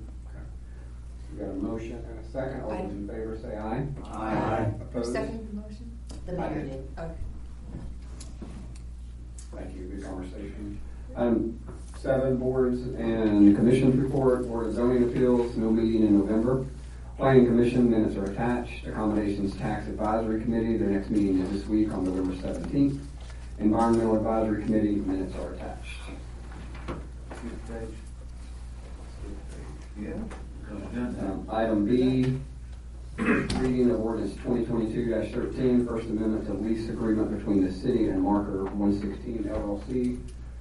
We got a motion and a second. All those in favor say aye. Aye. Opposed? Second motion? The mayor did. Okay. Thank you. Good conversation. Um, seven boards and commissions report. Board of Zoning Appeals, no meeting in November. Planning Commission minutes are attached. Accommodations Tax Advisory Committee, their next meeting is this week on November seventeenth. Environmental Advisory Committee minutes are attached. Yeah. Um, Item B, first reading of ordinance twenty twenty-two thirteen, First Amendment to lease agreement between the city and Marker one sixteen L L C.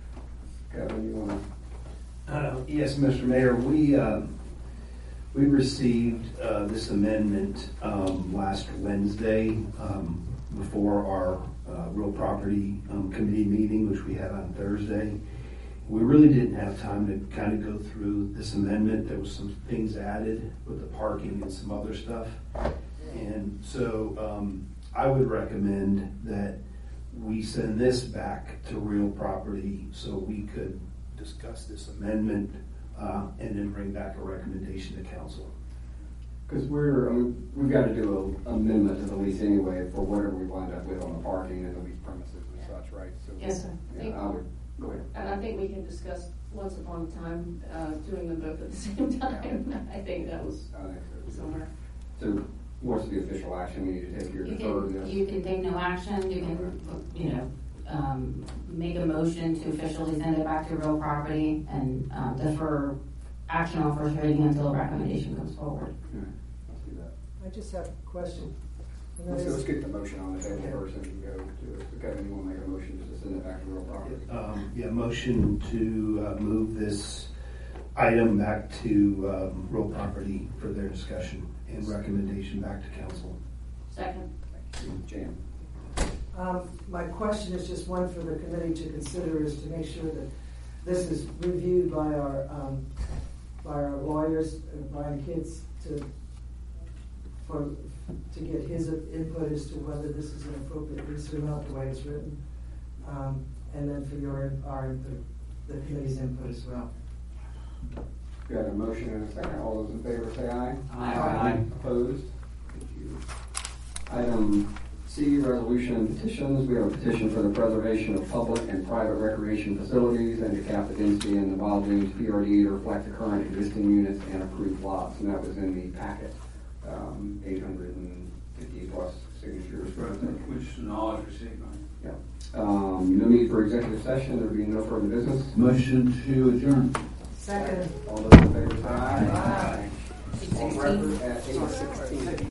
Kevin, you want to? Uh, Yes, Mister Mayor, we, um, we received uh, this amendment um, last Wednesday um, before our uh, real property um, committee meeting, which we had on Thursday. We really didn't have time to kind of go through this amendment. There was some things added with the parking and some other stuff. And so um, I would recommend that we send this back to real property so we could discuss this amendment uh, and then bring back a recommendation to council. Because we're, I mean, we've got to do an amendment to the lease anyway for whatever we wind up with on the parking and the lease premises and such, right? So, Yes, sir. Yeah, I would, go ahead. And I think we can discuss once upon a time, uh, doing them both at the same time. I think that was I think so. somewhere. So what's the official action we need to take here You to defer can, this? you can take no action, you can, you know, um, make a motion to officially send it back to real property and um, defer action on first reading until a recommendation comes forward. Okay, let's do that. I just have a question. And that Let's, is- let's get the motion on the table first and we can go to it. So Kevin, you want to make a motion just to send it back to real property? Um, Yeah, motion to uh, move this item back to um, real property for their discussion and recommendation back to council. Second. Jan. Um, my question is just one for the committee to consider, is to make sure that this is reviewed by our, um, by our lawyers, uh, Brian Kitts, to, for, to get his input as to whether this is an appropriate lease or not, the way it's written. Um, and then for your, our input, the committee's input as well. Got a motion and a second. All those in favor say aye. Aye. Aye. Opposed? Thank you. Item C, resolution resolution and petitions. We have a petition for the preservation of public and private recreation facilities and to cap the density in the Wild Wings P R D to reflect the current existing units and approved lots. And that was in the packet, um, eight hundred fifty plus signatures. Which is knowledge received, right? Yeah. Um, no need for executive session. There will be no further business. Motion to adjourn. Second. All those in favor say aye. Aye. On record at eight sixteen.